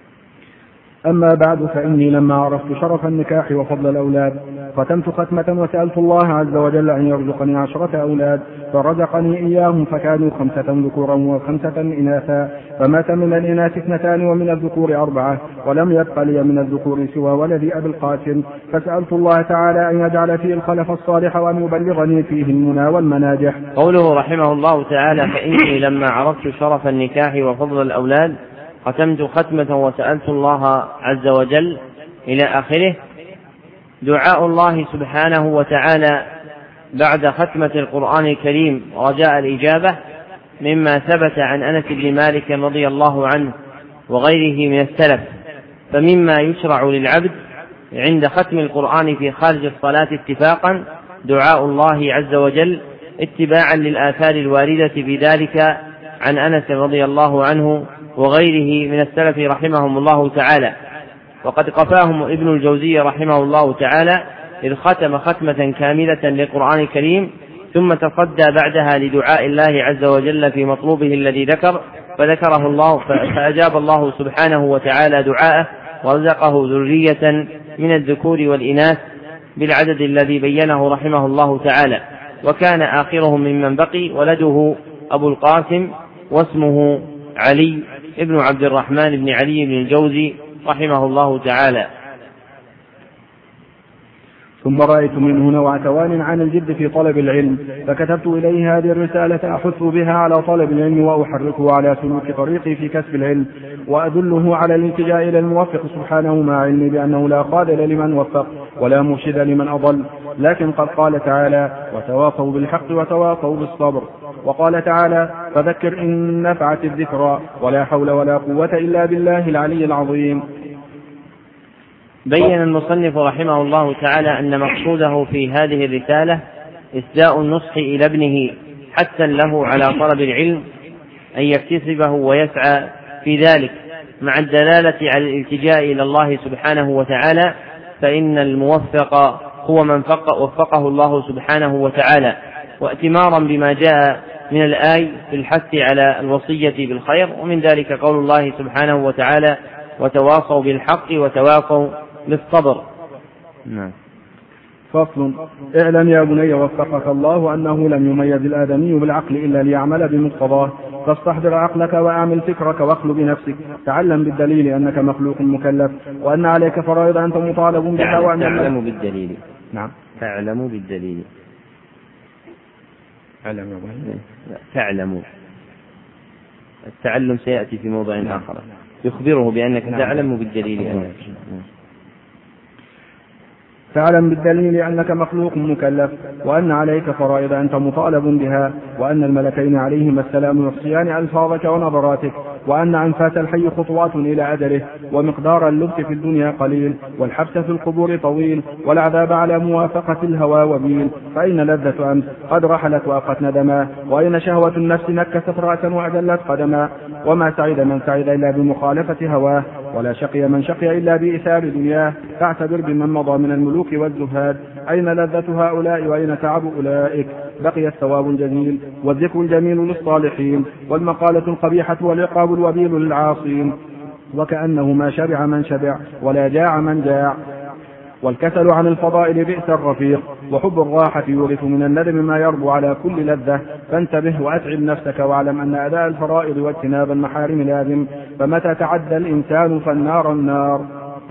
أما بعد فإني لما عرفت شرف النكاح وفضل الأولاد ختمت ختمة وسألت الله عز وجل أن يرزقني عشرة أولاد، فرزقني إياهم فكانوا خمسة ذكورا وخمسة إناثا، فمات من الإناث اثنتان ومن الذكور أربعة، ولم يبق لي من الذكور سوى ولدي أبي القاسم، فسألت الله تعالى أن يجعل فيه الخلف الصالح وأن يبلغني فيه المنى والمناجح. قوله رحمه الله تعالى: فإني لما عرفت شرف النكاح وفضل الأولاد ختمت ختمة وسألت الله عز وجل إلى آخره. دعاء الله سبحانه وتعالى بعد ختمة القرآن الكريم رجاء الإجابة مما ثبت عن أنس بن مالك رضي الله عنه وغيره من السلف. فمما يشرع للعبد عند ختم القرآن في خارج الصلاة اتفاقا دعاء الله عز وجل، اتباعا للآثار الواردة في ذلك عن أنس رضي الله عنه وغيره من السلف رحمهم الله تعالى. وقد قفاهم ابن الجوزي رحمه الله تعالى إذ ختم ختمة كاملة للقرآن الكريم، ثم تصدى بعدها لدعاء الله عز وجل في مطلوبه الذي ذكر، فذكره الله فأجاب الله سبحانه وتعالى دعاءه ورزقه ذرية من الذكور والإناث بالعدد الذي بينه رحمه الله تعالى. وكان آخرهم ممن بقي ولده أبو القاسم، واسمه علي ابن عبد الرحمن بن علي بن الجوزي رحمه الله تعالى. ثم رأيت منه نوع توان عن الجد في طلب العلم، فكتبت إليه هذه الرسالة أحث بها على طلب العلم وأحركه على سلوك طريقي في كسب العلم، وأدله على الالتجاء إلى الموفق سبحانه، مع علمي بأنه لا خاذل لمن وفق ولا مرشد لمن أضل، لكن قد قال تعالى: وتواصوا بالحق وتواصوا بالصبر. وقال تعالى: فذكر إن نفعت الذكرى ولا حول ولا قوة إلا بالله العلي العظيم. بين المصنف رحمه الله تعالى أن مقصوده في هذه الرسالة إسداء النصح إلى ابنه حثا له على طلب العلم، أن يكتسبه ويسعى في ذلك، مع الدلالة على الالتجاء إلى الله سبحانه وتعالى، فإن الموفق هو من وفقه الله سبحانه وتعالى. واتمارا بما جاء من الآي في الحث على الوصية بالخير، ومن ذلك قول الله سبحانه وتعالى: وتواصوا بالحق وتواصوا بالصبر. نعم. فصل. اعلم يا بني وفقك الله أنه لم يميز الآدمي بالعقل إلا ليعمل بمقتضاه، فاستحضر عقلك وأعمل فكرك واخل بنفسك، تعلم بالدليل أنك مخلوق مكلف، وأن عليك فرائض أنت مطالب بها، وأن تعلم بالدليل. نعم. تعلم بالدليل. تعلم يا بني. تعلم. التعلم سيأتي في موضع آخر، يخبره بأنك تعلم بالدليل أنك تعلم بالدليل أنك مخلوق مكلف، وأن عليك فرائض أنت مطالب بها، وأن الملكين عليهما السلام يحصيان ألفاظك ونظراتك، وأن أنفاس الحي خطوات إلى أجله، ومقدار اللبث في الدنيا قليل، والحبس في القبور طويل، والعذاب على موافقة الهوى وبيل. فإن لذة أمس قد رحلت وأقت ندما، وإن شهوة النفس نكست رأسا وأجلت قدما. وما سعد من سعد إلا بمخالفة هواه، ولا شقي من شقي إلا بإثار دنياه. فاعتبر بمن مضى من الملوك والزهاد، أين لذة هؤلاء وأين تعب أولئك؟ بقي الثواب الجميل والذكر الجميل للصالحين، والمقالة القبيحة والعقاب الوبيل للعاصين. وكأنه ما شبع من شبع ولا جاع من جاع. والكسل عن الفضائل بئس الرفيق، وحب الراحة يورث من الندم ما يربو على كل لذة. فانتبه وأتعب نفسك، واعلم أن أداء الفرائض واجتناب المحارم لازم، فمتى تعدى الإنسان فالنار النار.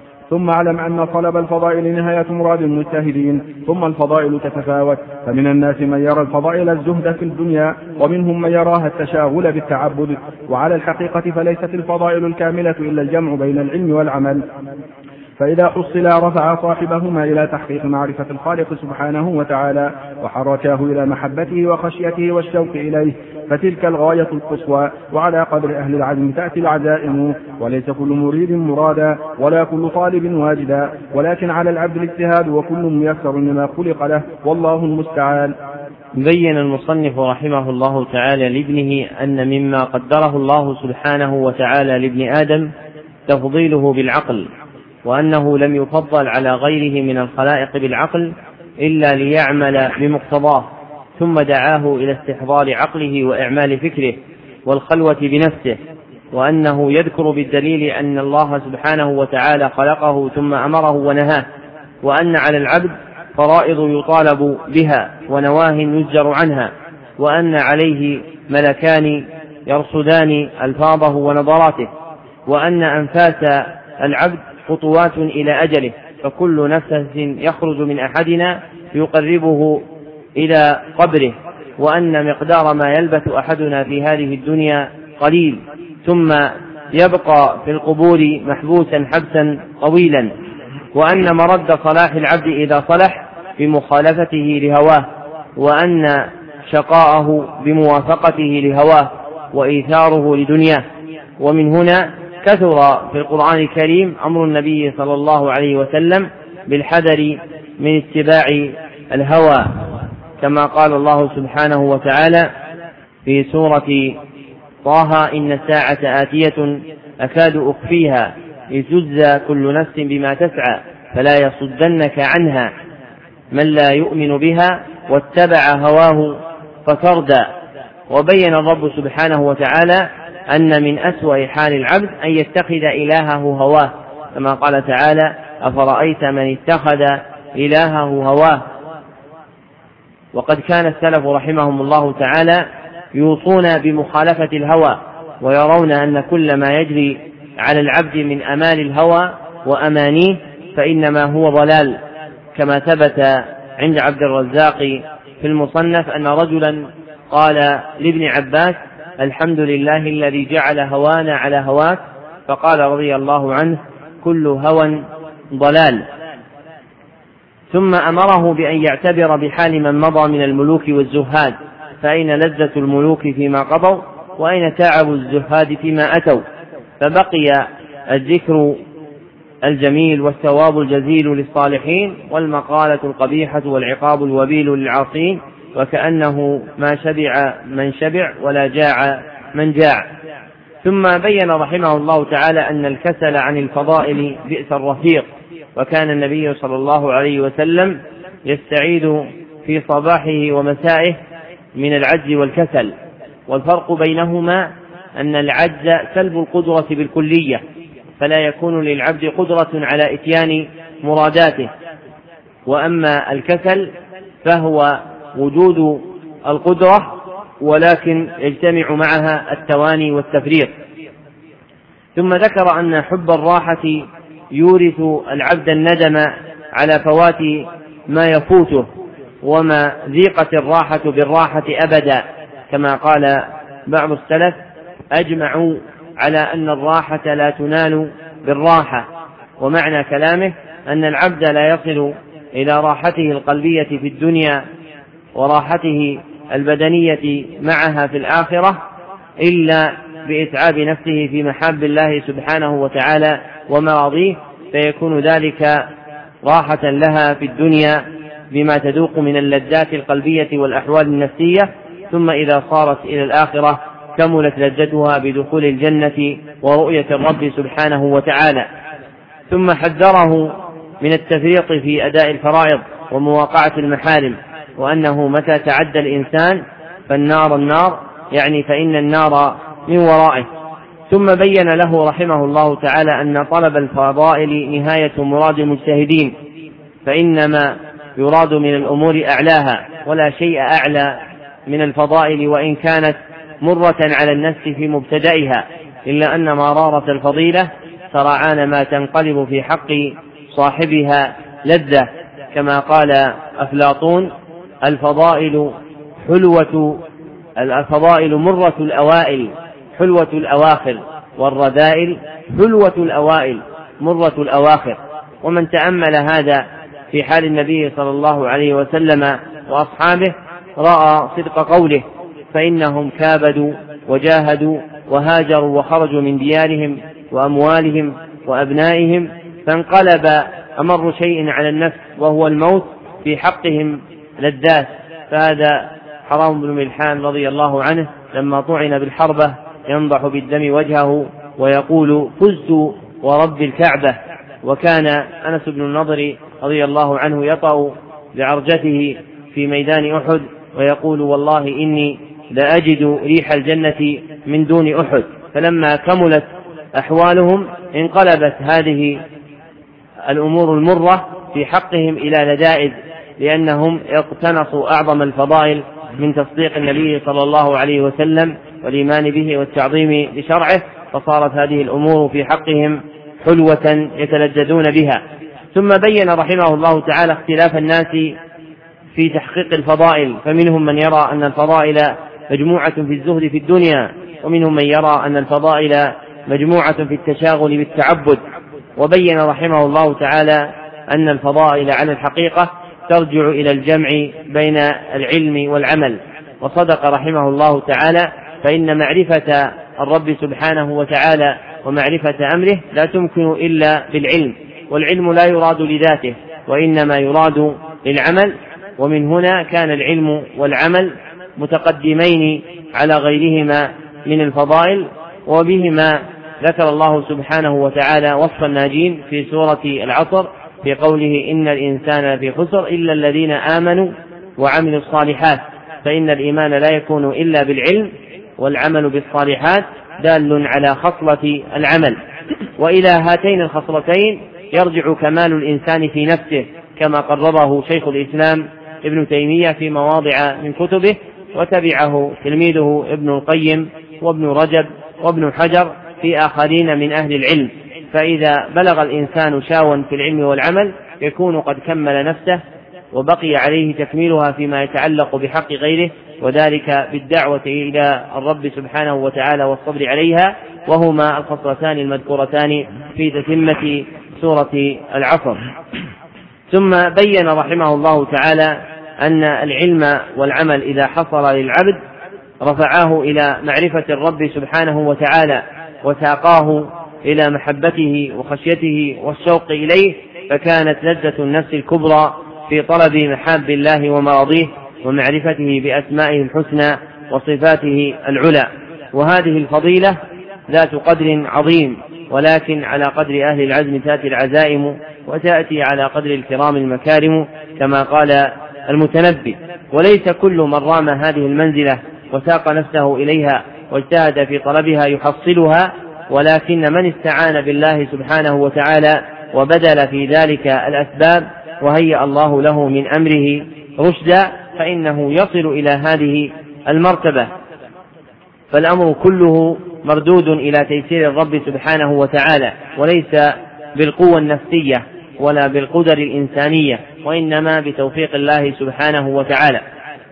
ثم اعلم أن طلب الفضائل نهاية مراد المجتهدين. ثم الفضائل تتفاوت، فمن الناس من يرى الفضائل الزهد في الدنيا، ومنهم من يراها التشاغل بالتعبد. وعلى الحقيقة فليست الفضائل الكاملة إلا الجمع بين العلم والعمل، فإذا حصلا رفع صاحبهما إلى تحقيق معرفة الخالق سبحانه وتعالى، وحركاه إلى محبته وخشيته والشوق إليه، فتلك الغاية القصوى. وعلى قدر أهل العزم تأتي العزائم، وليس كل مريد مرادا ولا كل طالب واجدا، ولكن على العبد الاجتهاد، وكل ميسر لما خلق له، والله المستعان. بين المصنف رحمه الله تعالى لابنه أن مما قدره الله سبحانه وتعالى لابن آدم تفضيله بالعقل، وأنه لم يفضل على غيره من الخلائق بالعقل إلا ليعمل بمقتضاه، ثم دعاه إلى استحضار عقله وإعمال فكره والخلوة بنفسه، وأنه يذكر بالدليل أن الله سبحانه وتعالى خلقه ثم أمره ونهاه، وأن على العبد فرائض يطالب بها ونواه يزجر عنها، وأن عليه ملكان يرصدان ألفاظه ونظراته، وأن أنفاس العبد خطوات إلى أجله، فكل نفس يخرج من أحدنا يقربه إلى قبره، وأن مقدار ما يلبث أحدنا في هذه الدنيا قليل، ثم يبقى في القبور محبوسا حبسا طويلا، وأن مرد صلاح العبد إذا صلح بمخالفته لهواه، وأن شقاءه بموافقته لهواه وإيثاره لدنياه. ومن هنا كثر في القرآن الكريم أمر النبي صلى الله عليه وسلم بالحذر من اتباع الهوى، كما قال الله سبحانه وتعالى في سورة طه: إن الساعة آتية أكاد أخفيها لتجزى كل نفس بما تسعى فلا يصدنك عنها من لا يؤمن بها واتبع هواه فتردى. وبين الرب سبحانه وتعالى أن من أسوأ حال العبد أن يتخذ إلهه هواه، كما قال تعالى: أفرأيت من اتخذ إلهه هواه. وقد كان السلف رحمهم الله تعالى يوصون بمخالفة الهوى، ويرون أن كل ما يجري على العبد من أمال الهوى وأمانيه فإنما هو ضلال، كما ثبت عند عبد الرزاق في المصنف أن رجلا قال لابن عباس: الحمد لله الذي جعل هوانا على هواك، فقال رضي الله عنه: كل هوى ضلال. ثم أمره بأن يعتبر بحال من مضى من الملوك والزهاد، فأين لذة الملوك فيما قضوا، وأين تعب الزهاد فيما أتوا. فبقي الذكر الجميل والثواب الجزيل للصالحين، والمقالة القبيحة والعقاب الوبيل للعاصين، وكأنه ما شبع من شبع ولا جاع من جاع. ثم بين رحمه الله تعالى أن الكسل عن الفضائل بئس الرفيق، وكان النبي صلى الله عليه وسلم يستعيذ في صباحه ومسائه من العجز والكسل، والفرق بينهما أن العجز سلب القدرة بالكلية، فلا يكون للعبد قدرة على إتيان مراداته، وأما الكسل فهو وجود القدرة ولكن يجتمع معها التواني والتفريط. ثم ذكر أن حب الراحة يورث العبد الندم على فوات ما يفوته، وما ذيقت الراحة بالراحة أبدا، كما قال بعض السلف: أجمعوا على أن الراحة لا تنال بالراحة. ومعنى كلامه أن العبد لا يصل إلى راحته القلبية في الدنيا وراحته البدنية معها في الآخرة إلا بإتعاب نفسه في محاب الله سبحانه وتعالى ومراضيه، فيكون ذلك راحة لها في الدنيا بما تذوق من اللذات القلبية والأحوال النفسية، ثم إذا صارت إلى الآخرة كملت لذتها بدخول الجنة ورؤية الرب سبحانه وتعالى. ثم حذره من التفريط في أداء الفرائض ومواقعة المحارم، وأنه متى تعدى الإنسان فالنار النار، يعني فإن النار من ورائه. ثم بين له رحمه الله تعالى أن طلب الفضائل نهاية مراد المجتهدين، فإنما يراد من الأمور أعلاها، ولا شيء أعلى من الفضائل وإن كانت مرة على النفس في مبتدئها، إلا أن مرارة الفضيلة سرعان ما تنقلب في حق صاحبها لذة، كما قال أفلاطون: الفضائل حلوة الفضائل مرة الأوائل حلوة الأواخر، والرذائل حلوة الأوائل مرة الأواخر. ومن تأمل هذا في حال النبي صلى الله عليه وسلم وأصحابه رأى صدق قوله: فإنهم كابدوا وجاهدوا وهاجروا وخرجوا من ديارهم وأموالهم وأبنائهم، فانقلب أمر شيء على النفس وهو الموت في حقهم لذات. فهذا حرام بن ملحان رضي الله عنه لما طعن بالحربة ينضح بالدم وجهه ويقول: فزت ورب الكعبة. وكان أنس بن النضر رضي الله عنه يطأ بعرجته في ميدان أحد ويقول: والله إني لأجد ريح الجنة من دون أحد. فلما كملت أحوالهم انقلبت هذه الأمور المرة في حقهم إلى لذائذ، لأنهم اقتنصوا أعظم الفضائل من تصديق النبي صلى الله عليه وسلم والإيمان به والتعظيم لشرعه، فصارت هذه الأمور في حقهم حلوة يتلذذون بها. ثم بين رحمه الله تعالى اختلاف الناس في تحقيق الفضائل، فمنهم من يرى أن الفضائل مجموعة في الزهد في الدنيا، ومنهم من يرى أن الفضائل مجموعة في التشاغل بالتعبد. وبين رحمه الله تعالى أن الفضائل على الحقيقة ترجع إلى الجمع بين العلم والعمل. وصدق رحمه الله تعالى، فإن معرفة الرب سبحانه وتعالى ومعرفة أمره لا تمكن إلا بالعلم، والعلم لا يراد لذاته وإنما يراد للعمل. ومن هنا كان العلم والعمل متقدمين على غيرهما من الفضائل، وبهما ذكر الله سبحانه وتعالى وصف الناجين في سورة العصر في قوله: إن الإنسان لفي خسر إلا الذين آمنوا وعملوا الصالحات. فإن الإيمان لا يكون إلا بالعلم، والعمل بالصالحات دال على خصلة العمل. وإلى هاتين الخصلتين يرجع كمال الإنسان في نفسه، كما قرره شيخ الإسلام ابن تيمية في مواضع من كتبه، وتبعه تلميذه ابن القيم وابن رجب وابن حجر في آخرين من أهل العلم. فإذا بلغ الإنسان شاوا في العلم والعمل يكون قد كمل نفسه، وبقي عليه تكميلها فيما يتعلق بحق غيره، وذلك بالدعوة إلى الرب سبحانه وتعالى والصبر عليها، وهما الخصلتان المذكورتان في تتمة سورة العصر. ثم بين رحمه الله تعالى أن العلم والعمل إذا حصل للعبد رفعاه إلى معرفة الرب سبحانه وتعالى، وساقاه إلى محبته وخشيته والشوق إليه، فكانت لذة النفس الكبرى في طلب محاب الله ومراضيه ومعرفته بأسمائه الحسنى وصفاته العلى. وهذه الفضيلة ذات قدر عظيم، ولكن على قدر أهل العزم تأتي العزائم، وتأتي على قدر الكرام المكارم، كما قال المتنبي. وليس كل من رام هذه المنزلة وساق نفسه إليها واجتهد في طلبها يحصلها، ولكن من استعان بالله سبحانه وتعالى وبذل في ذلك الأسباب وهيأ الله له من أمره رشدا فإنه يصل إلى هذه المرتبة. فالأمر كله مردود إلى تيسير الرب سبحانه وتعالى، وليس بالقوة النفسية ولا بالقدر الإنسانية، وإنما بتوفيق الله سبحانه وتعالى.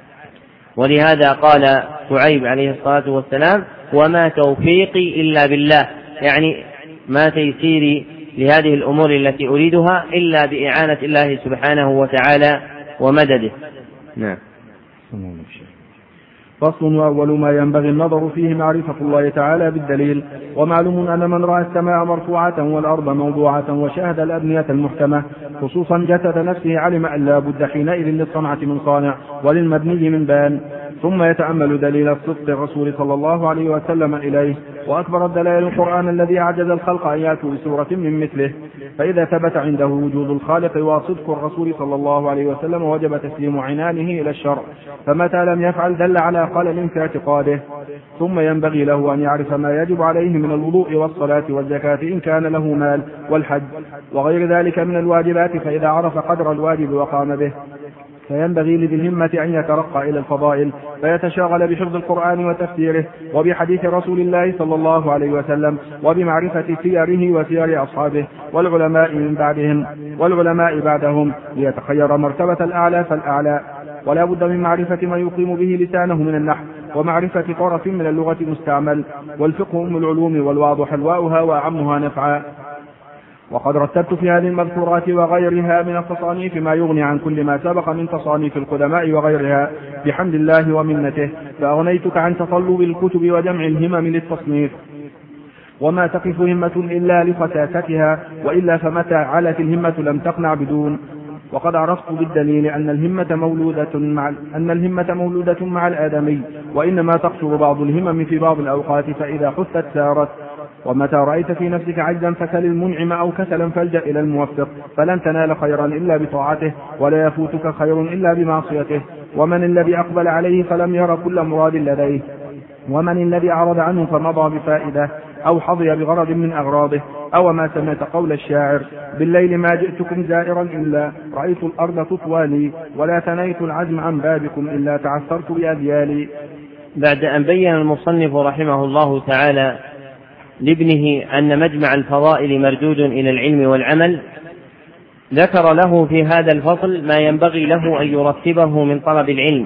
ولهذا قال شعيب عليه الصلاة والسلام: وما توفيقي إلا بالله، يعني ما تيسيري لهذه الأمور التي أريدها إلا بإعانة الله سبحانه وتعالى ومدده. نعم. فصل. وأول ما ينبغي النظر فيه معرفة الله تعالى بالدليل. ومعلوم أن من رأى السماء مرفوعة والأرض موضوعة وشاهد الأبنية المحكمة خصوصا جسد نفسه علم أن لا بد حينئذ للصنعة من صانع وللمبني من بان، ثم يتأمل دليل الصدق الرسول صلى الله عليه وسلم إليه. وأكبر الدلائل القرآن الذي أعجز الخلق أن يأتوا بسورة من مثله، فإذا ثبت عنده وجود الخالق وصدق الرسول صلى الله عليه وسلم وجب تسليم عنانه إلى الشرع، فمتى لم يفعل دل على خلل في اعتقاده. ثم ينبغي له أن يعرف ما يجب عليه من الوضوء والصلاة والزكاة إن كان له مال، والحج وغير ذلك من الواجبات، فإذا عرف قدر الواجب وقام به فينبغي لذي الهمة أن يترقى إلى الفضائل فيتشاغل بحفظ القرآن وتفسيره وبحديث رسول الله صلى الله عليه وسلم وبمعرفة سيره وسير أصحابه والعلماء من بعدهم والعلماء بعدهم ليتخير مرتبة الأعلى فالأعلى. ولا بد من معرفة ما يقيم به لسانه من النحو ومعرفة طرف من اللغة مستعمل، والفقه أم العلوم والواضح الواؤها وأعمها نفعا. وقد رتبت في هذه المذكورات وغيرها من التصانيف ما يغني عن كل ما سبق من تصانيف القدماء وغيرها بحمد الله ومنته، فأغنيتك عن تطلب الكتب وجمع الهمم للتصنيف، وما تقف همة إلا لخساستها، وإلا فمتى علت الهمة لم تقنع بدون. وقد عرفت بالدليل أن الهمة مولودة مع أن الهمة مولودة مع الآدمي، وإنما تقصر بعض الهمم في بعض الأوقات فإذا حثت سارت. ومتى رأيت في نفسك عجزا فسل المنعم أو كسلا فالجأ إلى الموفق، فلن تنال خيرا إلا بطاعته ولا يفوتك خير إلا بمعصيته. ومن الذي أقبل عليه فلم ير كل مراد لديه، ومن الذي أعرض عنه فمضى بفائدة أو حظي بغرض من أغراضه. أو ما سمعت قول الشاعر: بالليل ما جئتكم زائرا إلا رأيت الأرض تطوى لي، ولا ثنيت العزم عن بابكم إلا تعثرت بأذيالي. بعد أن بين المصنف رحمه الله تعالى لابنه أن مجمع الفضائل مردود إلى العلم والعمل، ذكر له في هذا الفصل ما ينبغي له أن يرتبه من طلب العلم،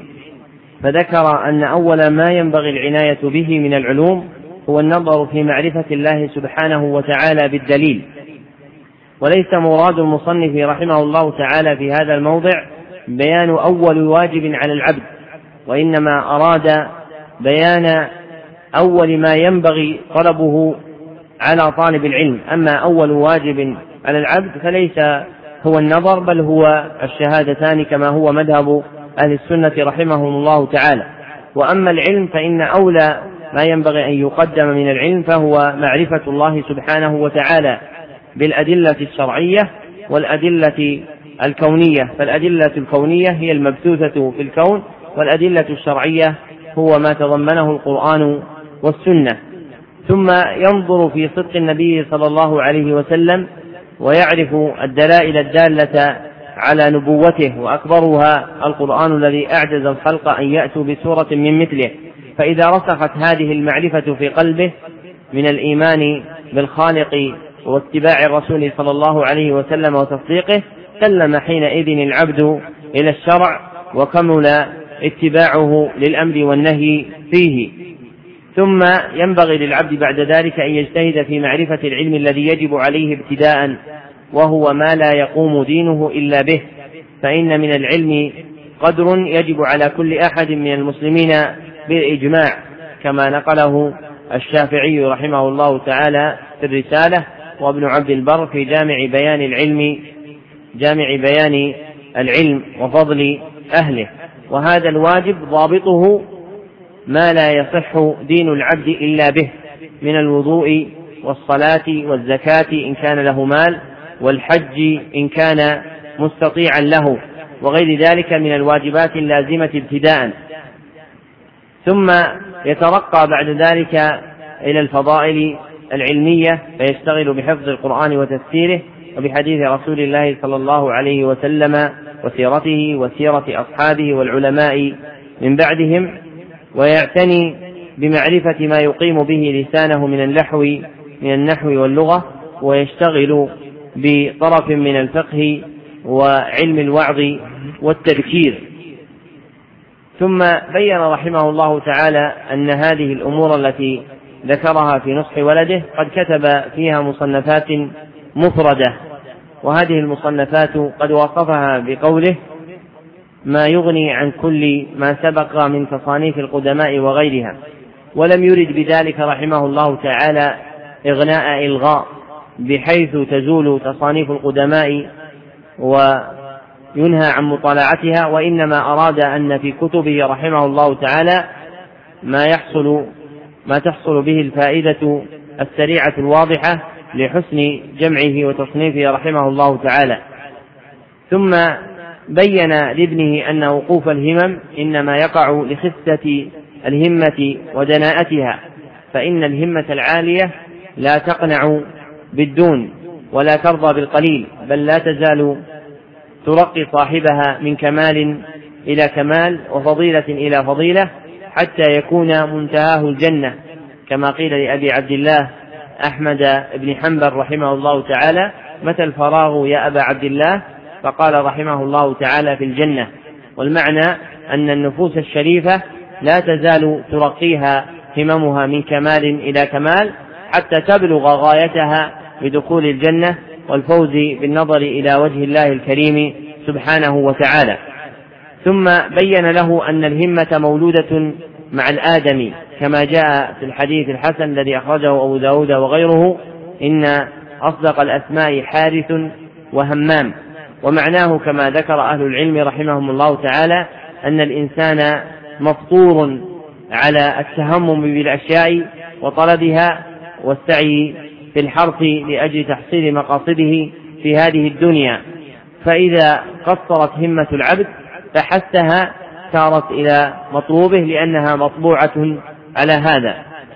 فذكر أن أول ما ينبغي العناية به من العلوم هو النظر في معرفة الله سبحانه وتعالى بالدليل. وليس مراد المصنف رحمه الله تعالى في هذا الموضع بيان أول واجب على العبد، وإنما أراد بيان أول ما ينبغي طلبه على طالب العلم. أما أول واجب على العبد فليس هو النظر، بل هو الشهادتان كما هو مذهب أهل السنة رحمهم الله تعالى. وأما العلم فإن أولى ما ينبغي أن يقدم من العلم فهو معرفة الله سبحانه وتعالى بالأدلة الشرعية والأدلة الكونية، فالأدلة الكونية هي المبثوثة في الكون، والأدلة الشرعية هو ما تضمنه القرآن والسنة. ثم ينظر في صدق النبي صلى الله عليه وسلم ويعرف الدلائل الدالة على نبوته، وأكبرها القرآن الذي أعجز الخلق أن يأتوا بسورة من مثله. فإذا رسخت هذه المعرفة في قلبه من الإيمان بالخالق واتباع الرسول صلى الله عليه وسلم وتصديقه، سلم حينئذ العبد إلى الشرع وكمل اتباعه للأمر والنهي فيه. ثم ينبغي للعبد بعد ذلك أن يجتهد في معرفة العلم الذي يجب عليه ابتداء، وهو ما لا يقوم دينه إلا به، فإن من العلم قدر يجب على كل أحد من المسلمين بالإجماع، كما نقله الشافعي رحمه الله تعالى في الرسالة، وابن عبد البر في جامع بيان العلم جامع بيان العلم وفضل أهله. وهذا الواجب ضابطه ما لا يصح دين العبد إلا به من الوضوء والصلاة والزكاة إن كان له مال، والحج إن كان مستطيعا له، وغير ذلك من الواجبات اللازمة ابتداء. ثم يترقى بعد ذلك إلى الفضائل العلمية فيشتغل بحفظ القرآن وتفسيره وبحديث رسول الله صلى الله عليه وسلم وسيرته وسيرة أصحابه والعلماء من بعدهم، ويعتني بمعرفة ما يقيم به لسانه من النحو من النحو واللغة، ويشتغل بطرف من الفقه وعلم الوعظ والتذكير. ثم بين رحمه الله تعالى أن هذه الأمور التي ذكرها في نصح ولده قد كتب فيها مصنفات مفردة، وهذه المصنفات قد وصفها بقوله: ما يغني عن كل ما سبق من تصانيف القدماء وغيرها، ولم يرد بذلك رحمه الله تعالى إغناء إلغاء بحيث تزول تصانيف القدماء وينهى عن مطالعتها، وإنما أراد أن في كتبه رحمه الله تعالى ما يحصل ما تحصل به الفائدة السريعة الواضحة لحسن جمعه وتصنيفه رحمه الله تعالى. ثم بين لابنه أن وقوف الهمم إنما يقع لخفة الهمة ودناءتها، فإن الهمة العالية لا تقنع بالدون ولا ترضى بالقليل، بل لا تزال ترقي صاحبها من كمال إلى كمال وفضيلة إلى فضيلة حتى يكون منتهاه الجنة، كما قيل لأبي عبد الله أحمد بن حنبل رحمه الله تعالى: متى الفراغ يا أبا عبد الله؟ فقال رحمه الله تعالى: في الجنة. والمعنى أن النفوس الشريفة لا تزال ترقيها هممها من كمال إلى كمال حتى تبلغ غايتها بدخول الجنة والفوز بالنظر إلى وجه الله الكريم سبحانه وتعالى. ثم بين له أن الهمة مولودة مع الآدمي، كما جاء في الحديث الحسن الذي أخرجه أبو داود وغيره: إن أصدق الأسماء حارث وهمام. ومعناه كما ذكر أهل العلم رحمهم الله تعالى أن الإنسان مفطور على التهمم بالأشياء وطلبها والسعي في الحرث لأجل تحصيل مقاصده في هذه الدنيا، فإذا قصرت همة العبد فحثها سارت إلى مطلوبه لأنها مطبوعة على هذا.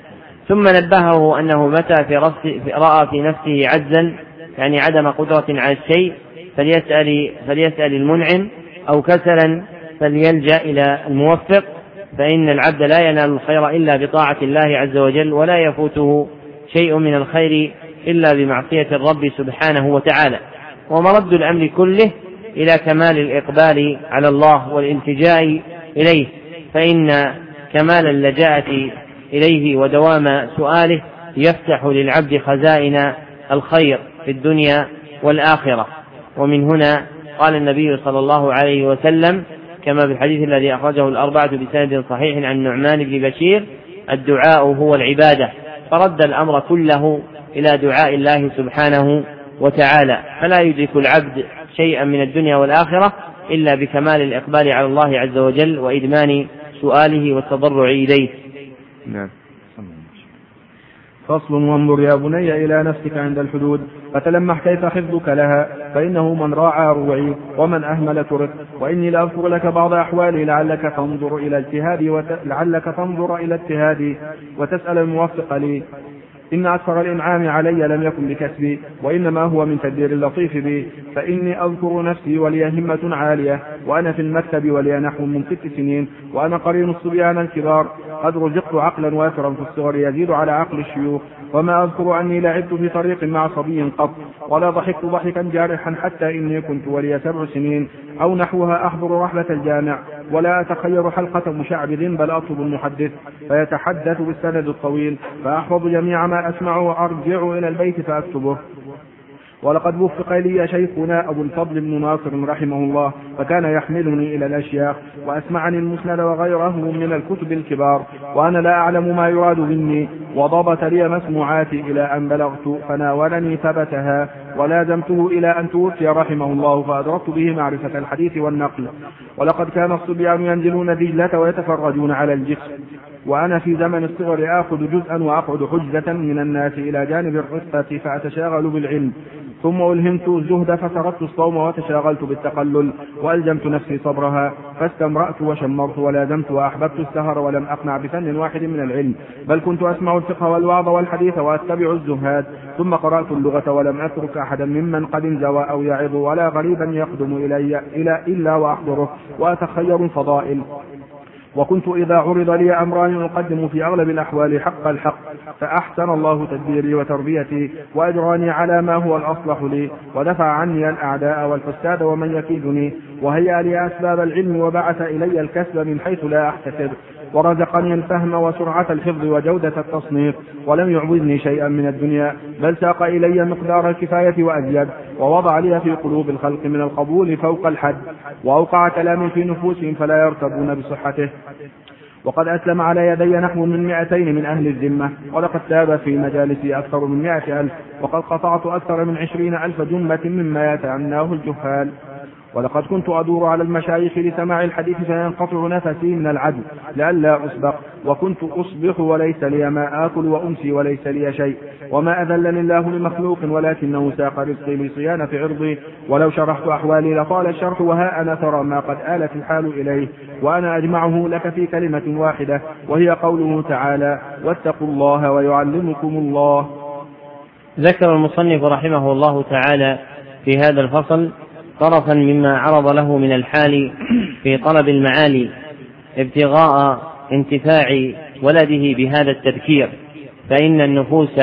ثم نبهه أنه متى في رأى في نفسه عجزا، يعني عدم قدرة على الشيء، فليسأل, فليسأل المنعم، أو كسلا فليلجأ إلى الموفق، فإن العبد لا ينال الخير إلا بطاعة الله عز وجل، ولا يفوته شيء من الخير إلا بمعصية الرب سبحانه وتعالى. ومرد الأمر كله إلى كمال الإقبال على الله والالتجاء إليه، فإن كمال اللجاءة إليه ودوام سؤاله يفتح للعبد خزائن الخير في الدنيا والآخرة. ومن هنا قال النبي صلى الله عليه وسلم كما في الحديث الذي أخرجه الأربعة بسند صحيح عن النعمان بن بشير: الدعاء هو العبادة، فرد الأمر كله إلى دعاء الله سبحانه وتعالى، فلا يدرك العبد شيئا من الدنيا والآخرة إلا بكمال الإقبال على الله عز وجل وإدمان سؤاله والتضرع إليه. نعم. فصل: وانظر يا بني إلى نفسك عند الحدود فتلمح كيف حفظك لها، فإنه من راعى روعي ومن أهمل ترك. وإني لأذكر لك بعض أحوالي لعلك تنظر إلى اجتهادي وت... لعلك تنظر إلى اجتهادي وتسأل الموفق لي. إن أكثر الإنعام علي لم يكن بكسبي، وإنما هو من تدبير اللطيف بي، فإني أذكر نفسي ولي همة عالية، وأنا في المكتب ولي نحو من ست سنين، وأنا قرين الصبيان الكبار، قد رزقت عقلا وافرا في الصغر يزيد على عقل الشيوخ. وما أذكر أني لعبت في طريق مع صبي قط، ولا ضحكت ضحكا جارحا، حتى إني كنت ولي سبع سنين أو نحوها أحضر رحلة الجامع، ولا أتخير حلقة مشعبذ، بل أطلب المحدث فيتحدث بالسند الطويل، فأحفظ جميع ما أسمع وأرجع إلى البيت فأكتبه. ولقد وفق لي شيخنا أبو الفضل بن ناصر رحمه الله، فكان يحملني إلى الأشياخ وأسمعني المسند وغيره من الكتب الكبار، وأنا لا أعلم ما يراد مني، وضبط لي مسموعاتي إلى أن بلغت، فناولني ثبتها ولازمته إلى أن توفي رحمه الله، فأدركت به معرفة الحديث والنقل. ولقد كان الصبيان ينزلون دجلة ويتفرجون على الجسر، وأنا في زمن الصغر آخذ جزءا وأقعد حجة من الناس إلى جانب الرفقة فأتشاغل بالعلم. ثم ألهمت الزهد فتركت الصوم وتشاغلت بالتقلل، وألزمت نفسي صبرها، فاستمرأت وشمرت ولازمت وأحببت السهر، ولم أقنع بفن واحد من العلم، بل كنت أسمع الفقه والوعظ والحديث وأتبع الزهاد. ثم قرأت اللغة ولم أترك أحدا ممن قد انزوى أو يعظ، ولا غريبا يقدم إلي إلى إلا وأحضره وأتخير الفضائل. وكنت إذا عرض لي أمران أقدم في أغلب الأحوال حق الحق، فأحسن الله تدبيري وتربيتي، وأجراني على ما هو الأصلح لي، ودفع عني الأعداء والفساد ومن يكيدني، وهيأ لي أسباب العلم، وبعث إلي الكسب من حيث لا أحتسب، ورزقني الفهم وسرعة الحفظ وجودة التصنيف، ولم يعوزني شيئا من الدنيا، بل ساق إلي مقدار الكفاية وأزيد، ووضع لي في قلوب الخلق من القبول فوق الحد، وأوقع كلام في نفوسهم فلا يرتبون بصحته. وقد أسلم على يدي نحو من مئتين من أهل الذمة، ولقد تاب في مجالسي أكثر من مئة ألف، وقد قطعت أكثر من عشرين ألف جملة مما يتعناه الجهال. ولقد كنت أدور على المشايخ لسماع الحديث فينقطع نفسي من العدل لئلا أسبق، وكنت أصبح وليس لي ما آكل وأمسي وليس لي شيء، وما أذلني الله لمخلوق ولكنه ساق رزقي لصيانة عرضي. ولو شرحت أحوالي لطال الشرح، وها أنا ترى ما قد آلت الحال إليه، وأنا أجمعه لك في كلمة واحدة، وهي قوله تعالى: واتقوا الله ويعلمكم الله. ذكر المصنف رحمه الله تعالى في هذا الفصل طرفا مما عرض له من الحال في طلب المعالي ابتغاء انتفاع ولده بهذا التذكير، فإن النفوس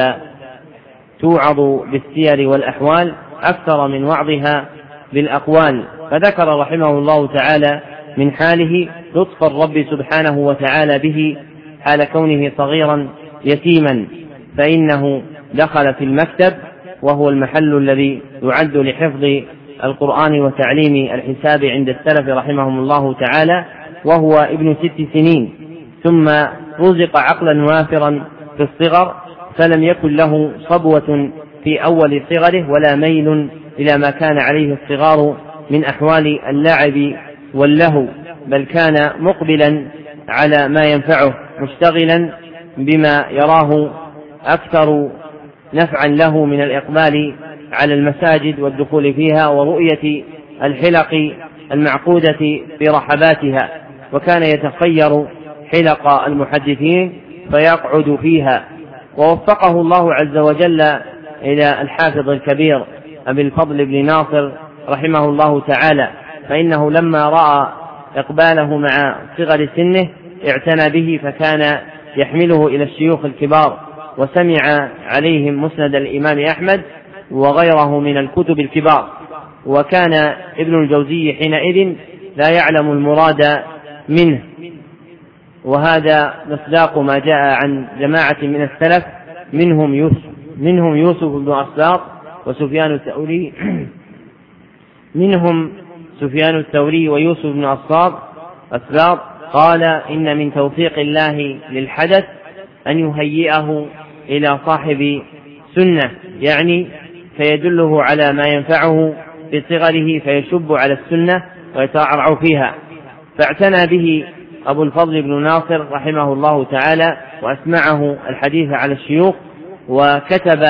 توعظ بالسير والأحوال أكثر من وعظها بالأقوال. فذكر رحمه الله تعالى من حاله لطف الرب سبحانه وتعالى به حال كونه صغيرا يتيما، فإنه دخل في المكتب وهو المحل الذي يعد لحفظ القرآن وتعليم الحساب عند السلف رحمهم الله تعالى، وهو ابن ست سنين، ثم رزق عقلا وافرا في الصغر، فلم يكن له صبوة في أول صغره ولا ميل إلى ما كان عليه الصغار من أحوال اللعب واللهو، بل كان مقبلا على ما ينفعه مشتغلا بما يراه أكثر نفعا له من الإقبال على المساجد والدخول فيها ورؤية الحلق المعقودة في رحباتها، وكان يتخير حلق المحدثين فيقعد فيها. ووفقه الله عز وجل إلى الحافظ الكبير أبي الفضل بن ناصر رحمه الله تعالى، فإنه لما رأى إقباله مع صغر سنه اعتنى به، فكان يحمله إلى الشيوخ الكبار، وسمع عليهم مسند الإمام أحمد وغيره من الكتب الكبار. وكان ابن الجوزي حينئذ لا يعلم المراد منه، وهذا مصداق ما جاء عن جماعة من السلف منهم يوسف, منهم يوسف بن أسباط وسفيان الثوري منهم سفيان الثوري ويوسف بن أسباط أسباط قال: إن من توفيق الله للحدث أن يهيئه إلى صاحب سنة، يعني فيدله على ما ينفعه في صغره فيشب على السنة ويتعرع فيها. فاعتنى به أبو الفضل بن ناصر رحمه الله تعالى، وأسمعه الحديث على الشيوخ، وكتب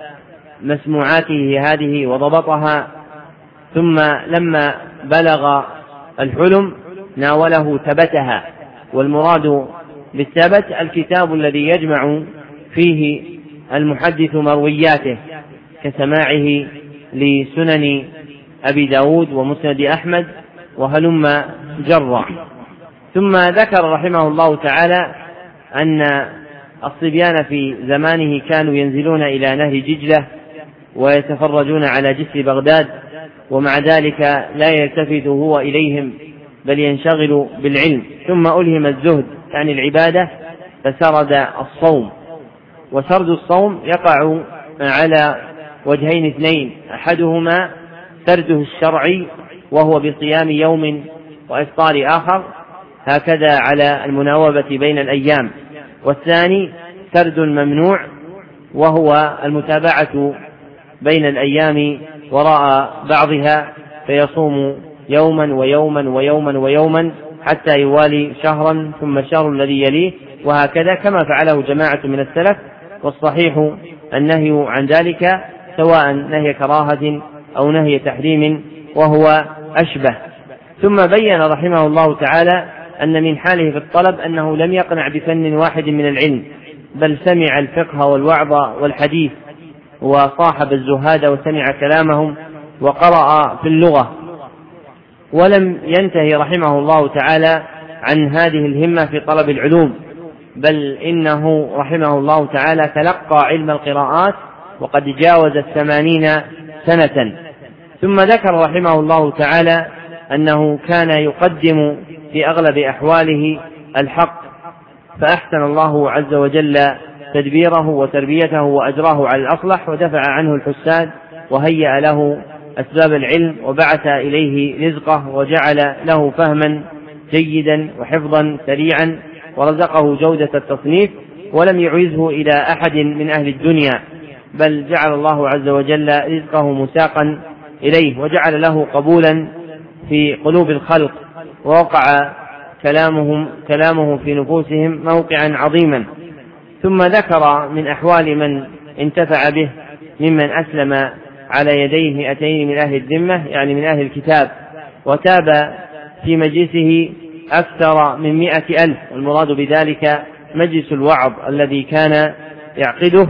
مسموعاته هذه وضبطها، ثم لما بلغ الحلم ناوله ثبتها. والمراد بالثبت الكتاب الذي يجمع فيه المحدث مروياته كسماعه لسنن أبي داود ومسند أحمد وهلم جرا. ثم ذكر رحمه الله تعالى أن الصبيان في زمانه كانوا ينزلون إلى نهر دجلة ويتفرجون على جسر بغداد، ومع ذلك لا يلتفت هو إليهم بل ينشغل بالعلم. ثم ألهم الزهد عن العبادة فسرد الصوم. وسرد الصوم يقع على وجهين اثنين: أحدهما سرده الشرعي وهو بصيام يوم وإفطار آخر، هكذا على المناوبة بين الأيام، والثاني سرد ممنوع وهو المتابعة بين الأيام وراء بعضها، فيصوم يوما ويوما ويوما ويوما حتى يوالي شهرا ثم الشهر الذي يليه، وهكذا كما فعله جماعة من السلف. والصحيح النهي عن ذلك سواء نهي كراهة أو نهي تحريم، وهو أشبه. ثم بين رحمه الله تعالى أن من حاله في الطلب أنه لم يقنع بفن واحد من العلم، بل سمع الفقه والوعظ والحديث، وصاحب الزهاد وسمع كلامهم، وقرأ في اللغة. ولم ينتهي رحمه الله تعالى عن هذه الهمة في طلب العلوم، بل إنه رحمه الله تعالى تلقى علم القراءات وقد جاوز الثمانين سنة. ثم ذكر رحمه الله تعالى أنه كان يقدم في أغلب أحواله الحق فأحسن الله عز وجل تدبيره وتربيته وأجراه على الأصلح ودفع عنه الحساد وهيأ له أسباب العلم وبعث إليه رزقه وجعل له فهما جيدا وحفظا سريعا ورزقه جودة التصنيف ولم يعيزه إلى أحد من أهل الدنيا، بل جعل الله عز وجل رزقه مساقا إليه وجعل له قبولا في قلوب الخلق ووقع كلامهم كلامه في نفوسهم موقعا عظيما. ثم ذكر من أحوال من انتفع به ممن أسلم على يديه مئتين من أهل الذمة يعني من أهل الكتاب وتاب في مجلسه أكثر من مئة ألف، والمراد بذلك مجلس الوعظ الذي كان يعقده،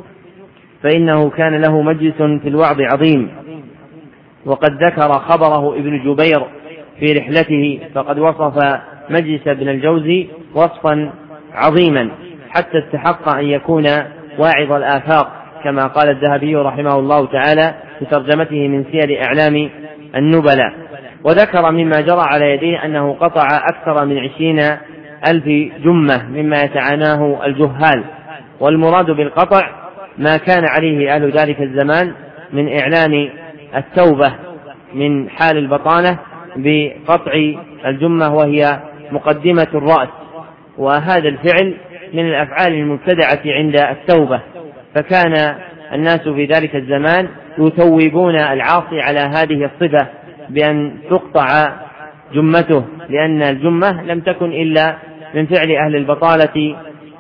فإنه كان له مجلس في الوعظ عظيم. وقد ذكر خبره ابن جبير في رحلته، فقد وصف مجلس ابن الجوزي وصفا عظيما حتى استحق أن يكون واعظ الآفاق كما قال الذهبي رحمه الله تعالى في ترجمته من سير أعلام النبلاء. وذكر مما جرى على يديه أنه قطع أكثر من عشرين ألف جمة مما يتعاناه الجهال، والمراد بالقطع ما كان عليه أهل ذلك الزمان من إعلان التوبة من حال البطانة بقطع الجمة وهي مقدمة الرأس، وهذا الفعل من الأفعال المبتدعة عند التوبة، فكان الناس في ذلك الزمان يتوبون العاصي على هذه الصفة بأن تقطع جمته، لأن الجمة لم تكن إلا من فعل أهل البطالة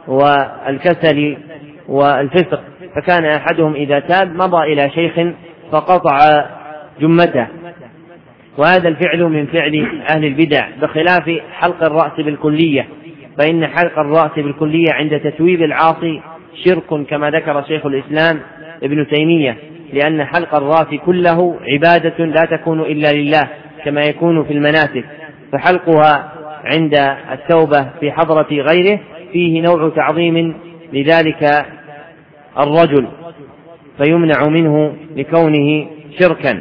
والكسل والفسق، فكان أحدهم إذا تاب مضى إلى شيخ فقطع جمته، وهذا الفعل من فعل أهل البدع بخلاف حلق الرأس بالكلية، فإن حلق الرأس بالكلية عند تتويب العاصي شرك كما ذكر شيخ الإسلام ابن تيمية، لأن حلق الرأس كله عبادة لا تكون إلا لله كما يكون في المناسك، فحلقها عند التوبة في حضرة غيره فيه نوع تعظيم لذلك الرجل فيمنع منه لكونه شركا.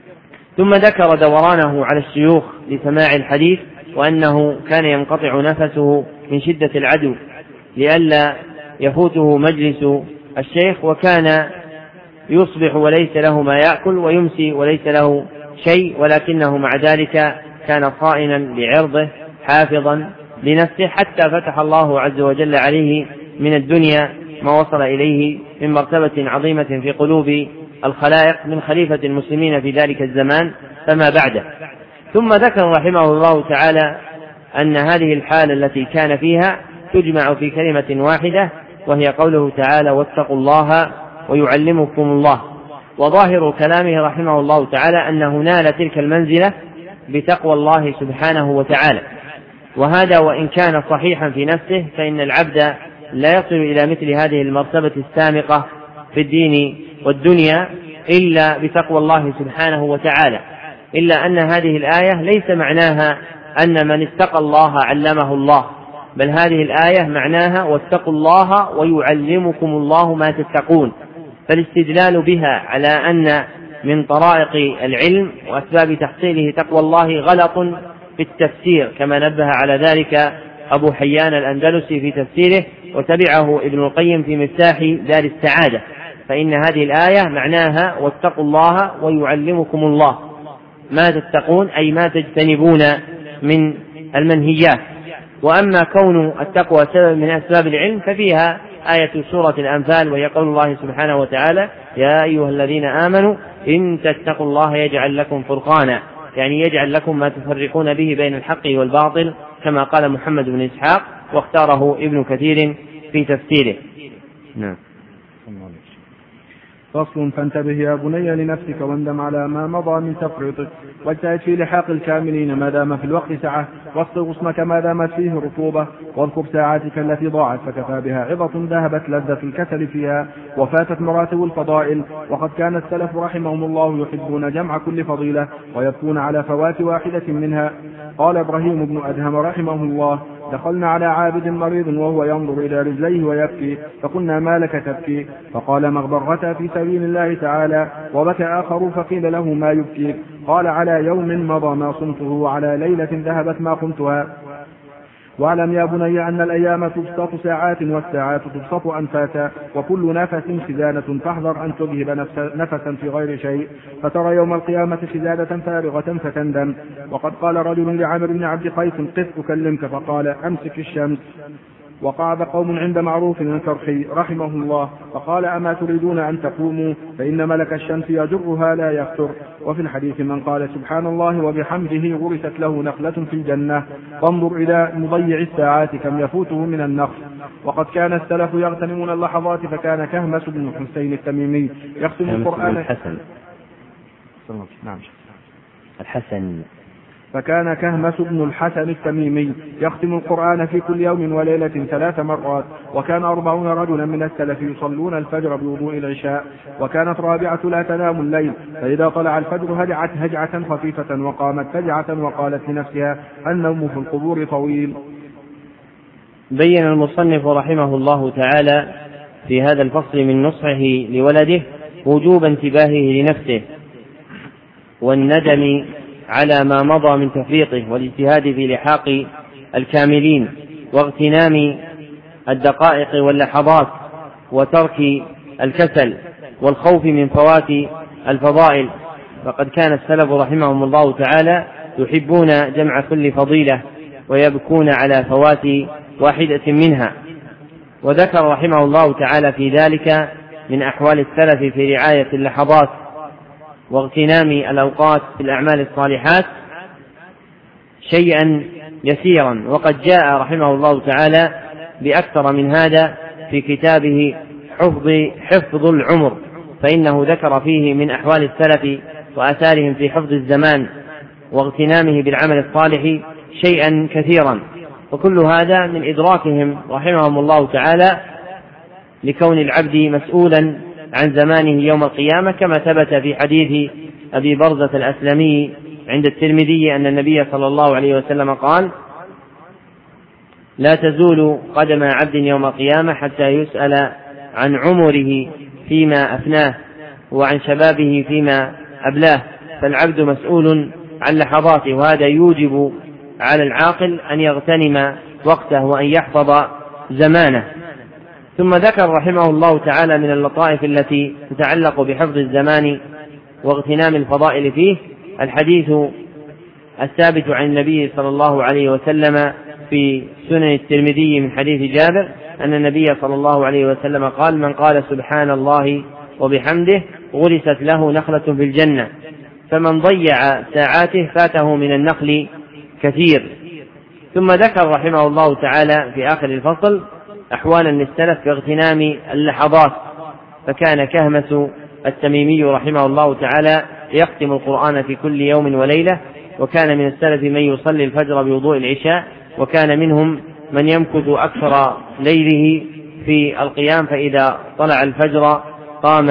ثم ذكر دورانه على الشيوخ لسماع الحديث، وأنه كان ينقطع نفسه من شدة العدو لئلا يفوته مجلس الشيخ، وكان يصبح وليس له ما يأكل ويمسي وليس له شيء، ولكنه مع ذلك كان صائنا لعرضه حافظا لنفسه، حتى فتح الله عز وجل عليه من الدنيا ما وصل إليه من مرتبة عظيمة في قلوب الخلائق من خليفة المسلمين في ذلك الزمان فما بعده. ثم ذكر رحمه الله تعالى أن هذه الحالة التي كان فيها تجمع في كلمة واحدة، وهي قوله تعالى واتقوا الله ويعلمكم الله. وظاهر كلامه رحمه الله تعالى أنه نال تلك المنزلة بتقوى الله سبحانه وتعالى، وهذا وإن كان صحيحا في نفسه فإن العبد لا يصل إلى مثل هذه المرتبة السامقة في الدين والدنيا إلا بتقوى الله سبحانه وتعالى، إلا أن هذه الآية ليس معناها أن من اتقى الله علمه الله، بل هذه الآية معناها واتقوا الله ويعلمكم الله ما تتقون، فالاستدلال بها على أن من طرائق العلم وأسباب تحصيله تقوى الله غلط في التفسير، كما نبه على ذلك أبو حيان الأندلسي في تفسيره وتبعه ابن القيم في مفتاح دار السعادة، فإن هذه الآية معناها واتقوا الله ويعلمكم الله ما تتقون، أي ما تجتنبون من المنهيات. وأما كون التقوى سبب من أسباب العلم ففيها آية سورة الأنفال، وهي قول الله سبحانه وتعالى يا أيها الذين آمنوا إن تتقوا الله يجعل لكم فرقانا، يعني يجعل لكم ما تفرقون به بين الحق والباطل، كما قال محمد بن إسحاق واختاره ابن كثير في تفسيره. نعم. فصل. فانتبه يا بني لنفسك واندم على ما مضى من تفريطك، واجتهد في لحاق الكاملين ما دام في الوقت سعة، واصطغ غصنك ما دامت فيه رطوبة، واذكر ساعاتك التي ضاعت فكفى بها عظة ذهبت لذة الكسل فيها وفاتت مراتب الفضائل. وقد كان السلف رحمهم الله يحبون جمع كل فضيلة ويبكون على فوات واحدة منها. قال إبراهيم بن أدهم رحمه الله دخلنا على عابد مريض وهو ينظر إلى رجليه ويبكي، فقلنا ما لك تبكي؟ فقال مغبرة في سبيل الله تعالى. وبكى آخر فقيل له ما يبكيك؟ قال على يوم مضى ما صمته وعلى ليلة ذهبت ما قمتها. واعلم يا بني أن الأيام تبسط ساعات والساعات تبسط أنفاسا، وكل نفس خزانة، فاحذر أن تذهب نفس نفسا في غير شيء فترى يوم القيامة خزانة فارغة فتندم. وقد قال رجل لعمرو بن عبد قيس: قف أكلمك، فقال: أمسك الشمس. وقعد قوم عند معروف الكرخي رحمه الله فقال: أما تريدون أن تقوموا فإن ملك الشمس يجرها لا يفتر. وفي الحديث من قال سبحان الله وبحمده غرست له نخلة في الجنة. وانظر إلى مضيع الساعات كم يفوته من النخل. وقد كان السلف يغتنمون اللحظات، فكان كهمس بن الحسين التميمي يختم القرآن الحسن نعم الحسن فكان كهمس بن الحسن التميمي يختم القرآن في كل يوم وليلة ثلاث مرات. وكان أربعون رجلا من السلف يصلون الفجر بوضوء العشاء. وكانت رابعة لا تنام الليل، فإذا طلع الفجر هجعت هجعة خفيفة وقامت فجعة وقالت لنفسها: النوم في القبور طويل. بين المصنف رحمه الله تعالى في هذا الفصل من نصحه لولده وجوب انتباهه لنفسه والندم على ما مضى من تفريطه والاجتهاد في لحاق الكاملين واغتنام الدقائق واللحظات وترك الكسل والخوف من فوات الفضائل. فقد كان السلف رحمهم الله تعالى يحبون جمع كل فضيلة ويبكون على فوات واحدة منها. وذكر رحمه الله تعالى في ذلك من أحوال السلف في رعاية اللحظات واغتنام الأوقات في الأعمال الصالحات شيئا يسيرا، وقد جاء رحمه الله تعالى بأكثر من هذا في كتابه حفظ, حفظ العمر، فإنه ذكر فيه من أحوال السلف وآثارهم في حفظ الزمان واغتنامه بالعمل الصالح شيئا كثيرا. وكل هذا من إدراكهم رحمهم الله تعالى لكون العبد مسؤولا عن زمانه يوم القيامة، كما ثبت في حديث أبي برزة الأسلمي عند الترمذي أن النبي صلى الله عليه وسلم قال: لا تزول قدم عبد يوم القيامة حتى يسأل عن عمره فيما أفناه وعن شبابه فيما أبلاه. فالعبد مسؤول عن لحظاته، وهذا يوجب على العاقل أن يغتنم وقته وأن يحفظ زمانه. ثم ذكر رحمه الله تعالى من اللطائف التي تتعلق بحفظ الزمان واغتنام الفضائل فيه الحديث الثابت عن النبي صلى الله عليه وسلم في سنن الترمذي من حديث جابر أن النبي صلى الله عليه وسلم قال: من قال سبحان الله وبحمده غرست له نخلة في الجنة. فمن ضيع ساعاته فاته من النخل كثير. ثم ذكر رحمه الله تعالى في آخر الفصل أحوالا للسلف في اغتنام اللحظات، فكان كهمس التميمي رحمه الله تعالى يختم القرآن في كل يوم وليلة. وكان من السلف من يصلي الفجر بوضوء العشاء، وكان منهم من يمكث أكثر ليله في القيام، فإذا طلع الفجر قام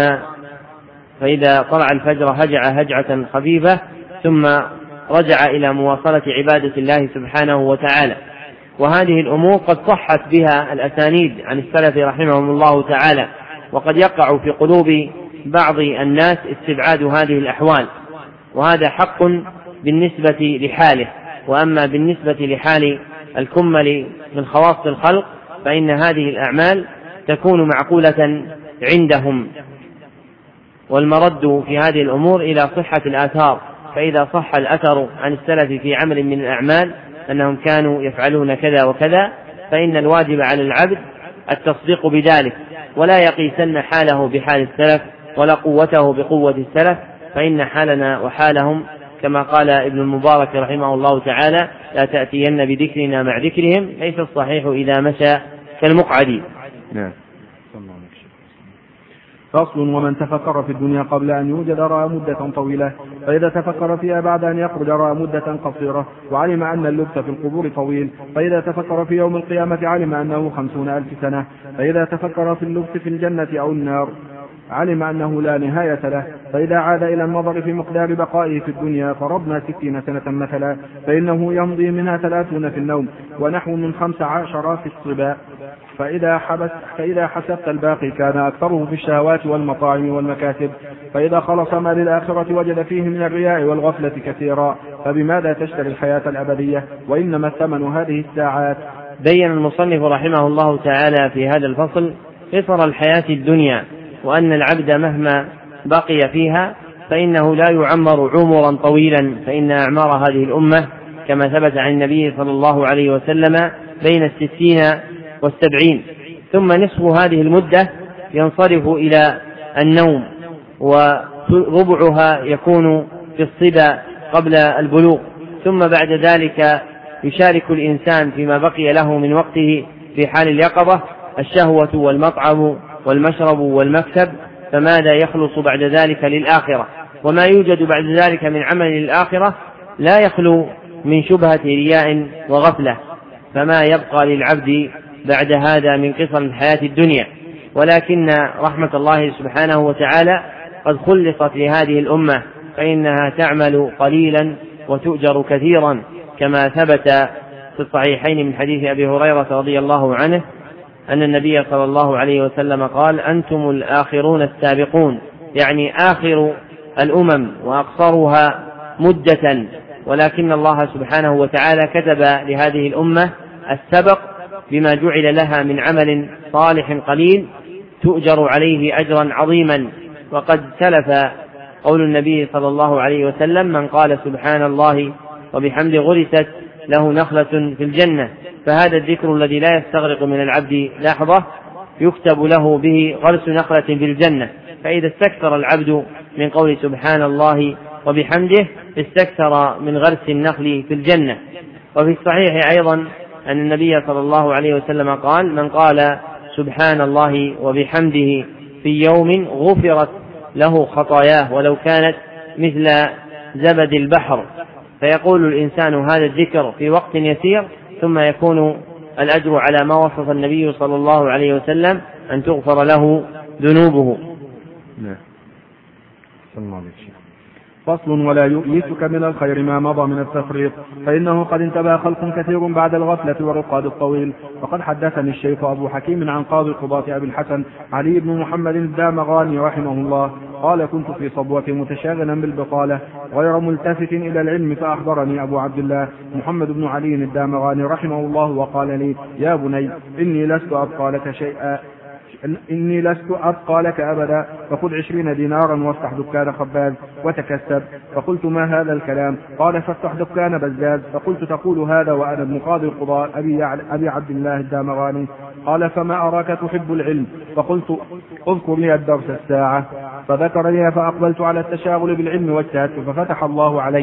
فإذا طلع الفجر هجع هجعة خفيفة ثم رجع إلى مواصلة عبادة الله سبحانه وتعالى. وهذه الأمور قد صحت بها الأسانيد عن السلف رحمهم الله تعالى، وقد يقع في قلوب بعض الناس استبعاد هذه الأحوال، وهذا حق بالنسبة لحاله. وأما بالنسبة لحال الكمل من خواص الخلق فإن هذه الأعمال تكون معقولة عندهم، والمرد في هذه الأمور إلى صحة الآثار. فإذا صح الأثر عن السلف في عمل من الأعمال أنهم كانوا يفعلون كذا وكذا، فإن الواجب على العبد التصديق بذلك، ولا يقيسن حاله بحال السلف ولا قوته بقوة السلف، فإن حالنا وحالهم كما قال ابن المبارك رحمه الله تعالى: لا تأتين بذكرنا مع ذكرهم، ليس الصحيح إذا مشى كالمقعد. نعم. فصل: ومن تفكر في الدنيا قبل أن يوجد رأى مدة طويلة، فإذا تفكر فيها بعد أن يخرج رأى مدة قصيرة، وعلم أن اللبث في القبور طويل. فإذا تفكر في يوم القيامة علم أنه خمسون ألف سنة. فإذا تفكر في اللبث في الجنة أو النار علم أنه لا نهاية له. فإذا عاد إلى النظر في مقدار بقائه في الدنيا فربنا ستين سنة مثلا، فإنه يمضي منها ثلاثون في النوم ونحو من خمس عشر في الصباء. فإذا, حبس فإذا حسبت الباقي كان أكثره في الشهوات والمطاعم والمكاسب. فإذا خلص ما للآخرة وجد فيه من الرياء والغفلة كثيرا. فبماذا تشتري الحياة الأبدية وإنما الثمن هذه الساعات؟ بين المصنف رحمه الله تعالى في هذا الفصل قصر الحياة الدنيا، وأن العبد مهما بقي فيها فإنه لا يعمر عمرا طويلا، فإن أعمار هذه الأمة كما ثبت عن النبي صلى الله عليه وسلم بين الستين والسبعين، ثم نصف هذه المدة ينصرف إلى النوم، وربعها يكون في الصبا قبل البلوغ، ثم بعد ذلك يشارك الإنسان فيما بقي له من وقته في حال اليقظة الشهوة والمطعم والمشرب والمكسب، فماذا يخلص بعد ذلك للآخرة؟ وما يوجد بعد ذلك من عمل للآخرة لا يخلو من شبهة رياء وغفلة، فما يبقى للعبد بعد هذا من قصر الحياة الدنيا. ولكن رحمة الله سبحانه وتعالى قد خلصت لهذه الأمة، فإنها تعمل قليلا وتؤجر كثيرا، كما ثبت في الصحيحين من حديث أبي هريرة رضي الله عنه أن النبي صلى الله عليه وسلم قال: أنتم الآخرون السابقون، يعني آخر الأمم وأقصرها مدة، ولكن الله سبحانه وتعالى كتب لهذه الأمة السبق بما جعل لها من عمل صالح قليل تؤجر عليه أجرا عظيما. وقد سلف قول النبي صلى الله عليه وسلم: من قال سبحان الله وبحمد غرست له نخلة في الجنة. فهذا الذكر الذي لا يستغرق من العبد لحظة يكتب له به غرس نخلة في الجنة، فإذا استكثر العبد من قول سبحان الله وبحمده استكثر من غرس النخل في الجنة. وفي الصحيح أيضا أن النبي صلى الله عليه وسلم قال: من قال سبحان الله وبحمده في يوم غفرت له خطاياه ولو كانت مثل زبد البحر. فيقول الإنسان هذا الذكر في وقت يسير، ثم يكون الأجر على ما وصف النبي صلى الله عليه وسلم أن تغفر له ذنوبه. فصل: ولا يؤيسك من الخير ما مضى من التفريط، فإنه قد انتبه خلق كثير بعد الغفلة والرقاد الطويل. وقد حدثني الشيخ أبو حكيم عن قاضي القضاة أبي الحسن علي بن محمد الدامغاني رحمه الله قال: كنت في صبوة متشاغلا بالبطالة غير ملتفت إلى العلم، فأخبرني أبو عبد الله محمد بن علي الدامغاني رحمه الله وقال لي: يا بني، إني لست أبقى لك شيئا إني لست أبقى لك أبدا، فخذ عشرين دينارا وافتح دكان خباز وتكسب. فقلت: ما هذا الكلام؟ قال: فافتح دكان بزاز. فقلت: تقول هذا وأنا ابن قاضي القضاء أبي عبد الله الدامغاني. قال: فما أراك تحب العلم؟ فقلت: اذكر لي الدرس الساعة. فذكر لي، فأقبلت على التشاغل بالعلم واجتهدت، ففتح الله علي.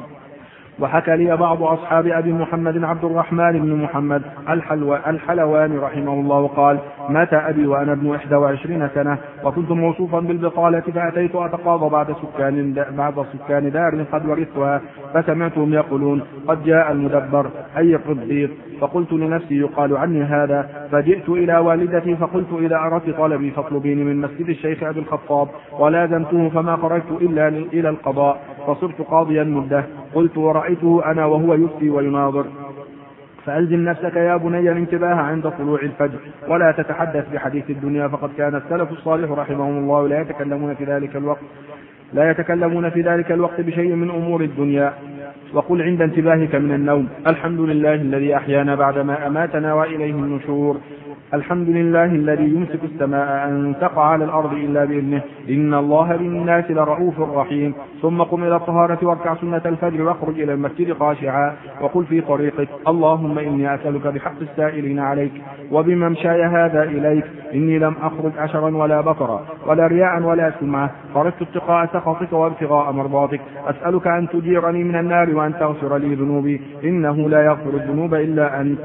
وحكى لي بعض أصحاب أبي محمد عبد الرحمن بن محمد الحلواني رحمه الله وقال: مات أبي وأنا ابن إحدى وعشرين سنة، وكنت موصوفا بالبطالة، فأتيت أتقاضى بعد سكان بعد سكان دار قد ورثتها، فسمعتهم يقولون: قد جاء المدبر أي القبضيط. فقلت لنفسي: يقال عني هذا. فجئت إلى والدتي فقلت: إذا أردت طلبي فاطلبيني من مسجد الشيخ أبي الخطاب. ولازمته، فما خرجت إلا إلى القضاء، فصرت قاضيا مدة. قلت: ورأيته أنا وهو يفتي ويناظر. فألزم نفسك يا بني الانتباه عند طلوع الفجر، ولا تتحدث بحديث الدنيا، فقد كان السلف الصالح رحمهم الله لا يتكلمون في ذلك الوقت لا يتكلمون في ذلك الوقت بشيء من أمور الدنيا. وقل عند انتباهك من النوم: الحمد لله الذي أحيانا بعدما أماتنا وإليه النشور. الحمد لله الذي يمسك السماء أن تقع على الأرض إلا بإذنه، إن الله بالناس لرؤوف رحيم. ثم قم إلى الطهارة واركع سنة الفجر، واخرج إلى المسجد خاشعا، وقل في طريقك: اللهم إني أسألك بحق السائلين عليك وبممشاي هذا إليك، إني لم أخرج عشرا ولا بطرا ولا رياء ولا سمعة، خرجت اتقاء سخطك وابتغاء مرضاتك. أسألك أن تجيرني من النار وأن تغفر لي ذنوبي، إنه لا يغفر الذنوب إلا أنت.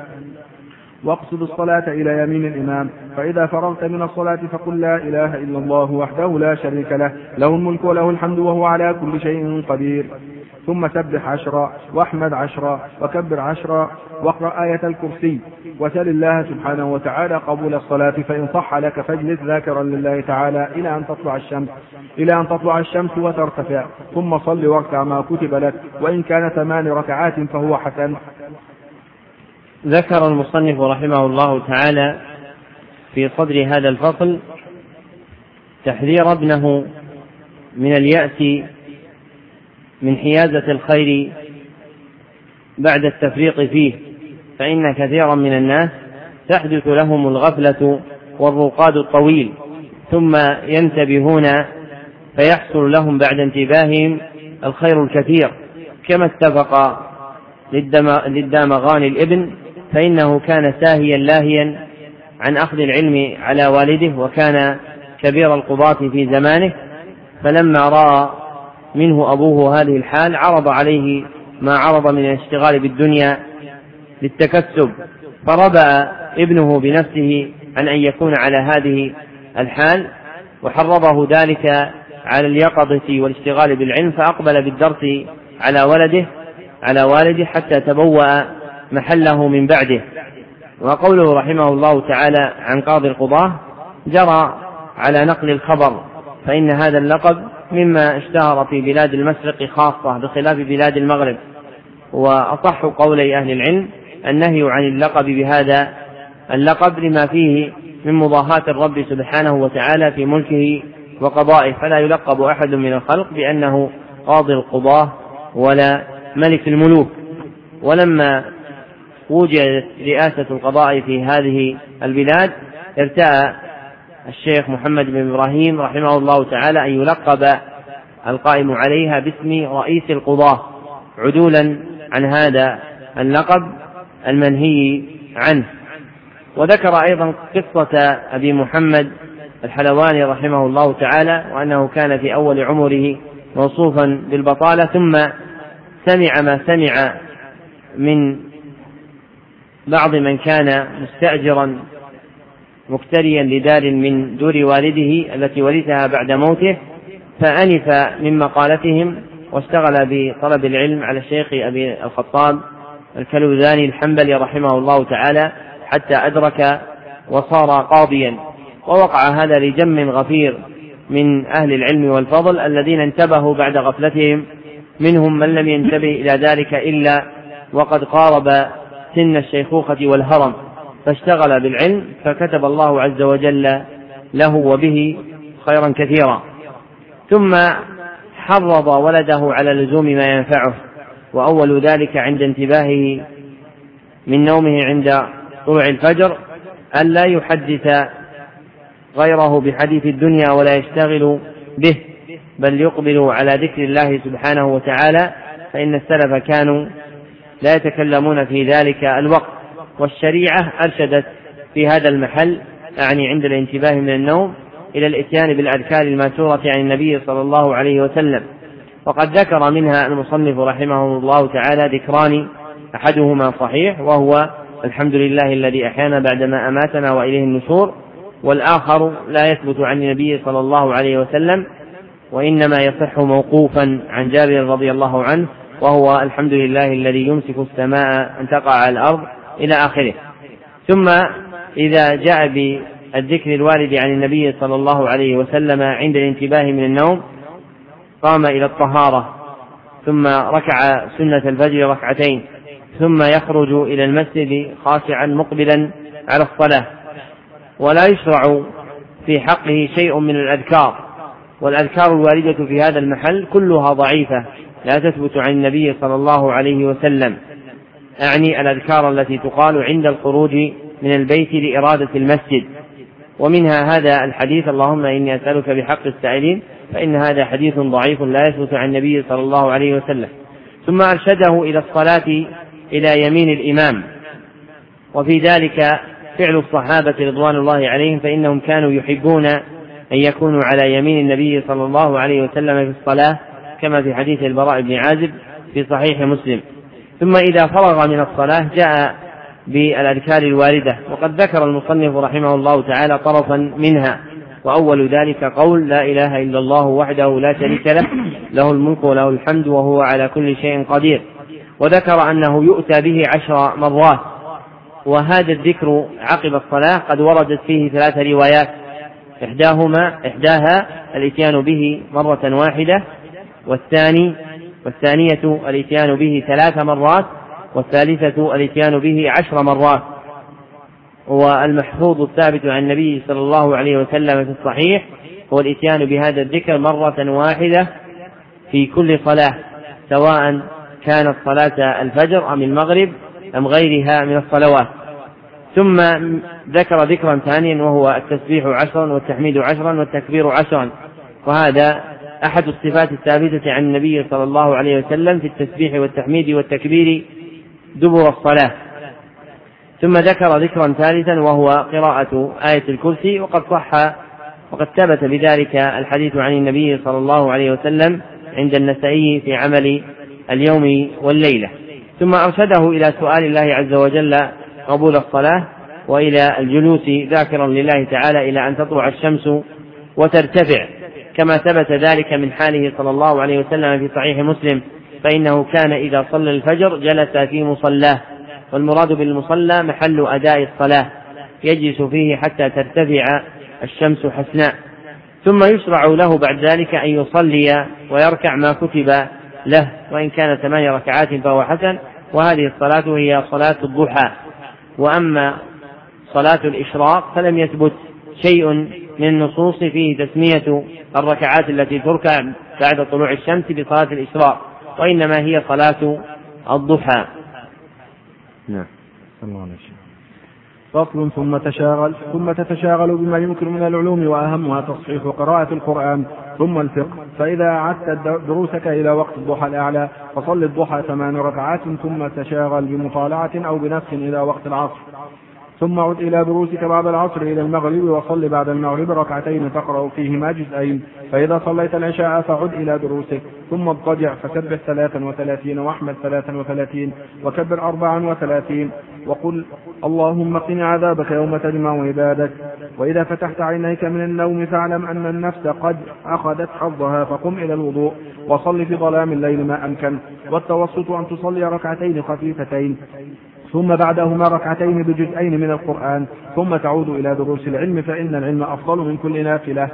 واقصد الصلاة إلى يمين الإمام، فإذا فرغت من الصلاة فقل: لا إله إلا الله وحده لا شريك له، له الملك وله الحمد وهو على كل شيء قدير. ثم سبح عشرا، واحمد عشرا، وكبر عشرا، واقرأ آية الكرسي، وسل الله سبحانه وتعالى قبول الصلاة، فإن صح لك فاجلس ذاكرا لله تعالى إلى أن تطلع الشمس إلى أن تطلع الشمس وترتفع، ثم صل واركع ما كتب لك، وإن كان ثمان ركعات فهو حسن. ذكر المصنف رحمه الله تعالى في صدر هذا الفصل تحذير ابنه من اليأس من حيازة الخير بعد التفريط فيه، فإن كثيرا من الناس تحدث لهم الغفلة والرقاد الطويل ثم ينتبهون فيحصل لهم بعد انتباههم الخير الكثير، كما اتفق للدامغاني الابن فإنه كان ساهيا لاهيا عن أخذ العلم على والده، وكان كبير القضاة في زمانه، فلما رأى منه أبوه هذه الحال عرض عليه ما عرض من الاشتغال بالدنيا للتكسب، فربأ ابنه بنفسه عن أن يكون على هذه الحال، وحرضه ذلك على اليقظة والاشتغال بالعلم، فأقبل بالدرس على ولده على والده حتى تبوأ محله من بعده. وقوله رحمه الله تعالى عن قاضي القضاة جرى على نقل الخبر، فإن هذا اللقب مما اشتهر في بلاد المشرق خاصة بخلاف بلاد المغرب، وأصح قولي أهل العلم النهي عن اللقب بهذا اللقب لما فيه من مضاهاة الرب سبحانه وتعالى في ملكه وقضائه، فلا يلقب أحد من الخلق بأنه قاضي القضاة ولا ملك الملوك. ولما وجدت رئاسة القضاء في هذه البلاد ارتأى الشيخ محمد بن إبراهيم رحمه الله تعالى أن يلقب القائم عليها باسم رئيس القضاة عدولا عن هذا اللقب المنهي عنه. وذكر أيضا قصة أبي محمد الحلواني رحمه الله تعالى، وأنه كان في أول عمره موصوفا بالبطالة، ثم سمع ما سمع من بعض من كان مستأجرا مكتريا لدار من دور والده التي ورثها بعد موته، فأنف من مقالتهم واشتغل بطلب العلم على الشيخ أبي الخطاب الكلوذاني الحنبلي رحمه الله تعالى حتى أدرك وصار قاضيا. ووقع هذا لجم غفير من أهل العلم والفضل الذين انتبهوا بعد غفلتهم، منهم من لم ينتبه إلى ذلك إلا وقد قارب سن الشيخوخة والهرم، فاشتغل بالعلم فكتب الله عز وجل له وبه خيرا كثيرا. ثم حرض ولده على لزوم ما ينفعه، وأول ذلك عند انتباهه من نومه عند طلوع الفجر ألا يحدث غيره بحديث الدنيا ولا يشتغل به، بل يقبل على ذكر الله سبحانه وتعالى، فإن السلف كانوا لا يتكلمون في ذلك الوقت. والشريعة أرشدت في هذا المحل، أعني عند الانتباه من النوم، إلى الإتيان بالأذكار الماثورة عن النبي صلى الله عليه وسلم، وقد ذكر منها المصنف رحمه الله تعالى ذكران، أحدهما صحيح وهو الحمد لله الذي أحيانا بعدما أماتنا وإليه النشور، والآخر لا يثبت عن النبي صلى الله عليه وسلم وإنما يصح موقوفا عن جابر رضي الله عنه، وهو الحمد لله الذي يمسك السماء أن تقع على الأرض إلى آخره. ثم إذا جاء بالذكر الوارد عن النبي صلى الله عليه وسلم عند الانتباه من النوم قام إلى الطهارة، ثم ركع سنة الفجر ركعتين، ثم يخرج إلى المسجد خاشعا مقبلا على الصلاة. ولا يشرع في حقه شيء من الأذكار، والأذكار الواردة في هذا المحل كلها ضعيفة لا تثبت عن النبي صلى الله عليه وسلم، أعني الأذكار التي تقال عند الخروج من البيت لإرادة المسجد، ومنها هذا الحديث اللهم إني أسألك بحق السائلين، فإن هذا حديث ضعيف لا يثبت عن النبي صلى الله عليه وسلم. ثم أرشده إلى الصلاة إلى يمين الإمام، وفي ذلك فعل الصحابة رضوان الله عليهم، فإنهم كانوا يحبون أن يكونوا على يمين النبي صلى الله عليه وسلم في الصلاة، كما في حديث البراء بن عازب في صحيح مسلم. ثم إذا فرغ من الصلاة جاء بالأذكار الواردة، وقد ذكر المصنف رحمه الله تعالى طرفا منها، وأول ذلك قول لا إله إلا الله وحده لا شريك له له الملك وله الحمد وهو على كل شيء قدير، وذكر أنه يؤتى به عشر مرات. وهذا الذكر عقب الصلاة قد وردت فيه ثلاث روايات، إحداهما إحداها الإتيان به مرة واحدة، والثاني والثانية الإتيان به ثلاث مرات، والثالثة الإتيان به عشر مرات. والمحفوظ الثابت عن النبي صلى الله عليه وسلم في الصحيح هو الإتيان بهذا الذكر مرة واحدة في كل صلاة، سواء كانت صلاة الفجر أم المغرب أم غيرها من الصلوات. ثم ذكر ذكرا ثانيا وهو التسبيح عشرا والتحميد عشرا والتكبير عشرا، وهذا أحد الصفات الثابتة عن النبي صلى الله عليه وسلم في التسبيح والتحميد والتكبير دبر الصلاة. ثم ذكر ذكرا ثالثا وهو قراءة آية الكرسي، وقد صح وقد ثبت بذلك الحديث عن النبي صلى الله عليه وسلم عند النسائي في عمل اليوم والليلة. ثم أرشده إلى سؤال الله عز وجل قبول الصلاة وإلى الجلوس ذاكرا لله تعالى إلى أن تطلع الشمس وترتفع، كما ثبت ذلك من حاله صلى الله عليه وسلم في صحيح مسلم، فإنه كان إذا صلى الفجر جلس في مصلاه، والمراد بالمصلى محل أداء الصلاة يجلس فيه حتى ترتفع الشمس حسناء. ثم يشرع له بعد ذلك أن يصلي ويركع ما كتب له، وإن كان ثمان ركعات فهو حسن، وهذه الصلاة هي صلاة الضحى. وأما صلاة الإشراق فلم يثبت شيء من النصوص فيه تسمية الركعات التي تركع بعد طلوع الشمس بصلاة الإشراق، وإنما هي صلاة الضحى. نعم. فصل. ثم تشاغل ثم تتشاغل بما يمكن من العلوم، وأهمها تصحيح قراءة القرآن ثم الفقه. فإذا أعدت دروسك إلى وقت الضحى الأعلى فصل الضحى ثمان ركعات، ثم تشاغل بمطالعة أو بنسخ إلى وقت العصر، ثم عد إلى دروسك بعد العصر إلى المغرب، وصل بعد المغرب ركعتين تقرأ فيهما جزئين. فإذا صليت العشاء فعد إلى دروسك، ثم اضطجع فسبح ثلاثا وثلاثين واحمد ثلاثا وثلاثين وكبر أربعا وثلاثين، وقل اللهم قنا عذابك يوم تجمع عبادك. وإذا فتحت عينيك من النوم فاعلم أن النفس قد أخذت حظها، فقم إلى الوضوء وصل في ظلام الليل ما أمكن. والتوسط أن تصلي ركعتين خفيفتين، ثم بعدهما ركعتين بجزئين من القرآن، ثم تعود إلى دروس العلم، فإن العلم أفضل من كل نافلة.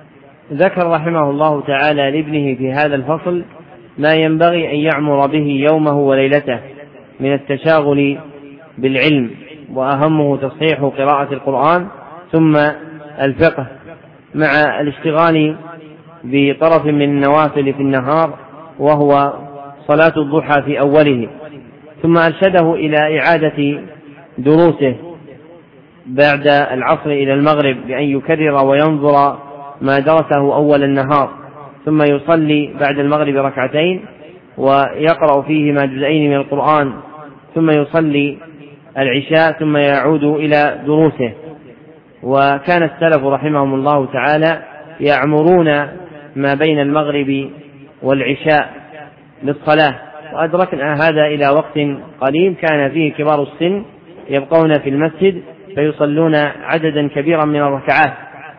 ذكر رحمه الله تعالى لابنه في هذا الفصل ما ينبغي أن يعمر به يومه وليلته من التشاغل بالعلم، وأهمه تصحيح قراءة القرآن ثم الفقه، مع الاشتغال بطرف من النوافل في النهار وهو صلاة الضحى في أوله. ثم أرشده إلى إعادة دروسه بعد العصر إلى المغرب بأن يكرر وينظر ما درسه أول النهار، ثم يصلي بعد المغرب ركعتين ويقرأ فيهما جزئين من القرآن، ثم يصلي العشاء ثم يعود إلى دروسه. وكان السلف رحمهم الله تعالى يعمرون ما بين المغرب والعشاء للصلاة، وأدركنا هذا إلى وقت قليل كان فيه كبار السن يبقون في المسجد فيصلون عددا كبيرا من الركعات،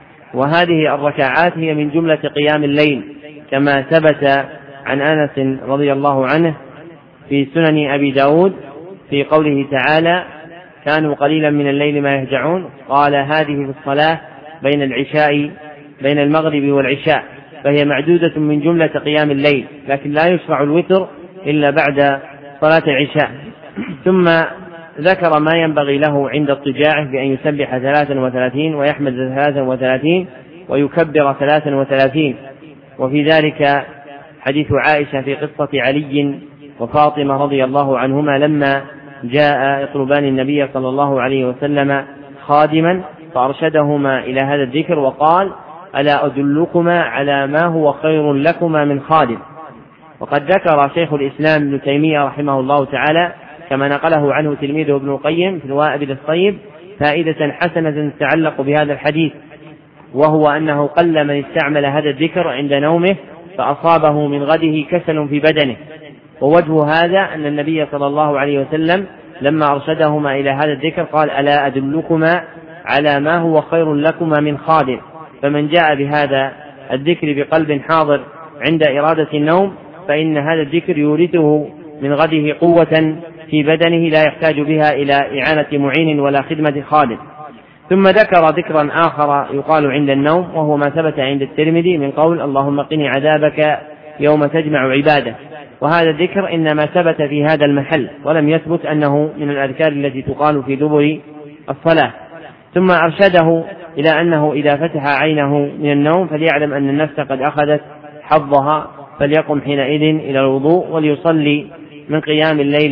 وهذه الركعات هي من جملة قيام الليل، كما ثبت عن أنس رضي الله عنه في سنن أبي داود في قوله تعالى كانوا قليلا من الليل ما يهجعون، قال هذه في الصلاة بين العشاء بين المغرب والعشاء، فهي معدودة من جملة قيام الليل، لكن لا يشرع الوتر إلا بعد صلاة العشاء. ثم ذكر ما ينبغي له عند اضطجاعه بأن يسبح ثلاثا وثلاثين ويحمد ثلاثا وثلاثين ويكبر ثلاثا وثلاثين. وفي ذلك حديث عائشة في قصة علي وفاطمة رضي الله عنهما لما جاء يطلبان النبي صلى الله عليه وسلم خادما فأرشدهما إلى هذا الذكر وقال ألا أدلكما على ما هو خير لكما من خادم. وقد ذكر شيخ الإسلام ابن تيمية رحمه الله تعالى كما نقله عنه تلميذه ابن القيم في الوابل الصيب فائدة حسنة تتعلق بهذا الحديث، وهو أنه قل من استعمل هذا الذكر عند نومه فأصابه من غده كسل في بدنه. ووجه هذا أن النبي صلى الله عليه وسلم لما أرشدهما إلى هذا الذكر قال ألا أدلكما على ما هو خير لكما من خادم. فمن جاء بهذا الذكر بقلب حاضر عند إرادة النوم فإن هذا الذكر يورثه من غده قوة في بدنه لا يحتاج بها إلى إعانة معين ولا خدمة خادم. ثم ذكر ذكرا آخر يقال عند النوم وهو ما ثبت عند الترمذي من قول اللهم قني عذابك يوم تجمع عبادك، وهذا الذكر إنما ثبت في هذا المحل ولم يثبت أنه من الأذكار التي تقال في دبر الصلاة. ثم أرشده إلى أنه إذا فتح عينه من النوم فليعلم أن النفس قد أخذت حظها، فليقم حينئذ إلى الوضوء وليصلي من قيام الليل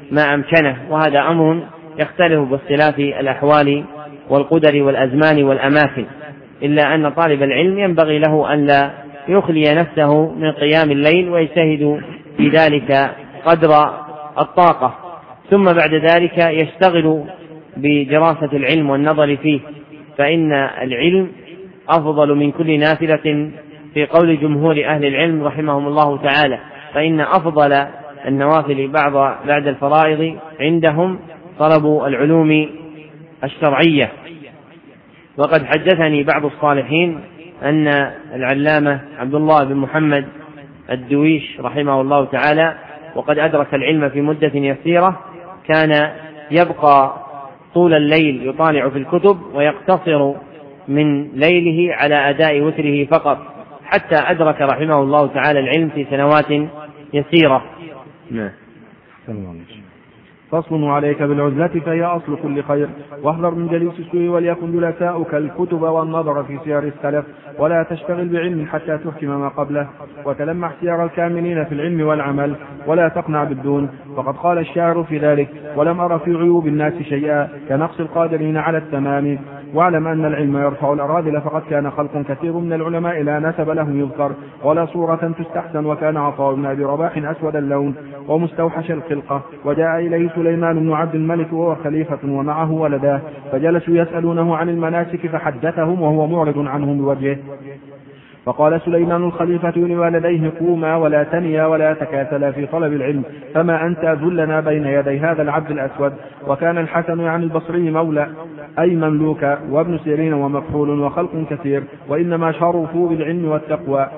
ما أمكنه، وهذا أمر يختلف باختلاف الأحوال والقدر والأزمان والأماكن، إلا أن طالب العلم ينبغي له أن لا يخلي نفسه من قيام الليل ويجتهد في ذلك قدر الطاقة، ثم بعد ذلك يشتغل بدراسة العلم والنظر فيه، فإن العلم أفضل من كل نافلة في قول جمهور أهل العلم رحمهم الله تعالى، فإن أفضل النوافل بعد بعد الفرائض عندهم طلب العلوم الشرعية. وقد حدثني بعض الصالحين أن العلامة عبد الله بن محمد الدويش رحمه الله تعالى وقد أدرك العلم في مدة يسيرة كان يبقى طول الليل يطالع في الكتب ويقتصر من ليله على أداء وتره فقط، حتى أدرك رحمه الله تعالى العلم في سنوات يسيرة. نعم. فصل: عليك بالعزلة فهي أصل كل خير، واحذر من جليس السوء وليكن جلساؤك الكتب والنظر في سير السلف، ولا تشتغل بعلم حتى تحكم ما قبله، وتلمح سير الكاملين في العلم والعمل، ولا تقنع بالدون، فقد قال الشاعر في ذلك: ولم أر في عيوب الناس شيئا كنقص القادرين على التمام. واعلم أن العلم يرفع الأراذل، فقد كان خلق كثير من العلماء لا نسب لهم يذكر ولا صورة تستحسن، وكان عطاء بن أبي رباح أسود اللون ومستوحش الخلقة، وجاء إليه سليمان بن عبد الملك وهو خليفة ومعه ولداه، فجلسوا يسألونه عن المناسك فحدثهم وهو معرض عنهم بوجهه، فقال سليمان الخليفة لوالديه: قوما ولا تنيا ولا تكاسلا في طلب العلم، فما أنت ذلنا بين يدي هذا العبد الأسود. وكان الحسن عن البصري مولى أي مملوكا، وابن سيرين ومكحول وخلق كثير، وإنما شرفوا بالعلم والتقوى.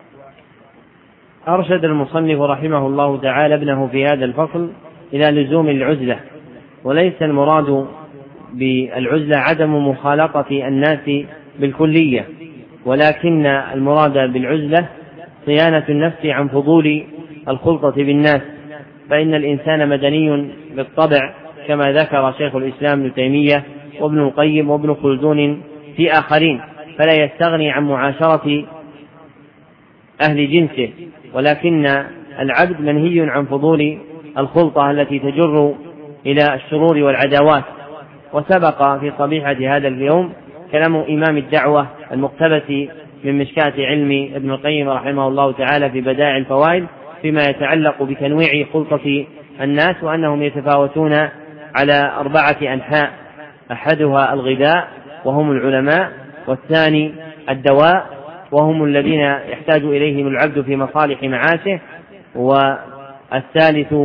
أرشد المصنف رحمه الله تعالى ابنه في هذا الفصل إلى لزوم العزلة، وليس المراد بالعزلة عدم مخالطة الناس بالكلية، ولكن المراد بالعزلة صيانة النفس عن فضول الخلطة بالناس، فإن الإنسان مدني بالطبع كما ذكر شيخ الإسلام ابن تيمية وابن القيم وابن خلدون في آخرين، فلا يستغني عن معاشرة أهل جنسه، ولكن العبد منهي عن فضول الخلطة التي تجر إلى الشرور والعداوات. وسبق في صبيحة هذا اليوم كلام إمام الدعوة المقتبس من مشكاة علم ابن القيم رحمه الله تعالى في بدائع الفوائد فيما يتعلق بتنويع خلطة الناس، وأنهم يتفاوتون على أربعة أنحاء: أحدها الغذاء وهم العلماء، والثاني الدواء وهم الذين يحتاج إليهم العبد في مصالح معاشه، والثالث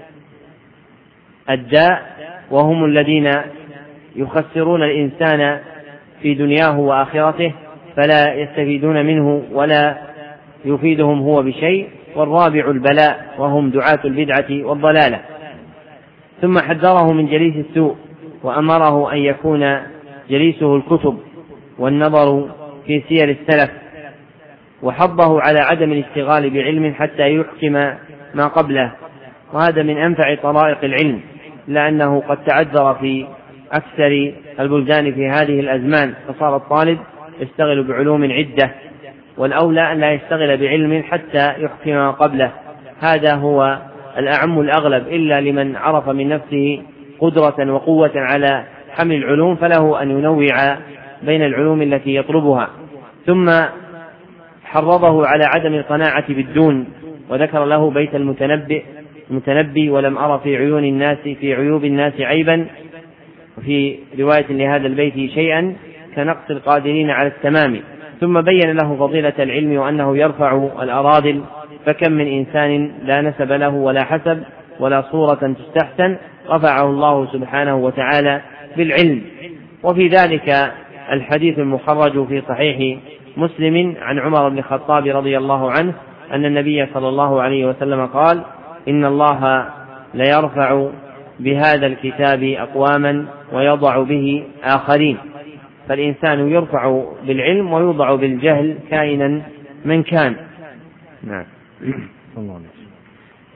الداء وهم الذين يخسرون الإنسان في دنياه وآخرته فلا يستفيدون منه ولا يفيدهم هو بشيء، والرابع البلاء وهم دعاة البدعة والضلالة. ثم حذره من جليس السوء وأمره أن يكون جليسه الكتب والنظر في سير السلف، وحضه على عدم الاشتغال بعلم حتى يحكم ما قبله، وهذا من أنفع طرائق العلم، لأنه قد تعذر في أكثر البلدان في هذه الأزمان، فصار الطالب يشتغل بعلوم عدة، والأولى أن لا يشتغل بعلم حتى يحكم ما قبله، هذا هو الأعم الأغلب، إلا لمن عرف من نفسه قدرة وقوة على حمل العلوم فله أن ينوع بين العلوم التي يطلبها. ثم حرضه على عدم القناعة بالدون، وذكر له بيت المتنبي المتنبي: ولم أرى في عيون الناس في عيوب الناس عيبا، وفي رواية لهذا البيت شيئا كنقص القادرين على التمام. ثم بين له فضيلة العلم وأنه يرفع الأراذل، فكم من إنسان لا نسب له ولا حسب ولا صورة تستحسن رفعه الله سبحانه وتعالى بالعلم. وفي ذلك الحديث المخرج في صحيح مسلم عن عمر بن الخطاب رضي الله عنه أن النبي صلى الله عليه وسلم قال: إن الله ليرفع بهذا الكتاب أقواما ويضع به آخرين. فالإنسان يرفع بالعلم ويوضع بالجهل كائنا من كان. نعم.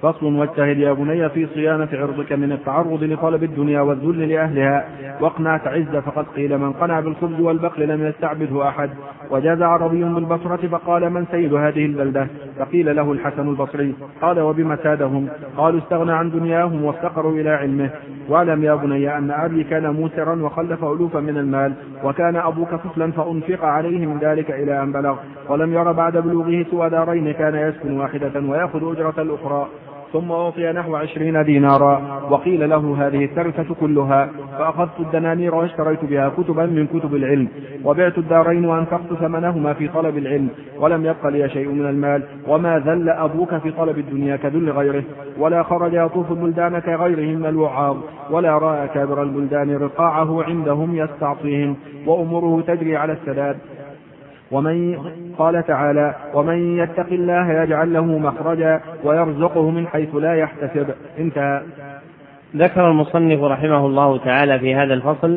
فصل. واجتهد يا بني في صيانة عرضك من التعرض لطلب الدنيا والذل لأهلها، واقنع تعز، فقد قيل من قنع بالخبز والبقل لم يستعبده أحد. وجاز عربي بالبصرة فقال من سيد هذه البلدة؟ فقيل له الحسن البصري. قال وبما سادهم؟ قالوا استغنى عن دنياهم وافتقروا إلى علمه. واعلم يا بني أن أبي كان موسرا وخلف ألوفا من المال، وكان أبوك طفلا فأنفق عليه من ذلك إلى أن بلغ، ولم ير بعد بلوغه سوى دارين كان يسكن واحدة ويأخذ أجرة الأخرى، ثم أعطي نحو عشرين دينارا. وقيل له هذه التركة كلها، فأخذت الدنانير واشتريت بها كتبا من كتب العلم، وبعت الدارين وأنفقت ثمنهما في طلب العلم، ولم يبق لي شيء من المال. وما ذل أبوك في طلب الدنيا كذل غيره، ولا خرج يطوف البلدان كغيره من الوعاظ، ولا رأى كابر البلدان رقاعه عندهم يستعطيهم، وأمره تجري على السداد. ومن قال تعالى ومن يتق الله يجعل له مخرجا ويرزقه من حيث لا يحتسب. انتهى. ذكر المصنف رحمه الله تعالى في هذا الفصل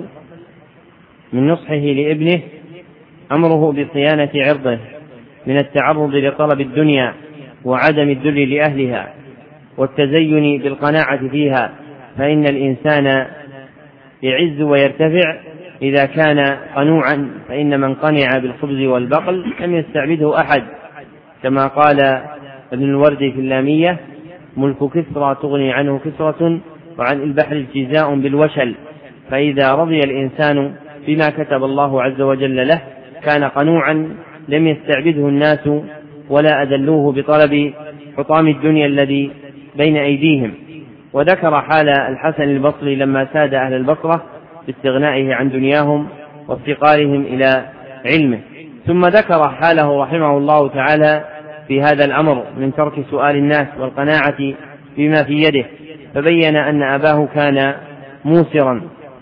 من نصحه لابنه أمره بصيانة عرضه من التعرض لطلب الدنيا وعدم الذل لأهلها والتزين بالقناعة فيها، فإن الإنسان يعز ويرتفع إذا كان قنوعا، فإن من قنع بالخبز والبقل لم يستعبده أحد، كما قال ابن الورد في اللامية ملك كسرى تغني عنه كسرة، وعن البحر الجزاء بالوشل. فإذا رضي الإنسان بما كتب الله عز وجل له كان قنوعا لم يستعبده الناس ولا أدلوه بطلب حطام الدنيا الذي بين أيديهم. وذكر حال الحسن البصري لما ساد أهل البصرة باستغنائه عن دنياهم وافتقارهم إلى علمه. ثم ذكر حاله رحمه الله تعالى في هذا الأمر من ترك سؤال الناس والقناعة بما في يده، فبين أن أباه كان موسرا،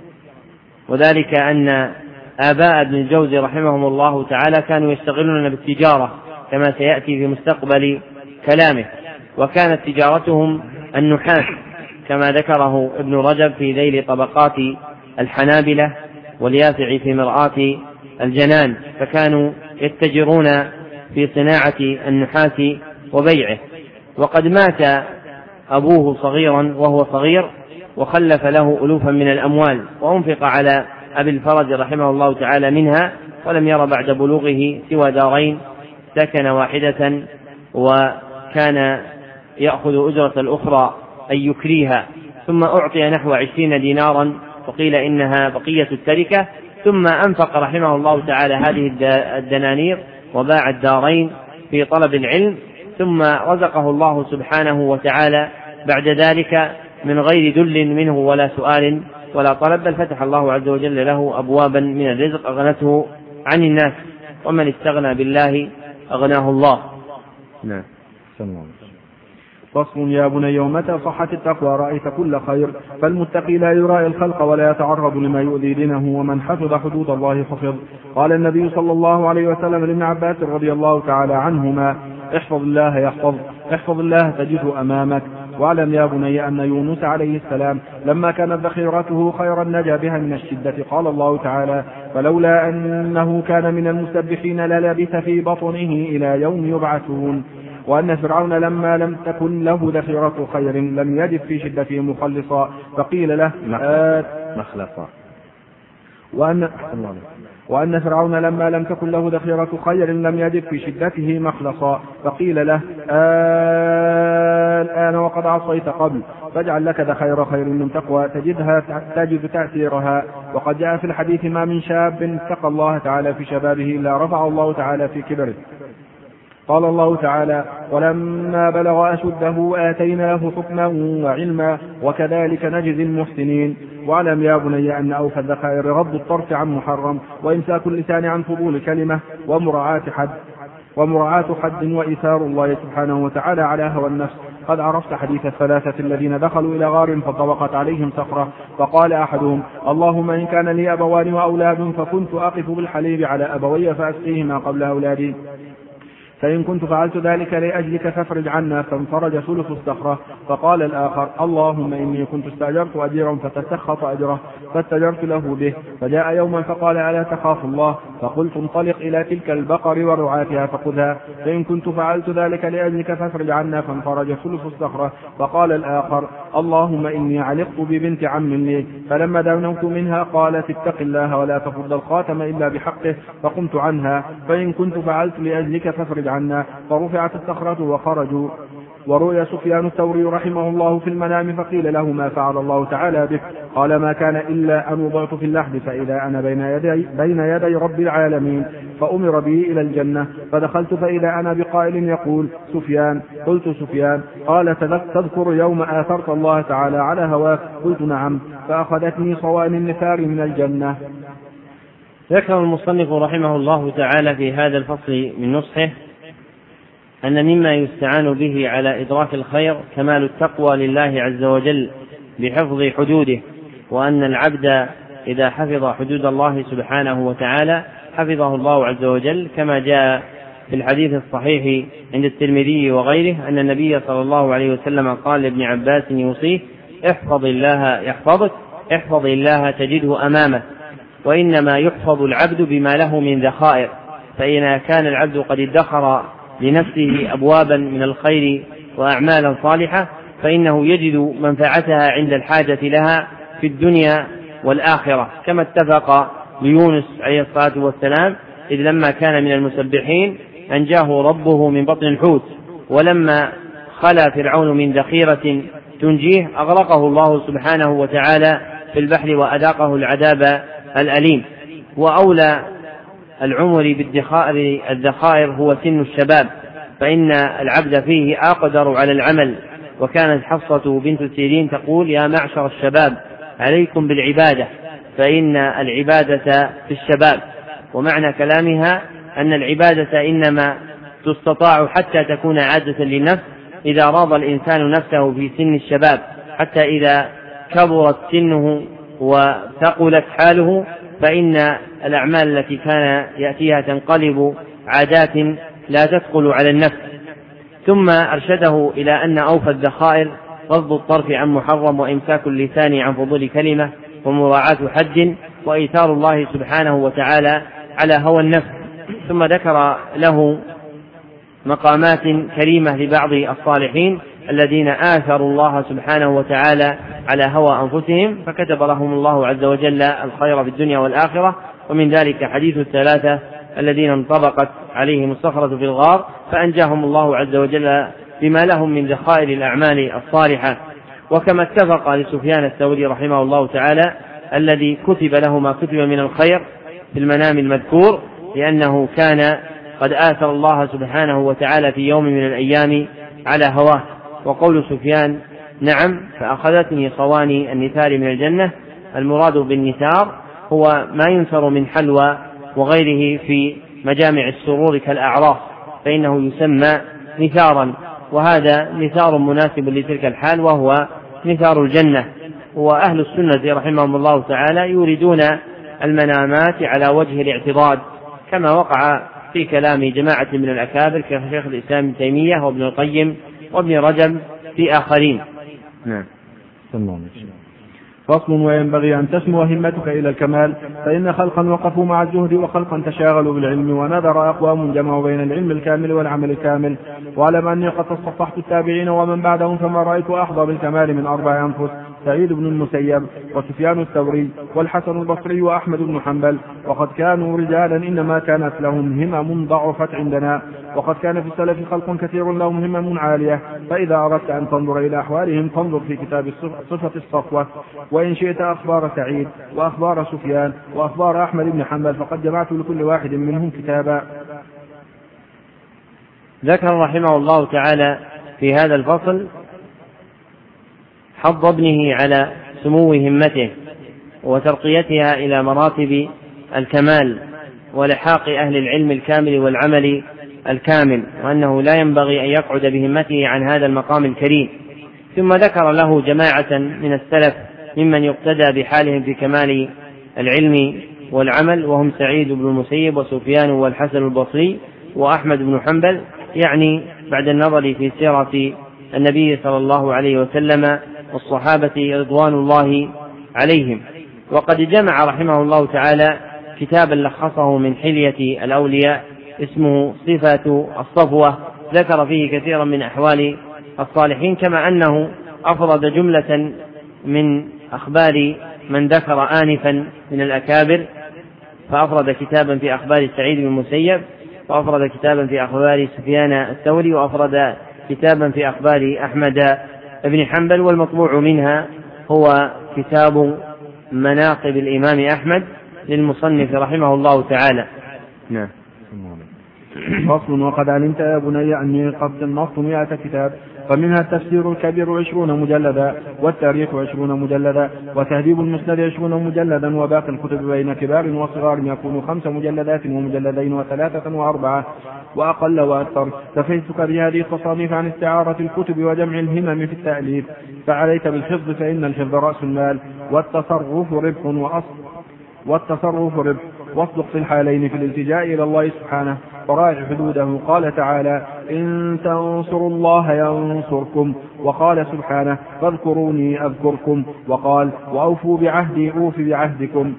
وذلك أن آباء ابن الجوزي رحمهم الله تعالى كانوا يشتغلون بالتجارة كما سيأتي في مستقبل كلامه، وكانت تجارتهم النحاس كما ذكره ابن رجب في ذيل طبقات الحنابلة واليافع في مرآة الجنان، فكانوا يتجرون في صناعة النحاس وبيعه. وقد مات أبوه صغيرا وهو صغير وخلف له ألوفا من الأموال، وأنفق على أبي الفرج رحمه الله تعالى منها، ولم ير بعد بلوغه سوى دارين سكن واحدة وكان يأخذ أجرة الأخرى أي يكريها، ثم أعطي نحو عشرين دينارا وقيل إنها بقية التركة، ثم أنفق رحمه الله تعالى هذه الدنانير وباع الدارين في طلب العلم، ثم رزقه الله سبحانه وتعالى بعد ذلك من غير ذل منه ولا سؤال ولا طلب، بل فتح الله عز وجل له أبوابا من الرزق أغنته عن الناس، ومن استغنى بالله أغناه الله. نعم. فصل. يا بني ومتى صحت التقوى رأيت كل خير، فالمتقي لا يرائي الخلق ولا يتعرض لما يؤذي دينه، ومن حفظ حدود الله حفظ. قال النبي صلى الله عليه وسلم لابن عباس رضي الله تعالى عنهما احفظ الله يحفظ، احفظ الله تجده أمامك. واعلم يا بني أن يونس عليه السلام لما كانت ذخيرته خيرا نجا بها من الشدة، قال الله تعالى فلولا أنه كان من المسبحين للبث في بطنه إلى يوم يبعثون. وأن فرعون لما لم تكن له ذخيرة خير لم يجد في شدته مخلصا، فقيل له مخلصا. وأن وأن فرعون لما لم تكن له ذخيرة خير لم يجد في شدته مخلصا، فقيل له الآن وقد عصيت قبل، فاجعل لك ذخير خير من تقوى تجدها تجد تأثيرها. وقد جاء في الحديث ما من شاب اتقى الله تعالى في شبابه إلا رفع الله تعالى في كبره. قال الله تعالى ولما بلغ أشده آتيناه حكما وعلما وكذلك نجزي المحسنين. واعلم يا بني أن أوفى الذخائر غض الطرف عن محرم، وإمساك اللسان عن فضول كلمة، ومراعاة حد ومراعاة حد وإيثار الله سبحانه وتعالى على هوى النفس. قد عرفت حديث الثلاثة الذين دخلوا إلى غار فطبقت عليهم صخرة، فقال أحدهم اللهم إن كان لي أبوان وأولاد فكنت أقف بالحليب على أبوي فأسقيهما قبل أولادي، فإن كنت فعلت ذلك لأجلك فافرج عنا، فانفرج ثلث الصخرة. فقال الآخر: اللهم إني كنت استأجرت أجيرا فتسخط أجره فاتجرت له به. فجاء يوما فقال: ألا تخاف الله؟ فقلت: انطلق إلى تلك البقر ورعاتها فخذها. فإن كنت فعلت ذلك لأجلك فافرج عنا، فانفرج ثلث الصخرة. فقال الآخر: اللهم إني علقت ببنت عم لي، فلما دنوت منها قالت: اتق الله ولا تفض الخاتم إلا بحقه، فقمت عنها. فإن كنت فعلت لأجلك فافرج عنا. فرفعت الصخرة وخرجوا. ورؤي سفيان الثوري رحمه الله في المنام فقيل له: ما فعل الله تعالى بك؟ قال: ما كان إلا أن وضعت في اللحد فإذا أنا بين يدي, بين يدي رب العالمين، فأمر بي إلى الجنة، فدخلت فإذا أنا بقائل يقول: سفيان. قلت: سفيان. قال: تذكر يوم آثرت الله تعالى على هواك؟ قلت: نعم. فأخذتني صوان النثار من الجنة. ذكر المصنف رحمه الله تعالى في هذا الفصل من نصحه أن مما يستعان به على إدراك الخير كمال التقوى لله عز وجل بحفظ حدوده، وأن العبد إذا حفظ حدود الله سبحانه وتعالى حفظه الله عز وجل، كما جاء في الحديث الصحيح عند الترمذي وغيره أن النبي صلى الله عليه وسلم قال لابن عباس يوصيه: احفظ الله يحفظك، احفظ الله تجده أمامك. وإنما يحفظ العبد بما له من ذخائر، فإذا كان العبد قد ادخر لنفسه أبوابا من الخير وأعمالا صالحة فإنه يجد منفعتها عند الحاجة لها في الدنيا والآخرة، كما اتفق ليونس عليه الصلاة والسلام إذ لما كان من المسبحين أنجاه ربه من بطن الحوت، ولما خلا فرعون من ذخيرة تنجيه أغرقه الله سبحانه وتعالى في البحر وأذاقه العذاب الأليم. وأولى العمر بالذخائر هو سن الشباب، فإن العبد فيه أقدر على العمل. وكانت حفصة بنت سيرين تقول: يا معشر الشباب عليكم بالعبادة، فإن العبادة في الشباب. ومعنى كلامها أن العبادة إنما تستطاع حتى تكون عادة للنفس إذا راض الإنسان نفسه في سن الشباب، حتى إذا كبرت سنه وثقلت حاله فإن الأعمال التي كان يأتيها تنقلب عادات لا تثقل على النفس. ثم أرشده إلى أن أوفى الذخائر غض الطرف عن محرم، وإمساك اللسان عن فضول كلمة، ومراعاة حد، وإيثار الله سبحانه وتعالى على هوى النفس. ثم ذكر له مقامات كريمة لبعض الصالحين الذين آثروا الله سبحانه وتعالى على هوى أنفسهم فكتب لهم الله عز وجل الخير في الدنيا والآخرة. ومن ذلك حديث الثلاثة الذين انطبقت عليهم الصخرة في الغار فأنجاهم الله عز وجل بما لهم من ذخائر الأعمال الصالحة. وكما اتفق لسفيان الثوري رحمه الله تعالى الذي كتب له ما كتب من الخير في المنام المذكور، لأنه كان قد آثر الله سبحانه وتعالى في يوم من الأيام على هواه. وقول سفيان: نعم فأخذتني صواني النثار من الجنة، المراد بالنثار هو ما ينثر من حلوى وغيره في مجامع السرور كالأعراس، فإنه يسمى نثارا، وهذا نثار مناسب لتلك الحال وهو نثار الجنة. وأهل السنة رحمهم الله تعالى يريدون المنامات على وجه الاعتضاد، كما وقع في كلام جماعة من الأكابر كشيخ الإسلام ابن تيمية وابن القيم وابن رجب في آخرين. نعم. فصل: وينبغي أن تسمو همتك إلى الكمال، فإن خلقا وقفوا مع الزهد وخلقا تشاغلوا بالعلم، ونذر أقوام جمعوا بين العلم الكامل والعمل الكامل. واعلم أني قد تصفحت التابعين ومن بعدهم فما رأيت أحظى بالكمال من أربع أنفس: سعيد بن المسيب وسفيان الثوري والحسن البصري وأحمد بن حنبل. وقد كانوا رجالا إنما كانت لهم همم ضعفت عندنا، وقد كان في السلف خلق كثير لهم همم عالية. فإذا أردت أن تنظر إلى أحوالهم فانظر في كتاب صفة الصفوة، وإن شئت أخبار سعيد وأخبار سفيان وأخبار أحمد بن حنبل، فقد جمعت لكل واحد منهم كتابا. ذكر رحمه الله تعالى في هذا الفصل حض ابنه على سمو همته وترقيتها إلى مراتب الكمال ولحاق أهل العلم الكامل والعمل الكامل، وأنه لا ينبغي أن يقعد بهمته عن هذا المقام الكريم. ثم ذكر له جماعة من السلف ممن يقتدى بحالهم في كمال العلم والعمل، وهم سعيد بن المسيب وسفيان والحسن البصري وأحمد بن حنبل، يعني بعد النظر في سيرة النبي صلى الله عليه وسلم والصحابة رضوان الله عليهم. وقد جمع رحمه الله تعالى كتابا لخصه من حلية الأولياء اسمه صفة الصفوة، ذكر فيه كثيرا من أحوال الصالحين، كما أنه أفرد جملة من أخبار من ذكر آنفا من الأكابر، فأفرد كتابا في أخبار سعيد بن المسيب، وأفرد كتابا في أخبار سفيان الثوري، وأفرد كتابا في أخبار أحمد بن حنبل، والمطبوع منها هو كتاب مناقب الإمام أحمد للمصنف رحمه الله تعالى. نعم. فصل. وقد علمت يا بني أني قد نصت مئة كتاب، فمنها التفسير الكبير عشرون مجلدا، والتاريخ عشرون مجلدا، وتهذيب المسند عشرون مجلدا، وباقي الكتب بين كبار وصغار يكون خمس مجلدات ومجلدين وثلاثة وأربعة وأقل وأكثر. كفيتك بهذه التصانيف عن استعارة الكتب وجمع الهمم في التأليف، فعليك بالحفظ فإن الحفظ رأس المال، والتصرف ربح وأصل والتصرف ربح واصدق في الحالين في الالتجاء إلى الله سبحانه وراعي حدوده. قال تعالى: إن تنصروا الله ينصركم، وقال سبحانه: فاذكروني أذكركم، وقال: وأوفوا بعهدي أوف بعهدكم.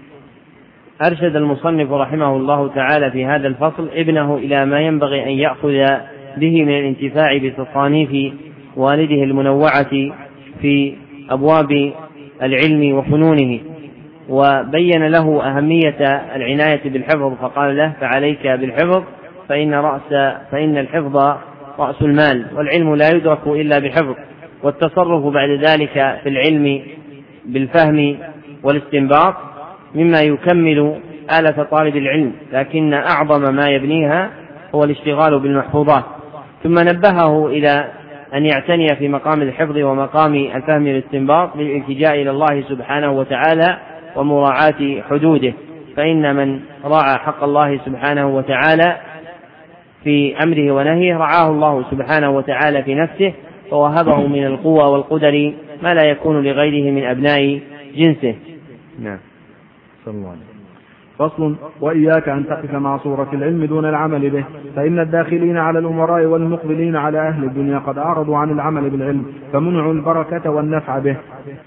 أرشد المصنف رحمه الله تعالى في هذا الفصل ابنه إلى ما ينبغي أن يأخذ به من الانتفاع بتصانيف والده المنوعة في أبواب العلم وفنونه، وبين له أهمية العناية بالحفظ، فقال له: فعليك بالحفظ فإن, رأس فإن الحفظ رأس المال، والعلم لا يدرك إلا بحفظ، والتصرف بعد ذلك في العلم بالفهم والاستنباط مما يكمل آلة طالب العلم، لكن أعظم ما يبنيها هو الاشتغال بالمحفوظات. ثم نبهه إلى أن يعتني في مقام الحفظ ومقام الفهم والاستنباط بالالتجاء إلى الله سبحانه وتعالى ومراعاة حدوده، فإن من راعى حق الله سبحانه وتعالى في أمره ونهيه رعاه الله سبحانه وتعالى في نفسه، فوهبه من القوة والقدر ما لا يكون لغيره من أبناء جنسه. نعم. صلى الله عليه وسلم. فصل. وإياك أن تقف مع صورة العلم دون العمل به، فإن الداخلين على الأمراء والمقبلين على أهل الدنيا قد أعرضوا عن العمل بالعلم، فمنعوا البركة والنفع به.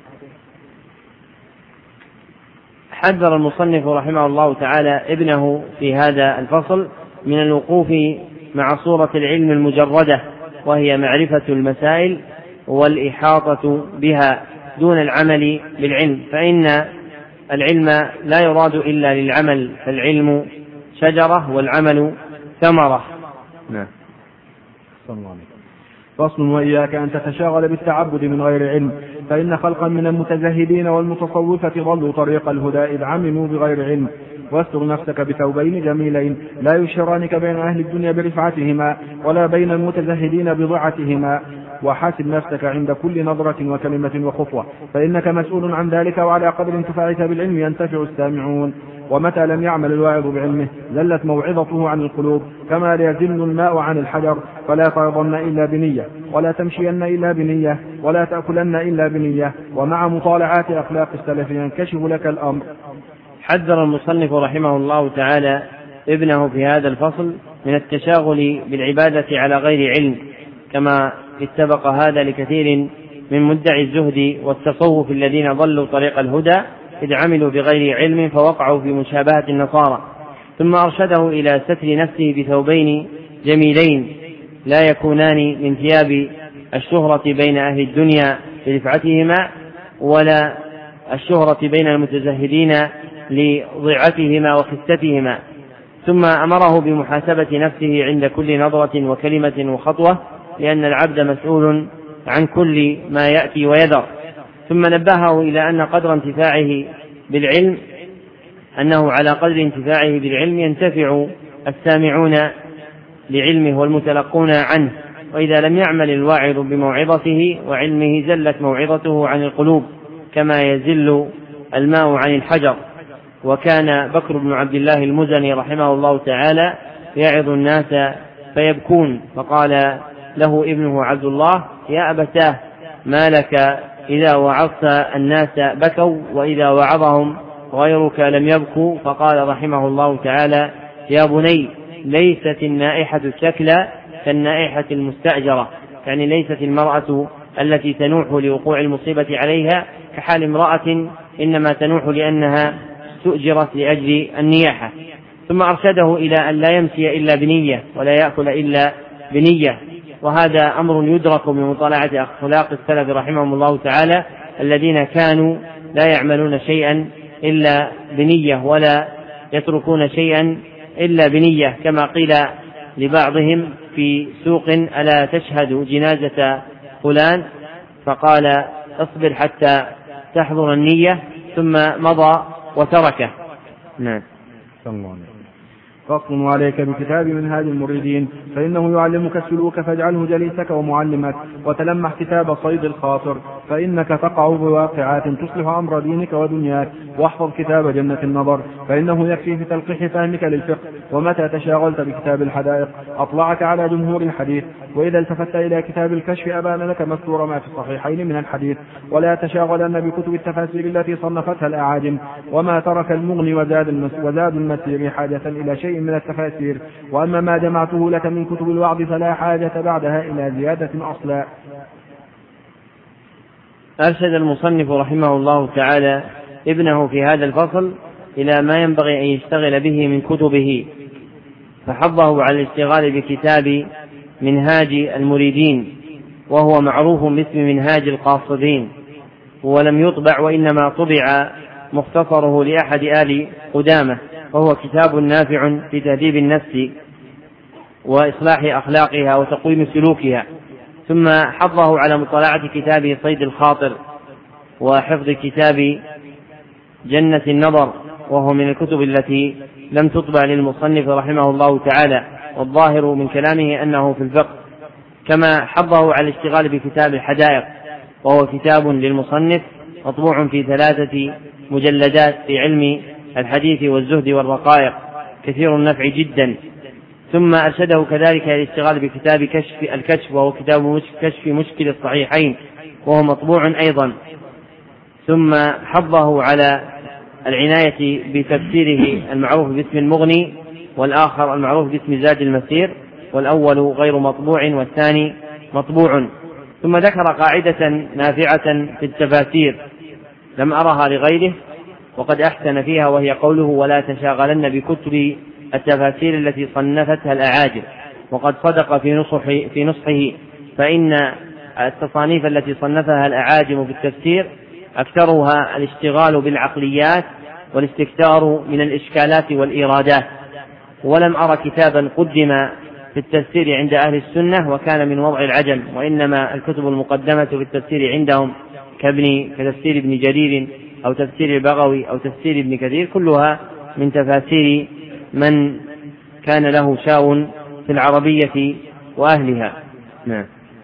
حذر المصنف رحمه الله تعالى ابنه في هذا الفصل من الوقوف مع صورة العلم المجردة، وهي معرفة المسائل والإحاطة بها دون العمل بالعلم، فإن العلم لا يراد إلا للعمل، فالعلم شجرة والعمل ثمرة. نعم. صلى الله عليه وسلم. فصل. وإياك أن تتشاغل بالتعبد من غير علم، فإن خلقا من المتزهدين والمتصوفة ضلوا طريق الهدى إذ عملوا بغير علم. واستر نفسك بثوبين جميلين لا يشيرانك بين أهل الدنيا برفعتهما ولا بين المتزهدين بضعتهما، وحاسب نفسك عند كل نظرة وكلمة وخطوة، فإنك مسؤول عن ذلك، وعلى قدر انتفاعك بالعلم ينتفع السامعون. ومتى لم يعمل الواعظ بعلمه زلت موعظته عن القلوب، كما لا يزل الماء عن الحجر. فلا ترضن إلا بنية، ولا تمشين إلا بنية، ولا تأكلن إلا بنية، ومع مطالعات أخلاق السلف ينكشف لك الأمر. حذر المصنف رحمه الله تعالى ابنه في هذا الفصل من التشاغل بالعبادة على غير علم، كما اتبق هذا لكثير من مدعي الزهد والتصوف الذين ضلوا طريق الهدى إذ عملوا بغير علم فوقعوا في مشابهة النصارى. ثم أرشده إلى ستر نفسه بثوبين جميلين لا يكونان من ثياب الشهرة بين أهل الدنيا برفعتهما، ولا الشهرة بين المتزهدين لضعتهما وخستهما. ثم أمره بمحاسبة نفسه عند كل نظرة وكلمة وخطوة، لأن العبد مسؤول عن كل ما يأتي ويذر. ثم نبهه إلى أن قدر انتفاعه بالعلم أنه على قدر انتفاعه بالعلم ينتفع السامعون لعلمه والمتلقون عنه، وإذا لم يعمل الواعظ بموعظته وعلمه زلت موعظته عن القلوب كما يزل الماء عن الحجر. وكان بكر بن عبد الله المزني رحمه الله تعالى يعظ الناس فيبكون، فقال له ابنه عبد الله: يا أبتاه، ما لك إذا وعظت الناس بكوا وإذا وعظهم غيرك لم يبكوا؟ فقال رحمه الله تعالى: يا بني، ليست النائحة شكلا كالنائحة المستأجرة، يعني ليست المرأة التي تنوح لوقوع المصيبة عليها كحال امرأة إنما تنوح لأنها استؤجرت لأجل النياحة. ثم أرشده إلى أن لا يمشي إلا بنية ولا يأكل إلا بنية، وهذا أمر يدرك من مطالعة أخلاق السلف رحمهم الله تعالى الذين كانوا لا يعملون شيئا إلا بنية ولا يتركون شيئا إلا بنية، كما قيل لبعضهم في سوق: ألا تشهد جنازة فلان؟ فقال: اصبر حتى تحضر النية، ثم مضى وتركه. نعم. فصل: وعليك بكتاب منهاج المريدين فإنه يعلمك السلوك فاجعله جليسك ومعلمك، وتلمح كتاب صيد الخاطر فإنك تقع بواقعات تصلح أمر دينك ودنياك، واحفظ كتاب جنة النظر فإنه يكفي في تلقيح فهمك للفقه، ومتى تشاغلت بكتاب الحدائق أطلعك على جمهور الحديث، وإذا التفت إلى كتاب الكشف أبان لك مذكور ما في الصحيحين من الحديث، ولا تشاغلن بكتب التفاسير التي صنفتها الأعاجم، وما ترك المغني وزاد وزاد المسير حاجة إلى شيء من التفاسير، وأما ما جمعته لك من كتب الوعظ فلا حاجة بعدها إلى زيادة أصلا. أرشد المصنف رحمه الله تعالى ابنه في هذا الفصل إلى ما ينبغي أن يشتغل به من كتبه، فحضه على الاشتغال بكتاب منهاج المريدين، وهو معروف باسم منهاج القاصدين، ولم يطبع وإنما طبع مختصره لأحد آل قدامة، وهو كتاب نافع في تهذيب النفس وإصلاح أخلاقها وتقويم سلوكها. ثم حضه على مطالعة كتاب صيد الخاطر وحفظ كتاب جنة النظر، وهو من الكتب التي لم تطبع للمصنف رحمه الله تعالى، والظاهر من كلامه أنه في الفقه. كما حضه على الاشتغال بكتاب الحدائق، وهو كتاب للمصنف مطبوع في ثلاثة مجلدات في علم الحديث والزهد والرقائق، كثير النفع جدا. ثم أرشده كذلك الاشتغال بكتاب كشف الكشف، وهو كتاب كشف مشكل الصحيحين، وهو مطبوع أيضا. ثم حضه على العناية بتفسيره المعروف باسم المغني، والآخر المعروف باسم زاد المسير، والأول غير مطبوع والثاني مطبوع. ثم ذكر قاعدة نافعة في التفاسير لم أرها لغيره وقد أحسن فيها، وهي قوله: ولا تشاغلن بكتب التفاسير التي صنفتها الأعاجم. وقد صدق في نصحه, في نصحه فإن التصانيف التي صنفها الأعاجم في التفسير أكثرها الاشتغال بالعقليات والاستكثار من الإشكالات والإيرادات، ولم أرى كتابا قدم في التفسير عند أهل السنة وكان من وضع العجم، وإنما الكتب المقدمة في التفسير عندهم كابن كتفسير ابن جرير أو تفسير البغوي أو تفسير ابن كثير كلها من تفاسير من كان له شاء في العربية وأهلها. نعم.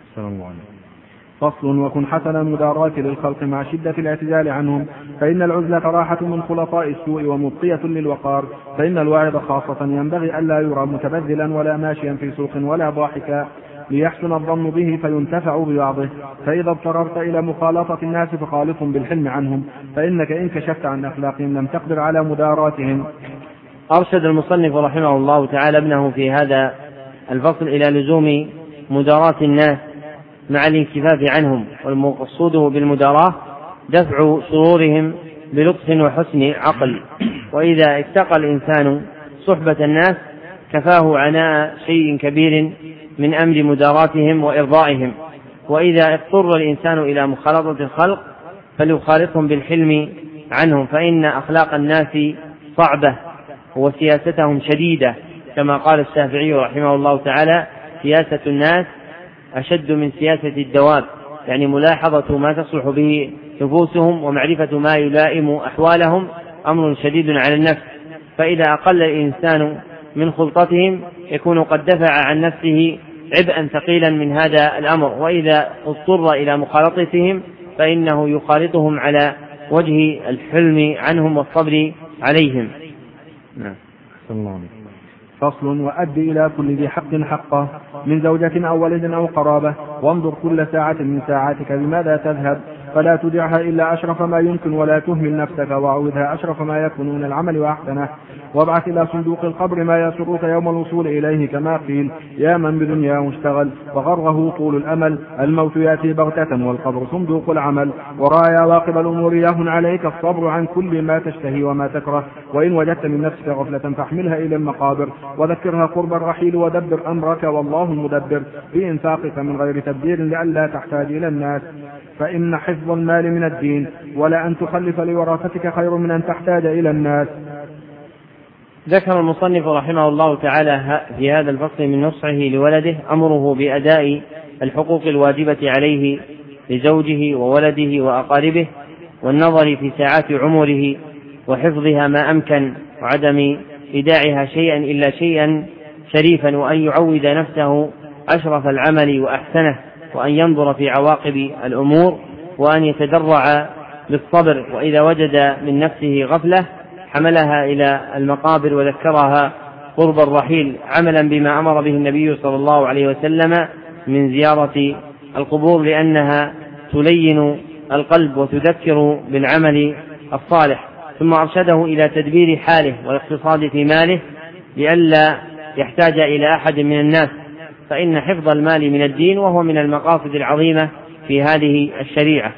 فصل: وكن حسن المداراة للخلق مع شدة الاعتزال عنهم، فإن العزلة راحة من خلطاء السوء ومبقية للوقار، فإن الواعظ خاصة ينبغي ألا يرى متبذلا ولا ماشيا في سوق ولا ضاحكا، ليحسن الظن به فينتفع بوعظه، فإذا اضطررت إلى مخالطة الناس فخالطهم بالحلم عنهم، فإنك إن كشفت عن أخلاقهم لم تقدر على مداراتهم. أرشد المصنف رحمه الله تعالى ابنه في هذا الفصل إلى لزوم مداراة الناس مع الانكفاف عنهم، والمقصود بالمداراة دفع شرورهم بلطف وحسن عقل، وإذا اتقى الإنسان صحبة الناس كفاه عناء شيء كبير من أمر مداراتهم وإرضائهم، وإذا اضطر الإنسان إلى مخالطة الخلق فليخالطهم بالحلم عنهم، فإن أخلاق الناس صعبة وسياستهم شديدة، كما قال الشافعي رحمه الله تعالى: سياسة الناس أشد من سياسة الدواب، يعني ملاحظة ما تصلح به نفوسهم ومعرفة ما يلائم أحوالهم أمر شديد على النفس، فإذا أقل الإنسان من خلطتهم يكون قد دفع عن نفسه عبئا ثقيلا من هذا الأمر، وإذا اضطر إلى مخالطتهم فإنه يخالطهم على وجه الحلم عنهم والصبر عليهم. نعم. فصل: وأد إلى كل ذي حق حقه من زوجة أو ولد أو قرابة، وانظر كل ساعة من ساعاتك بماذا تذهب، فلا تدعها إلا أشرف ما يمكن ولا تهمل نفسك، وعوذها أشرف ما يكون من العمل وأحسنه، وابعث إلى صندوق القبر ما يسرك يوم الوصول إليه، كما قيل يا من بدنيا مشتغل وغره طول الأمل، الموت يأتي بغتة والقبر صندوق العمل، ورأي عواقب الأمور يهن عليك الصبر عن كل ما تشتهي وما تكره، وإن وجدت من نفسك غفلة فاحملها إلى المقابر، وذكرها قرب الرحيل ودبر أمرك والله المدبر في إنفاقك من غير تبذير لئلا تحتاج إلى الناس، فإن حفظ المال من الدين، ولا أن تخلف لوراثتك خير من أن تحتاج إلى الناس. ذكر المصنف رحمه الله تعالى في هذا الفصل من نصحه لولده أمره بأداء الحقوق الواجبة عليه لزوجه وولده وأقاربه، والنظر في ساعات عمره وحفظها ما أمكن، وعدم إيداعها شيئا إلا شيئا شريفا، وأن يعود نفسه أشرف العمل وأحسنه، وأن ينظر في عواقب الأمور، وأن يتدرع بالصبر، وإذا وجد من نفسه غفلة حملها إلى المقابر وذكرها قرب الرحيل، عملا بما أمر به النبي صلى الله عليه وسلم من زيارة القبور، لأنها تلين القلب وتذكر بالعمل الصالح. ثم أرشده إلى تدبير حاله والاقتصاد في ماله لئلا يحتاج إلى أحد من الناس، فإن حفظ المال من الدين، وهو من المقاصد العظيمة في هذه الشريعة.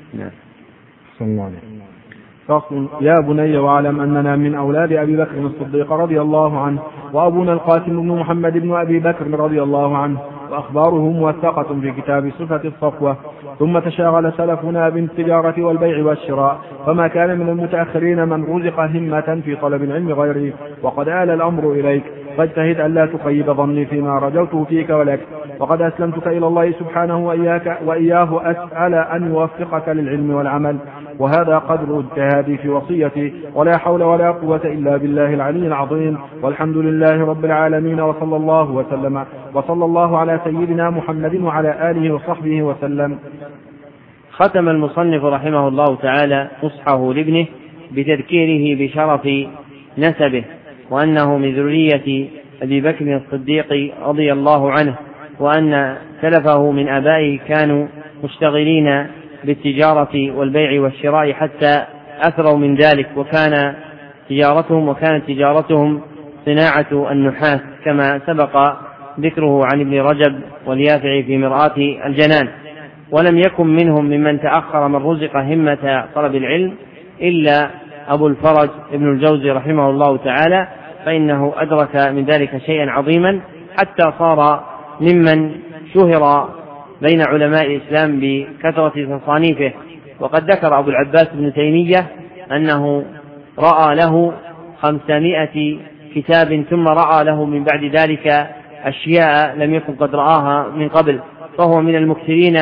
فصل. يا بني واعلم أننا من أولاد أبي بكر الصديق رضي الله عنه، وأبونا القاسم بن محمد بن أبي بكر رضي الله عنه، وأخباره موثقة في كتاب صفة الصفوة. ثم تشاغل سلفنا بالتجارة والبيع والشراء، فما كان من المتأخرين من رزق همة في طلب العلم غيره، وقد آل الأمر إليك، فاجتهد ألا تخيب ظني فيما رجوته فيك ولك، وقد أسلمتك إلى الله سبحانه وإياك وإياه أسأل أن يوفقك للعلم والعمل، وهذا قدر اجتهادي في وصيتي، ولا حول ولا قوة إلا بالله العلي العظيم، والحمد لله رب العالمين، وصلى الله وسلم وصلى الله على سيدنا محمد وعلى آله وصحبه وسلم. ختم المصنف رحمه الله تعالى نصحه لابنه بتذكيره بشرف نسبه، وأنه من ذرية أبي بكر الصديق رضي الله عنه، وأن سلفه من آبائه كانوا مشتغلين بالتجارة والبيع والشراء حتى أثروا من ذلك، وكان تجارتهم وكانت تجارتهم صناعة النحاس، كما سبق ذكره عن ابن رجب واليافعي في مرآة الجنان. ولم يكن منهم ممن تأخر من رزق همة طلب العلم إلا أبو الفرج ابن الجوزي رحمه الله تعالى، فإنه أدرك من ذلك شيئا عظيما، حتى صار ممن شهر بين علماء الإسلام بكثرة تصانيفه. وقد ذكر أبو العباس بن تيمية أنه رأى له خمسمائة كتاب، ثم رأى له من بعد ذلك أشياء لم يكن قد رآها من قبل، فهو من المكثرين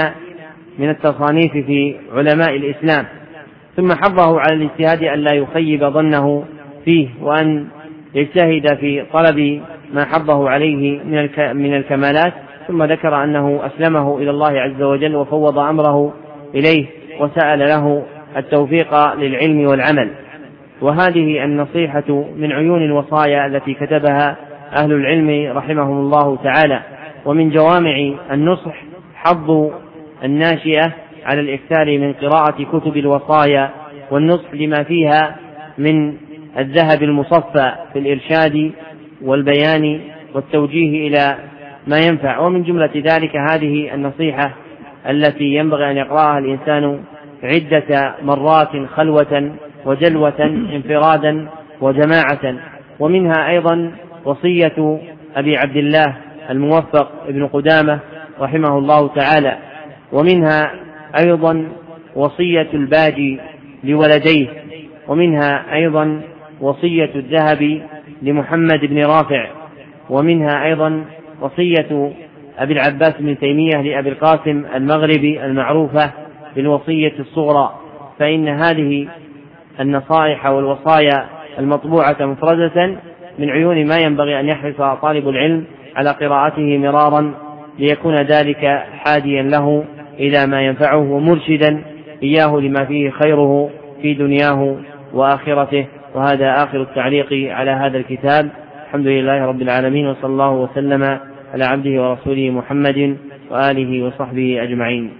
من التصانيف في علماء الإسلام. ثم حضه على الاجتهاد أن لا يخيب ظنه فيه، وأن يجتهد في طلب ما حضه عليه من الكمالات. ثم ذكر أنه أسلمه إلى الله عز وجل وفوض أمره إليه، وسأل له التوفيق للعلم والعمل. وهذه النصيحة من عيون الوصايا التي كتبها أهل العلم رحمهم الله تعالى. ومن جوامع النصح حض الناشئة على الإكثار من قراءة كتب الوصايا والنصح لما فيها من الذهب المصفى في الإرشاد والبيان والتوجيه إلى ما ينفع. ومن جملة ذلك هذه النصيحة التي ينبغي أن يقرأها الإنسان عدة مرات خلوة وجلوة انفرادا وجماعة. ومنها أيضا وصية أبي عبد الله الموفق ابن قدامة رحمه الله تعالى. ومنها أيضا وصية الباجي لولديه. ومنها أيضا وصية الذهب لمحمد بن رافع. ومنها أيضا وصية أبي العباس بن تيمية لأبي القاسم المغربي المعروفة بالوصية الصغرى. فإن هذه النصائح والوصايا المطبوعة مفردة من عيون ما ينبغي أن يحرص طالب العلم على قراءته مرارا، ليكون ذلك حاديا له إلى ما ينفعه ومرشدا إياه لما فيه خيره في دنياه وآخرته. وهذا آخر التعليق على هذا الكتاب. الحمد لله رب العالمين، وصلى الله وسلم على عبده ورسوله محمد وآله وصحبه أجمعين.